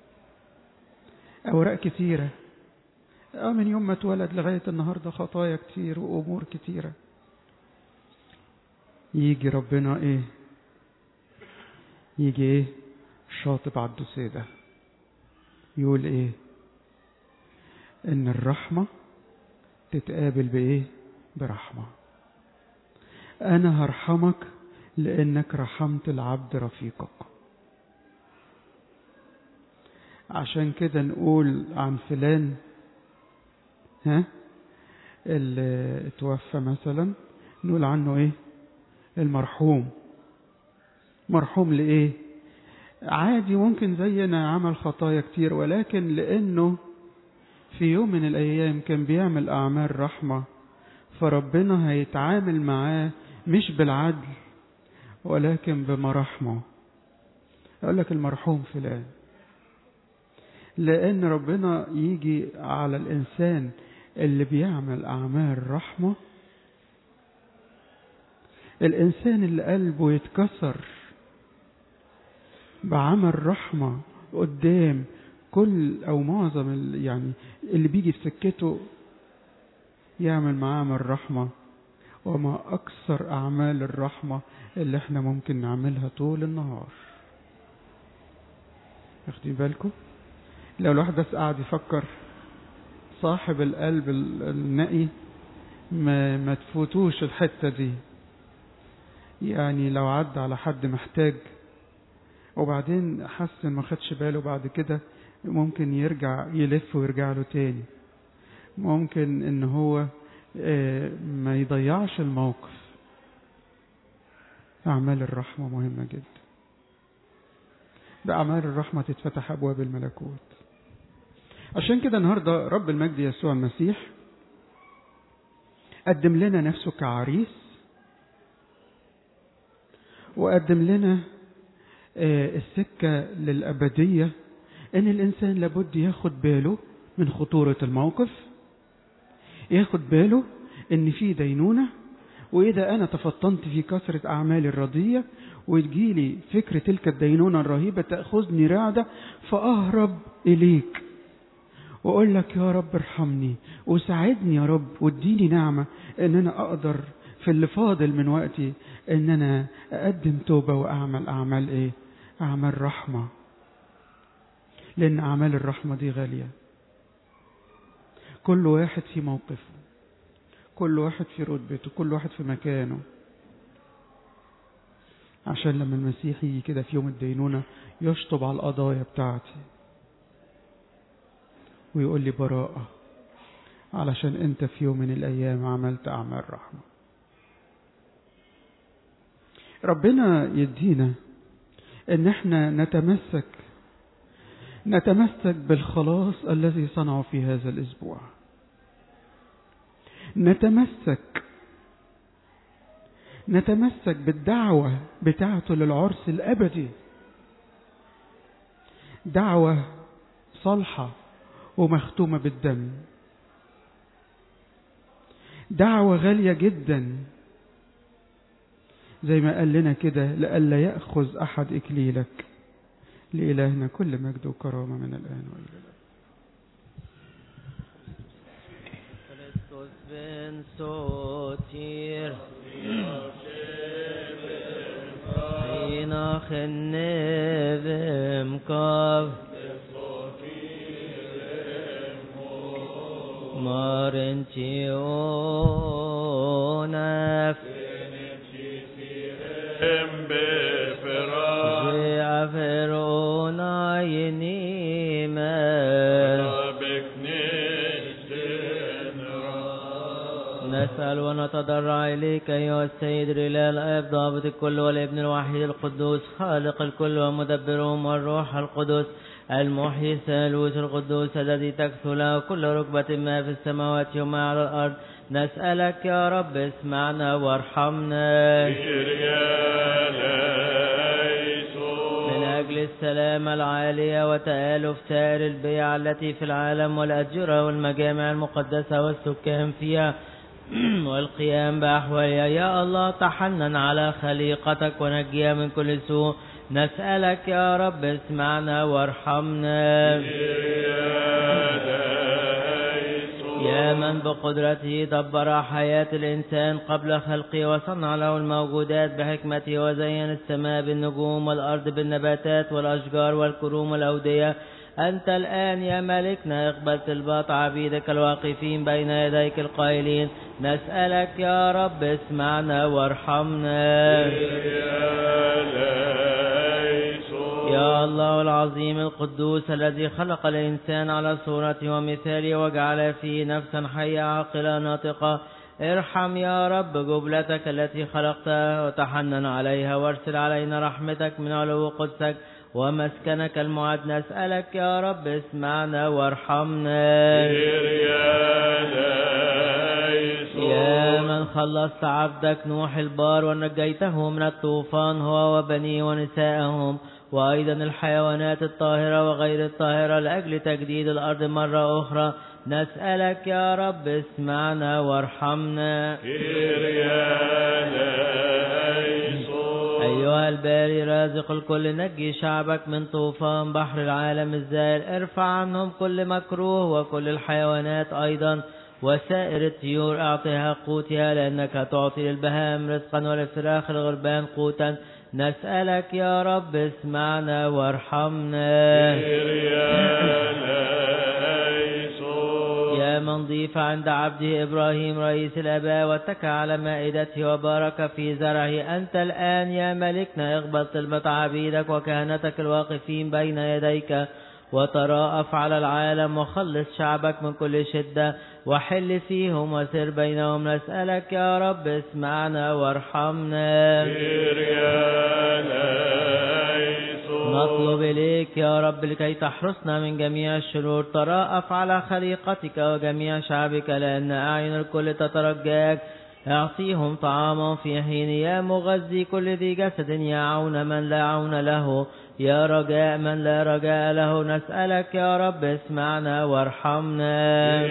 أوراق كتيرة من يوم ما اتولد لغاية النهاردة، خطايا كتير وأمور كتيرة. يجي ربنا إيه؟ يجي إيه؟ شاطب على الدسادة، يقول إيه؟ إن الرحمة تتقابل بإيه؟ برحمة. أنا هرحمك لأنك رحمت العبد رفيقك. عشان كده نقول عن فلان اللي اتوفى مثلا، نقول عنه ايه؟ المرحوم. مرحوم لإيه؟ عادي ممكن زينا عمل خطايا كتير، ولكن لأنه في يوم من الأيام كان بيعمل أعمال رحمة، فربنا هيتعامل معاه مش بالعدل ولكن بمرحمه. أقول لك المرحوم فلان، لأن ربنا يجي على الإنسان اللي بيعمل أعمال رحمة، الإنسان اللي قلبه يتكسر بعمل رحمة قدام كل أو معظم يعني اللي بيجي في سكته، يعمل معاه عمل رحمة. وما أكثر أعمال الرحمة اللي احنا ممكن نعملها طول النهار. واخدين بالكم؟ لو الواحد بس قاعد يفكر، صاحب القلب النقي ما تفوتوش الحتة دي. يعني لو عدى على حد محتاج وبعدين حس ما خدش باله، بعد كده ممكن يرجع يلف ويرجع له تاني. ممكن ان هو ما يضيعش الموقف. أعمال الرحمة مهمة جدا. بأعمال الرحمة تتفتح أبواب الملكوت. عشان كده النهاردة رب المجد يسوع المسيح قدم لنا نفسه كعريس، وقدم لنا السكة للأبدية، إن الإنسان لابد ياخد باله من خطورة الموقف، ياخد باله إن في دينونة، وإذا أنا تفطنت في كثرة أعمالي الرضية وتجيلي فكرة تلك الدينونة الرهيبة تأخذني رعدة، فأهرب إليك وأقول لك يا رب ارحمني وساعدني يا رب، واديني نعمة إن أنا أقدر في اللي فاضل من وقتي إن أنا أقدم توبة وأعمل أعمال إيه؟ أعمال رحمة. لأن أعمال الرحمة دي غالية. كل واحد في موقفه، كل واحد في رتبته، كل واحد في مكانه، عشان لما المسيح يجي كده في يوم الدينونة يشطب على القضايا بتاعتي ويقول لي براءة، علشان انت في يوم من الأيام عملت أعمال رحمة. ربنا يدينا ان احنا نتمسك بالخلاص الذي صنعه في هذا الأسبوع. نتمسك بالدعوة بتاعته للعرس الأبدي، دعوة صالحة ومختومة بالدم، دعوة غالية جدا، زي ما قال لنا كده: لئلا يأخذ أحد إكليلك. لإلهنا كل مجد وكرامة من الآن وإلى الأبد. Ben sotir Ina khennevem kav Marenti onaf Ze'averona yenime نسأل ونتضرع إليك أيها السيد الإله الآب ضابط الكل والابن الوحيد القدوس خالق الكل ومدبرهم والروح القدس المحيي الثالوث القدوس الذي تكثر له كل ركبة ما في السماوات وما على الأرض. نسألك يا رب اسمعنا وارحمنا من أجل السلامة العالية وتآلف سائر البيع التي في العالم والأجرة والمجامع المقدسة والسكان فيها والقيام بأحوالها. يا الله تحنن على خليقتك ونجيها من كل سوء. نسألك يا رب اسمعنا وارحمنا يا من بقدرته دبر حياة الإنسان قبل خلقه وصنع له الموجودات بحكمته وزين السماء بالنجوم والأرض بالنباتات والأشجار والكروم والأودية. أنت الآن يا ملكنا اقبل طلبات عبيدك الواقفين بين يديك القائلين نسألك يا رب اسمعنا وارحمنا. يا الله العظيم القدوس الذي خلق الإنسان على صورته ومثاله وجعل فيه نفسا حية عاقلة ناطقة ارحم يا رب جبلتك التي خلقتها وتحنن عليها وارسل علينا رحمتك من علو قدسك ومسكنك المعد. نسألك يا رب اسمعنا وارحمنا يا من خلصت عبدك نوح البار ونجيته من الطوفان هو وبنيه ونساءهم وأيضا الحيوانات الطاهرة وغير الطاهرة لأجل تجديد الأرض مرة أخرى. نسألك يا رب اسمعنا وارحمنا. أيها الباري رازق الكل نجي شعبك من طوفان بحر العالم الزائر. ارفع عنهم كل مكروه وكل الحيوانات أيضا وسائر الطيور أعطيها قوتها لأنك تعطي للبهائم رزقا وللفراخ الغربان قوتا. نسألك يا رب اسمعنا وارحمنا يا من ضيف عند عبده إبراهيم رئيس الآباء واتكى على مائدته وبارك في زرعه. أنت الآن يا ملكنا اقبل طلبة عبيدك وكهنتك الواقفين بين يديك وتراءف على العالم وخلص شعبك من كل شدة وحل فيهم وسر بينهم. نسألك يا رب اسمعنا وارحمنا. نطلب إليك يا رب لكي تحرسنا من جميع الشرور. تراءف على خليقتك وجميع شعبك لأن أعين الكل تترجاك. اعطيهم طعاما في حين يا مغذي كل ذي جسد يا عون من لا عون له يا رجاء من لا رجاء له. نسألك يا رب اسمعنا وارحمنا.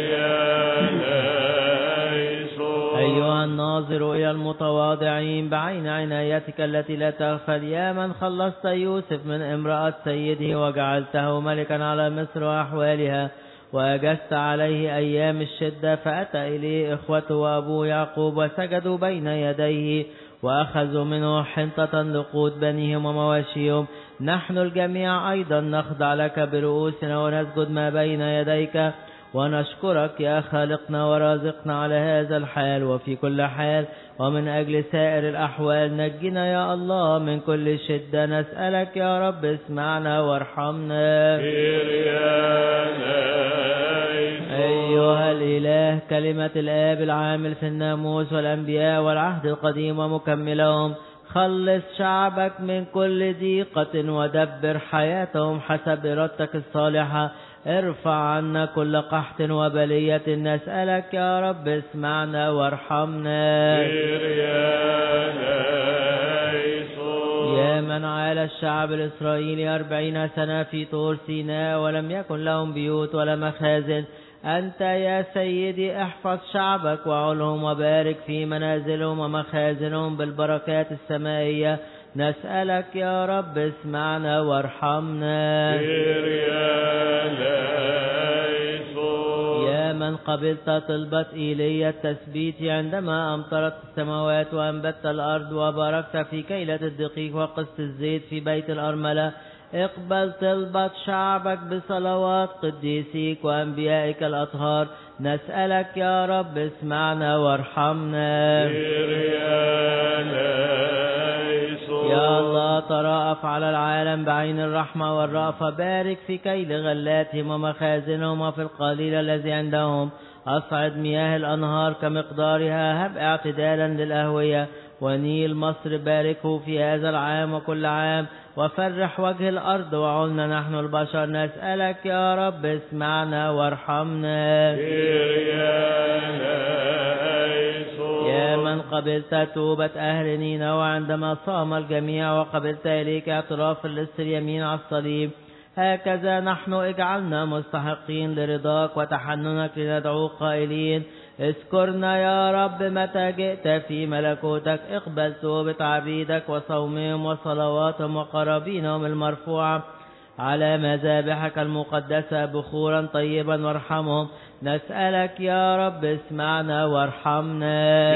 أيها الناظر إلى المتواضعين بعين عنايتك التي لا تغفل يا من خلصت يوسف من امرأة سيده وجعلته ملكا على مصر وأحوالها وأجزت عليه أيام الشدة فأتى إليه إخوته وأبوه يعقوب وسجدوا بين يديه وأخذوا منه حنطة لقوت بنيهم ومواشيهم. نحن الجميع أيضا نخضع لك برؤوسنا ونسجد ما بين يديك ونشكرك يا خالقنا ورازقنا على هذا الحال وفي كل حال ومن أجل سائر الأحوال. نجنا يا الله من كل شدة. نسألك يا رب اسمعنا وارحمنا. أيها الإله كلمة الآب العامل في الناموس والأنبياء والعهد القديم ومكملهم خلص شعبك من كل ضيقة ودبر حياتهم حسب إرادتك الصالحة. ارفع عنا كل قحط وبلية. نسألك يا رب اسمعنا وارحمنا. يا من عال الشعب الإسرائيلي 40 سنة في طور سيناء ولم يكن لهم بيوت ولا مخازن. أنت يا سيدي احفظ شعبك وعلهم وبارك في منازلهم ومخازنهم بالبركات السمائية. نسألك يا رب اسمعنا وارحمنا. يا من قبلت طلبة إيليا التثبيت عندما أمطرت السماوات وأنبت الأرض وباركت في كيلة الدقيق وقسط الزيت في بيت الأرملة اقبل طلبة شعبك بصلوات قديسيك وأنبيائك الأطهار. نسألك يا رب اسمعنا وارحمنا. يا الله تراءف على العالم بعين الرحمة والرأفة. بارك في كيل غلاتهم ومخازنهم وفي القليل الذي عندهم أصعد مياه الأنهار كمقدارها، هب اعتدالا للأهوية. ونيل مصر باركه في هذا العام وكل عام، وفرح وجه الأرض وعلنا نحن البشر. نسألك يا رب اسمعنا وارحمنا. يا من قبلت توبة أهل نينوى عندما صام الجميع، وقبلت إليك اعتراف اللص اليمين على الصليب، هكذا نحن اجعلنا مستحقين لرضاك وتحننك لندعوك قائلين: اذكرنا يا رب متى جئت في ملكوتك. اقبل توبة عبيدك وصومهم وصلواتهم وقرابينهم المرفوعة على مذابحك المقدسة بخورا طيبا، وارحمهم. نسألك يا رب اسمعنا وارحمنا.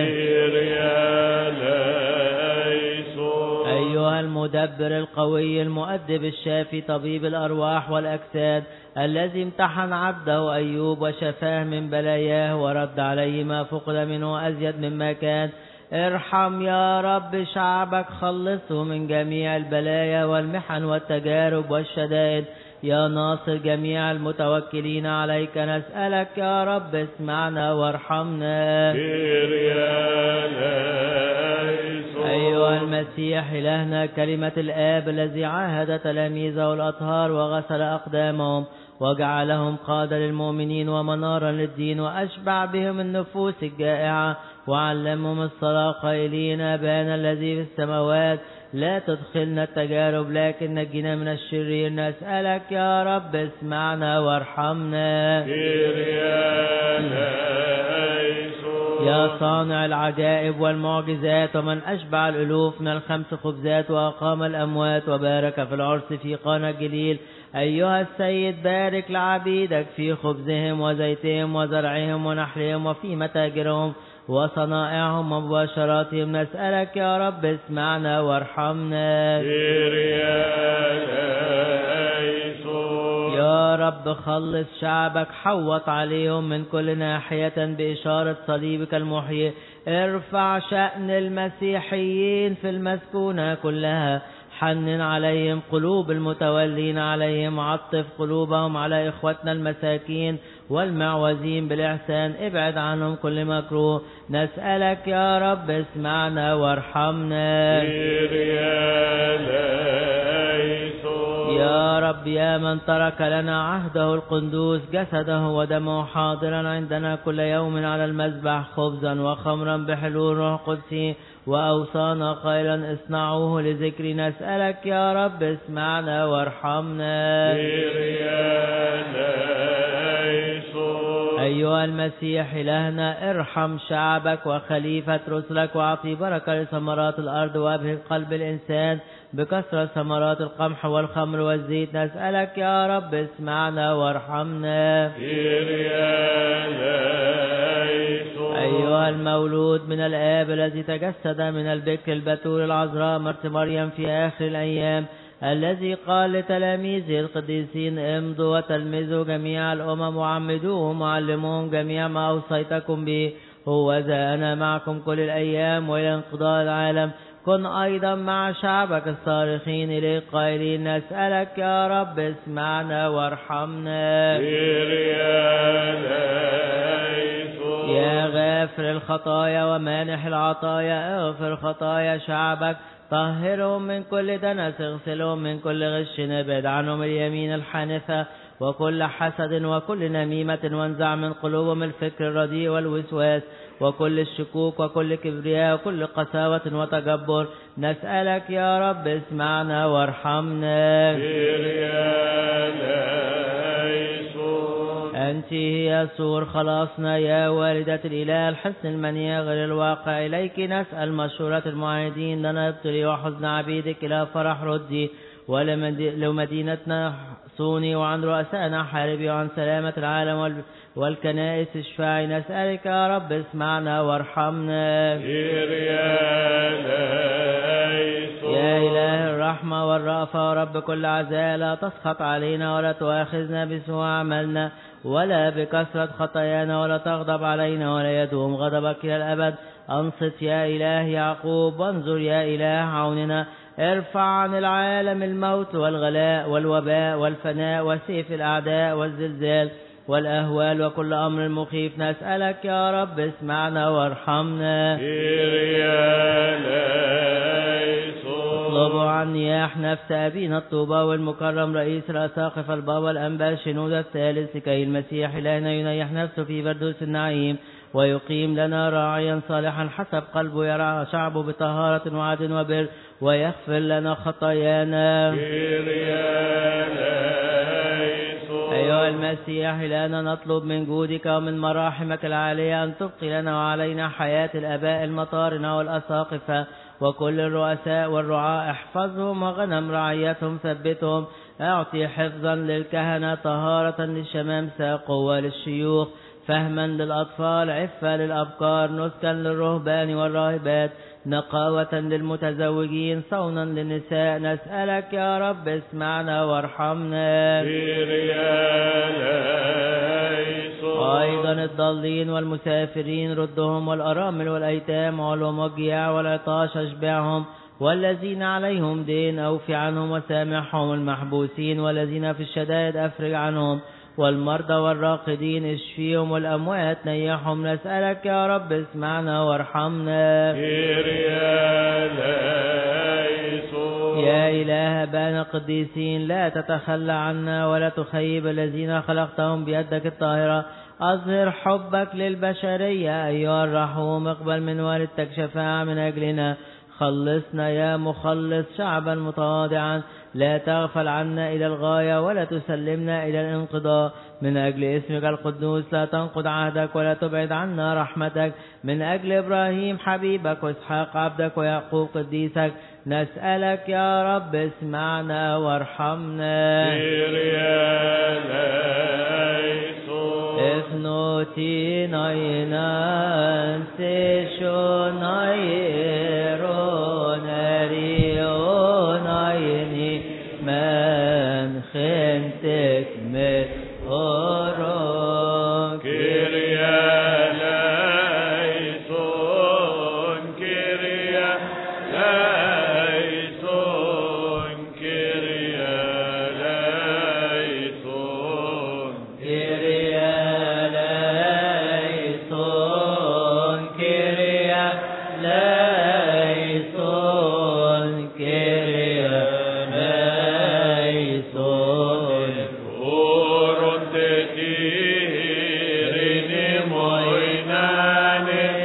أيها المدبر القوي المؤدب الشافي طبيب الأرواح والأجساد، الذي امتحن عبده أيوب وشفاه من بلاياه ورد عليه ما فقد منه أزيد مما كان، ارحم يا رب شعبك، خلصه من جميع البلايا والمحن والتجارب والشدائد. يا ناصر جميع المتوكلين عليك، نسألك يا رب اسمعنا وارحمنا. أيها المسيح إلهنا كلمة الآب الذي عاهد تلاميذه الأطهار وغسل أقدامهم وجعلهم قادة للمؤمنين ومنارا للدين، وأشبع بهم النفوس الجائعة، وعلمهم الصلاة قائلين: أبانا الذي في السماوات، لا تدخلنا التجارب لكن نجينا من الشرير. نسألك يا رب اسمعنا وارحمنا. يا صانع العجائب والمعجزات، ومن أشبع الألوف من الخمس خبزات وأقام الأموات وبارك في العرس في قانا الجليل، أيها السيد بارك لعبيدك في خبزهم وزيتهم وزرعهم ونحلهم وفي متاجرهم وصنائعهم ومباشراتهم. نسألك يا رب اسمعنا وارحمنا. يا رب خلص شعبك، حوط عليهم من كل ناحية بإشارة صليبك المحيي. ارفع شأن المسيحيين في المسكونة كلها، حنن عليهم قلوب المتولين عليهم، عطف قلوبهم على إخوتنا المساكين والمعوزين بالإحسان، ابعد عنهم كل مكروه. نسألك يا رب اسمعنا وارحمنا. يا رب يا من ترك لنا عهده القدوس، جسده ودمه حاضرا عندنا كل يوم على المذبح، خبزا وخمرا بحلول روح قدسي، وأوصانا قائلا: اصنعوه لذكري. نسألك يا رب اسمعنا وارحمنا. أيها المسيح إلهنا ارحم شعبك وخليفة رسلك، وأعطي بركة لثمرات الأرض، وأبهج قلب الإنسان بكثرة ثمرات القمح والخمر والزيت. نسألك يا رب اسمعنا وارحمنا. أيها المولود من الآب الذي تجسد من البكر البتول العذراء مرت مريم في آخر الأيام، الذي قال لتلاميذه القديسين: امضوا وتلمذوا جميع الأمم وعمدوهم وعلموهم جميع ما أوصيتكم به، هوذا أنا معكم كل الأيام وإلى انقضاء العالم. كن أيضا مع شعبك الصارخين إليك قائلين: نسألك يا رب اسمعنا وارحمنا. يا غافر الخطايا ومانح العطايا، اغفر خطايا شعبك، طهرهم من كل دنس، اغسلهم من كل غش، ابعد عنهم اليمين الحانثة وكل حسد وكل نميمة، وانزع من قلوبهم الفكر الرديء والوسواس وكل الشكوك وكل كبرياء وكل قساوة وتجبر. نسألك يا رب اسمعنا وارحمنا. أنت هي سور خلاصنا يا والدة الإله، الحسن المنيع غير الواقع. إليك نسأل مشورة المعاندين لنا ابتلي وحزن عبيدك إلى فرح ردي، ولمدينتنا صوني، وعن رؤسائنا حاربي، وعن سلامة العالم والكنائس اشفعي. نسألك يا رب اسمعنا وارحمنا. يا إله الرحمة والرأفة ورب كل عزاء، لا تسخط علينا ولا تؤاخذنا بسوء عملنا ولا بكثرة خطايانا، ولا تغضب علينا ولا يدوم غضبك إلى الأبد. أنصت يا إله يعقوب، وانظر يا إله عوننا. ارفع عن العالم الموت والغلاء والوباء والفناء وسيف الأعداء والزلزال والأهوال وكل أمر مخيف، نسألك يا رب اسمعنا وارحمنا. اطلبوا عن نياح نفس أبينا الطوبى والمكرم رئيس الأساقفة البابا الأنبا شنودة الثالث، لكي المسيح إلهنا ينيح نفسه في فردوس النعيم ويقيم لنا راعيا صالحا حسب قلبه، يرعى شعبه بطهارة وعدل وبر ويغفر لنا خطايانا. أيها المسيح إلهنا نطلب من جودك ومن مراحمك العالية أن تبقي لنا وعلينا حياة الآباء المطارنة والأساقفة وكل الرؤساء والرعاة، احفظهم وغنم رعيتهم ثبتهم، أعطي حفظا للكهنة، طهارة للشمامسة، قوة للشيوخ، فهما للأطفال، عفة للأبكار، نسكا للرهبان والراهبات، نقاوة للمتزوجين، صونا للنساء. نسألك يا رب اسمعنا وارحمنا. أيضا الضالين والمسافرين ردهم، والأرامل والأيتام والمضجيع والعطاش اشبعهم، والذين عليهم دين أوفي عنهم وسامحهم، المحبوسين والذين في الشدائد أفرج عنهم، والمرضى والراقدين اشفيهم، والأموات نيحهم. نسألك يا رب اسمعنا وارحمنا. يا إله أبانا القديسين، لا تتخلى عنا ولا تخيب الذين خلقتهم بيدك الطاهرة، أظهر حبك للبشرية أيها الرحوم، اقبل من والدتك شفاعة من أجلنا، خلصنا يا مخلص شعبا متواضعا، لا تغفل عنا إلى الغاية ولا تسلمنا إلى الانقضاء، من أجل اسمك القدوس لا تنقض عهدك ولا تبعد عنا رحمتك، من أجل إبراهيم حبيبك وإسحاق عبدك ويعقوب قديسك. نسألك يا رب اسمعنا وارحمنا. افنوتي ناينان سيشو نايرون أريون عيني من خنتك متورون كيريا لايسون كيريا لايسون كيريا لايسون كيريا لايسون كيريا لايسون كيريا لايسون أورون تكيرني موينان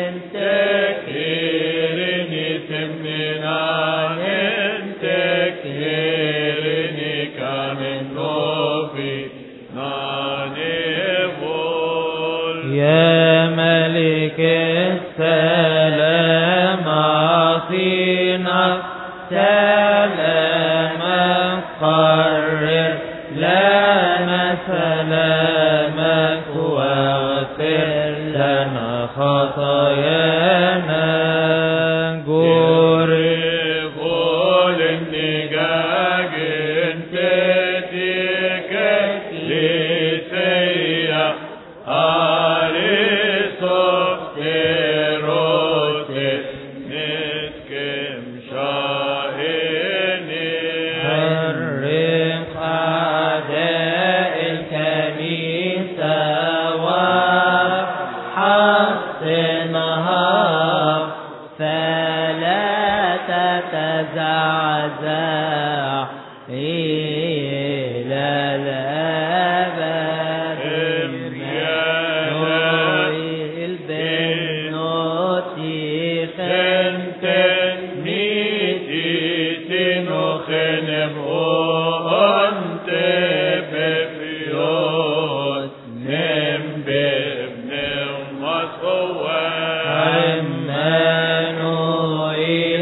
تكيرني تمنان تكيرني كامن نوفي نانيفول. يا ملك السلام أعطينا سلامك، قرر لنا سلامك واغفر لنا خطايانا. قرب النجاج انتتك لسيا أريسوف تيروتي نسكم شاهيني. حرق أعداء الكنيسة وحصنها فلا تتزعزع إلى الأبد. البنوتي خنتن ميتي تنخنب أنت بفيوت نم بابن مصوان. عمانوئيل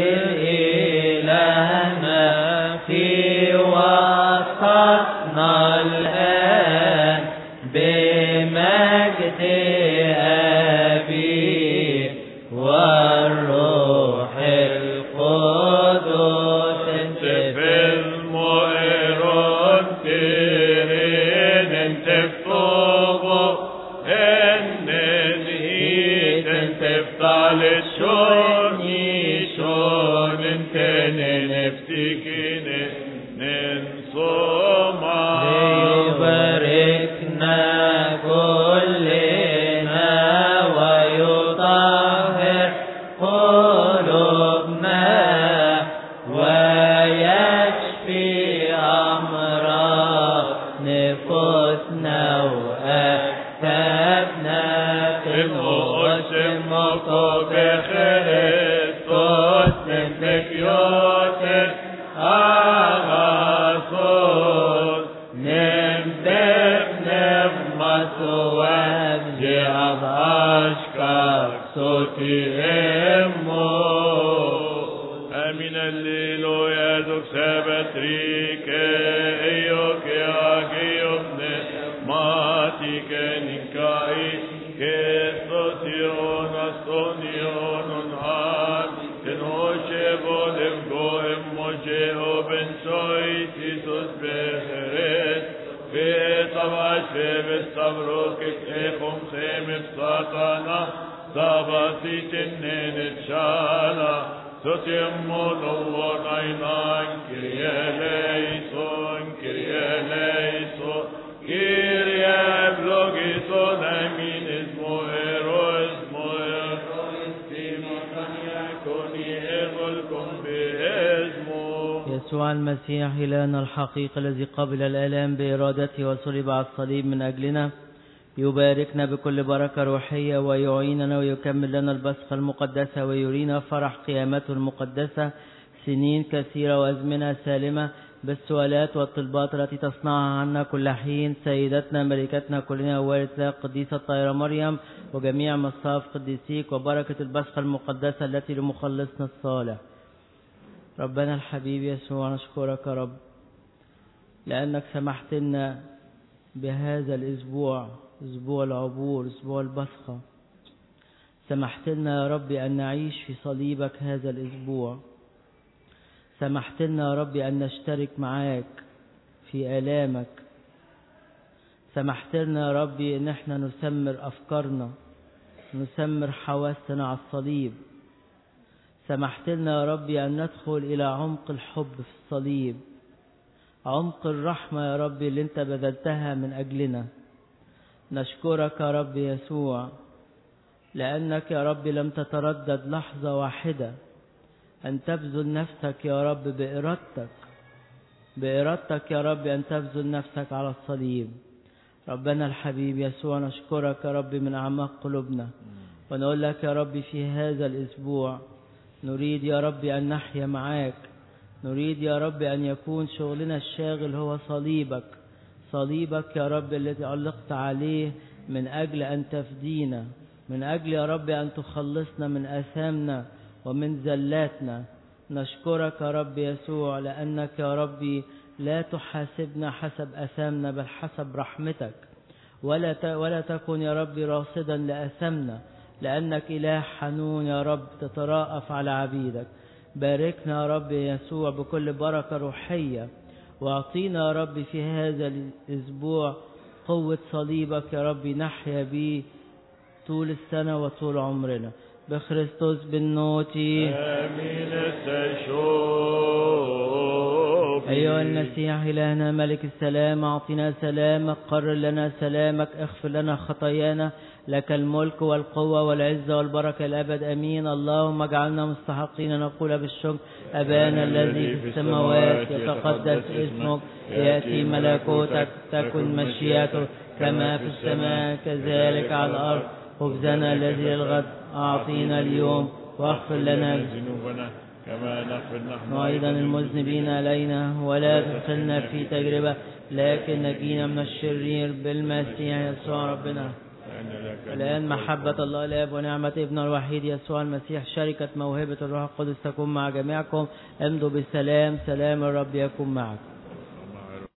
إلهنا في وسطنا الآن بمجد أبي والروح القدس. انت في المؤرون ترين انت في طوبه ان نهيت انت في طالت شوني شون انت نفتكين ننصوما. ليباركنا يسوع المسيح إلهنا الحقيقي الذي قبل الآلام بإرادته وصلب على الصليب من أجلنا يباركنا بكل بركة روحية ويعيننا ويكمل لنا البسخة المقدسة ويرينا فرح قيامته المقدسة سنين كثيرة وأزمنة سالمة بالسؤالات والطلبات التي تصنعها عنا كل حين سيدتنا ملكتنا كلنا ووالدتنا القديسة الطاهرة مريم وجميع مصاف قديسيك وبركة البسخة المقدسة التي لمخلصنا الصالح. ربنا الحبيب يسوع نشكرك يا رب لأنك سمحت لنا بهذا الأسبوع، أسبوع العبور، أسبوع البسخة. سمحت لنا يا رب أن نعيش في صليبك هذا الأسبوع. سمحت لنا يا رب أن نشترك معاك في آلامك. سمحت لنا يا رب أن احنا نسمر أفكارنا، نسمر حواسنا على الصليب. سمحت لنا يا رب أن ندخل إلى عمق الحب في الصليب، عمق الرحمة يا رب اللي انت بذلتها من أجلنا. نشكرك يا رب يسوع لأنك يا رب لم تتردد لحظة واحدة أن تبذل نفسك يا رب بإرادتك يا رب أن تبذل نفسك على الصليب. ربنا الحبيب يسوع نشكرك يا رب من أعماق قلوبنا ونقول لك يا رب في هذا الأسبوع نريد يا رب أن نحيا معاك. نريد يا رب أن يكون شغلنا الشاغل هو صليبك يا رب الذي علقت عليه من أجل أن تفدينا، من أجل يا رب أن تخلصنا من آثامنا ومن زلاتنا. نشكرك يا رب يسوع لأنك يا ربي لا تحاسبنا حسب آثامنا بل حسب رحمتك، ولا تكن يا ربي راصدا لآثامنا لأنك إله حنون يا رب تتراءف على عبيدك. باركنا يا رب يسوع بكل بركة روحية واعطينا يا رب في هذا الأسبوع قوة صليبك يا رب نحيا به طول السنة وطول عمرنا بخريستوس بالنوتي. آمين. أيها المسيح إلهنا ملك السلام أعطنا سلامك، قرر لنا سلامك، اغفر لنا خطايانا، لك الملك والقوة والعزة والبركة الأبد أمين. اللهم اجعلنا مستحقين نقول بالشكر أبانا الذي في السماوات يتقدس اسمك، يأتي ملكوتك، تكن مشيئتك كما في السماء كذلك على الأرض. خبزنا الذي للغد أعطينا اليوم واغفر لنا ذنوبنا كما نغفر نحن أيضا المذنبين علينا ولا تدخلنا في تجربة لكن نجينا من الشرير بالمسيح يسوع ربنا. الآن محبة الله الآب ونعمة ابن الوحيد يسوع المسيح شركة موهبة الروح القدس تكون مع جميعكم. امضوا بالسلام، سلام الرب يكون معكم.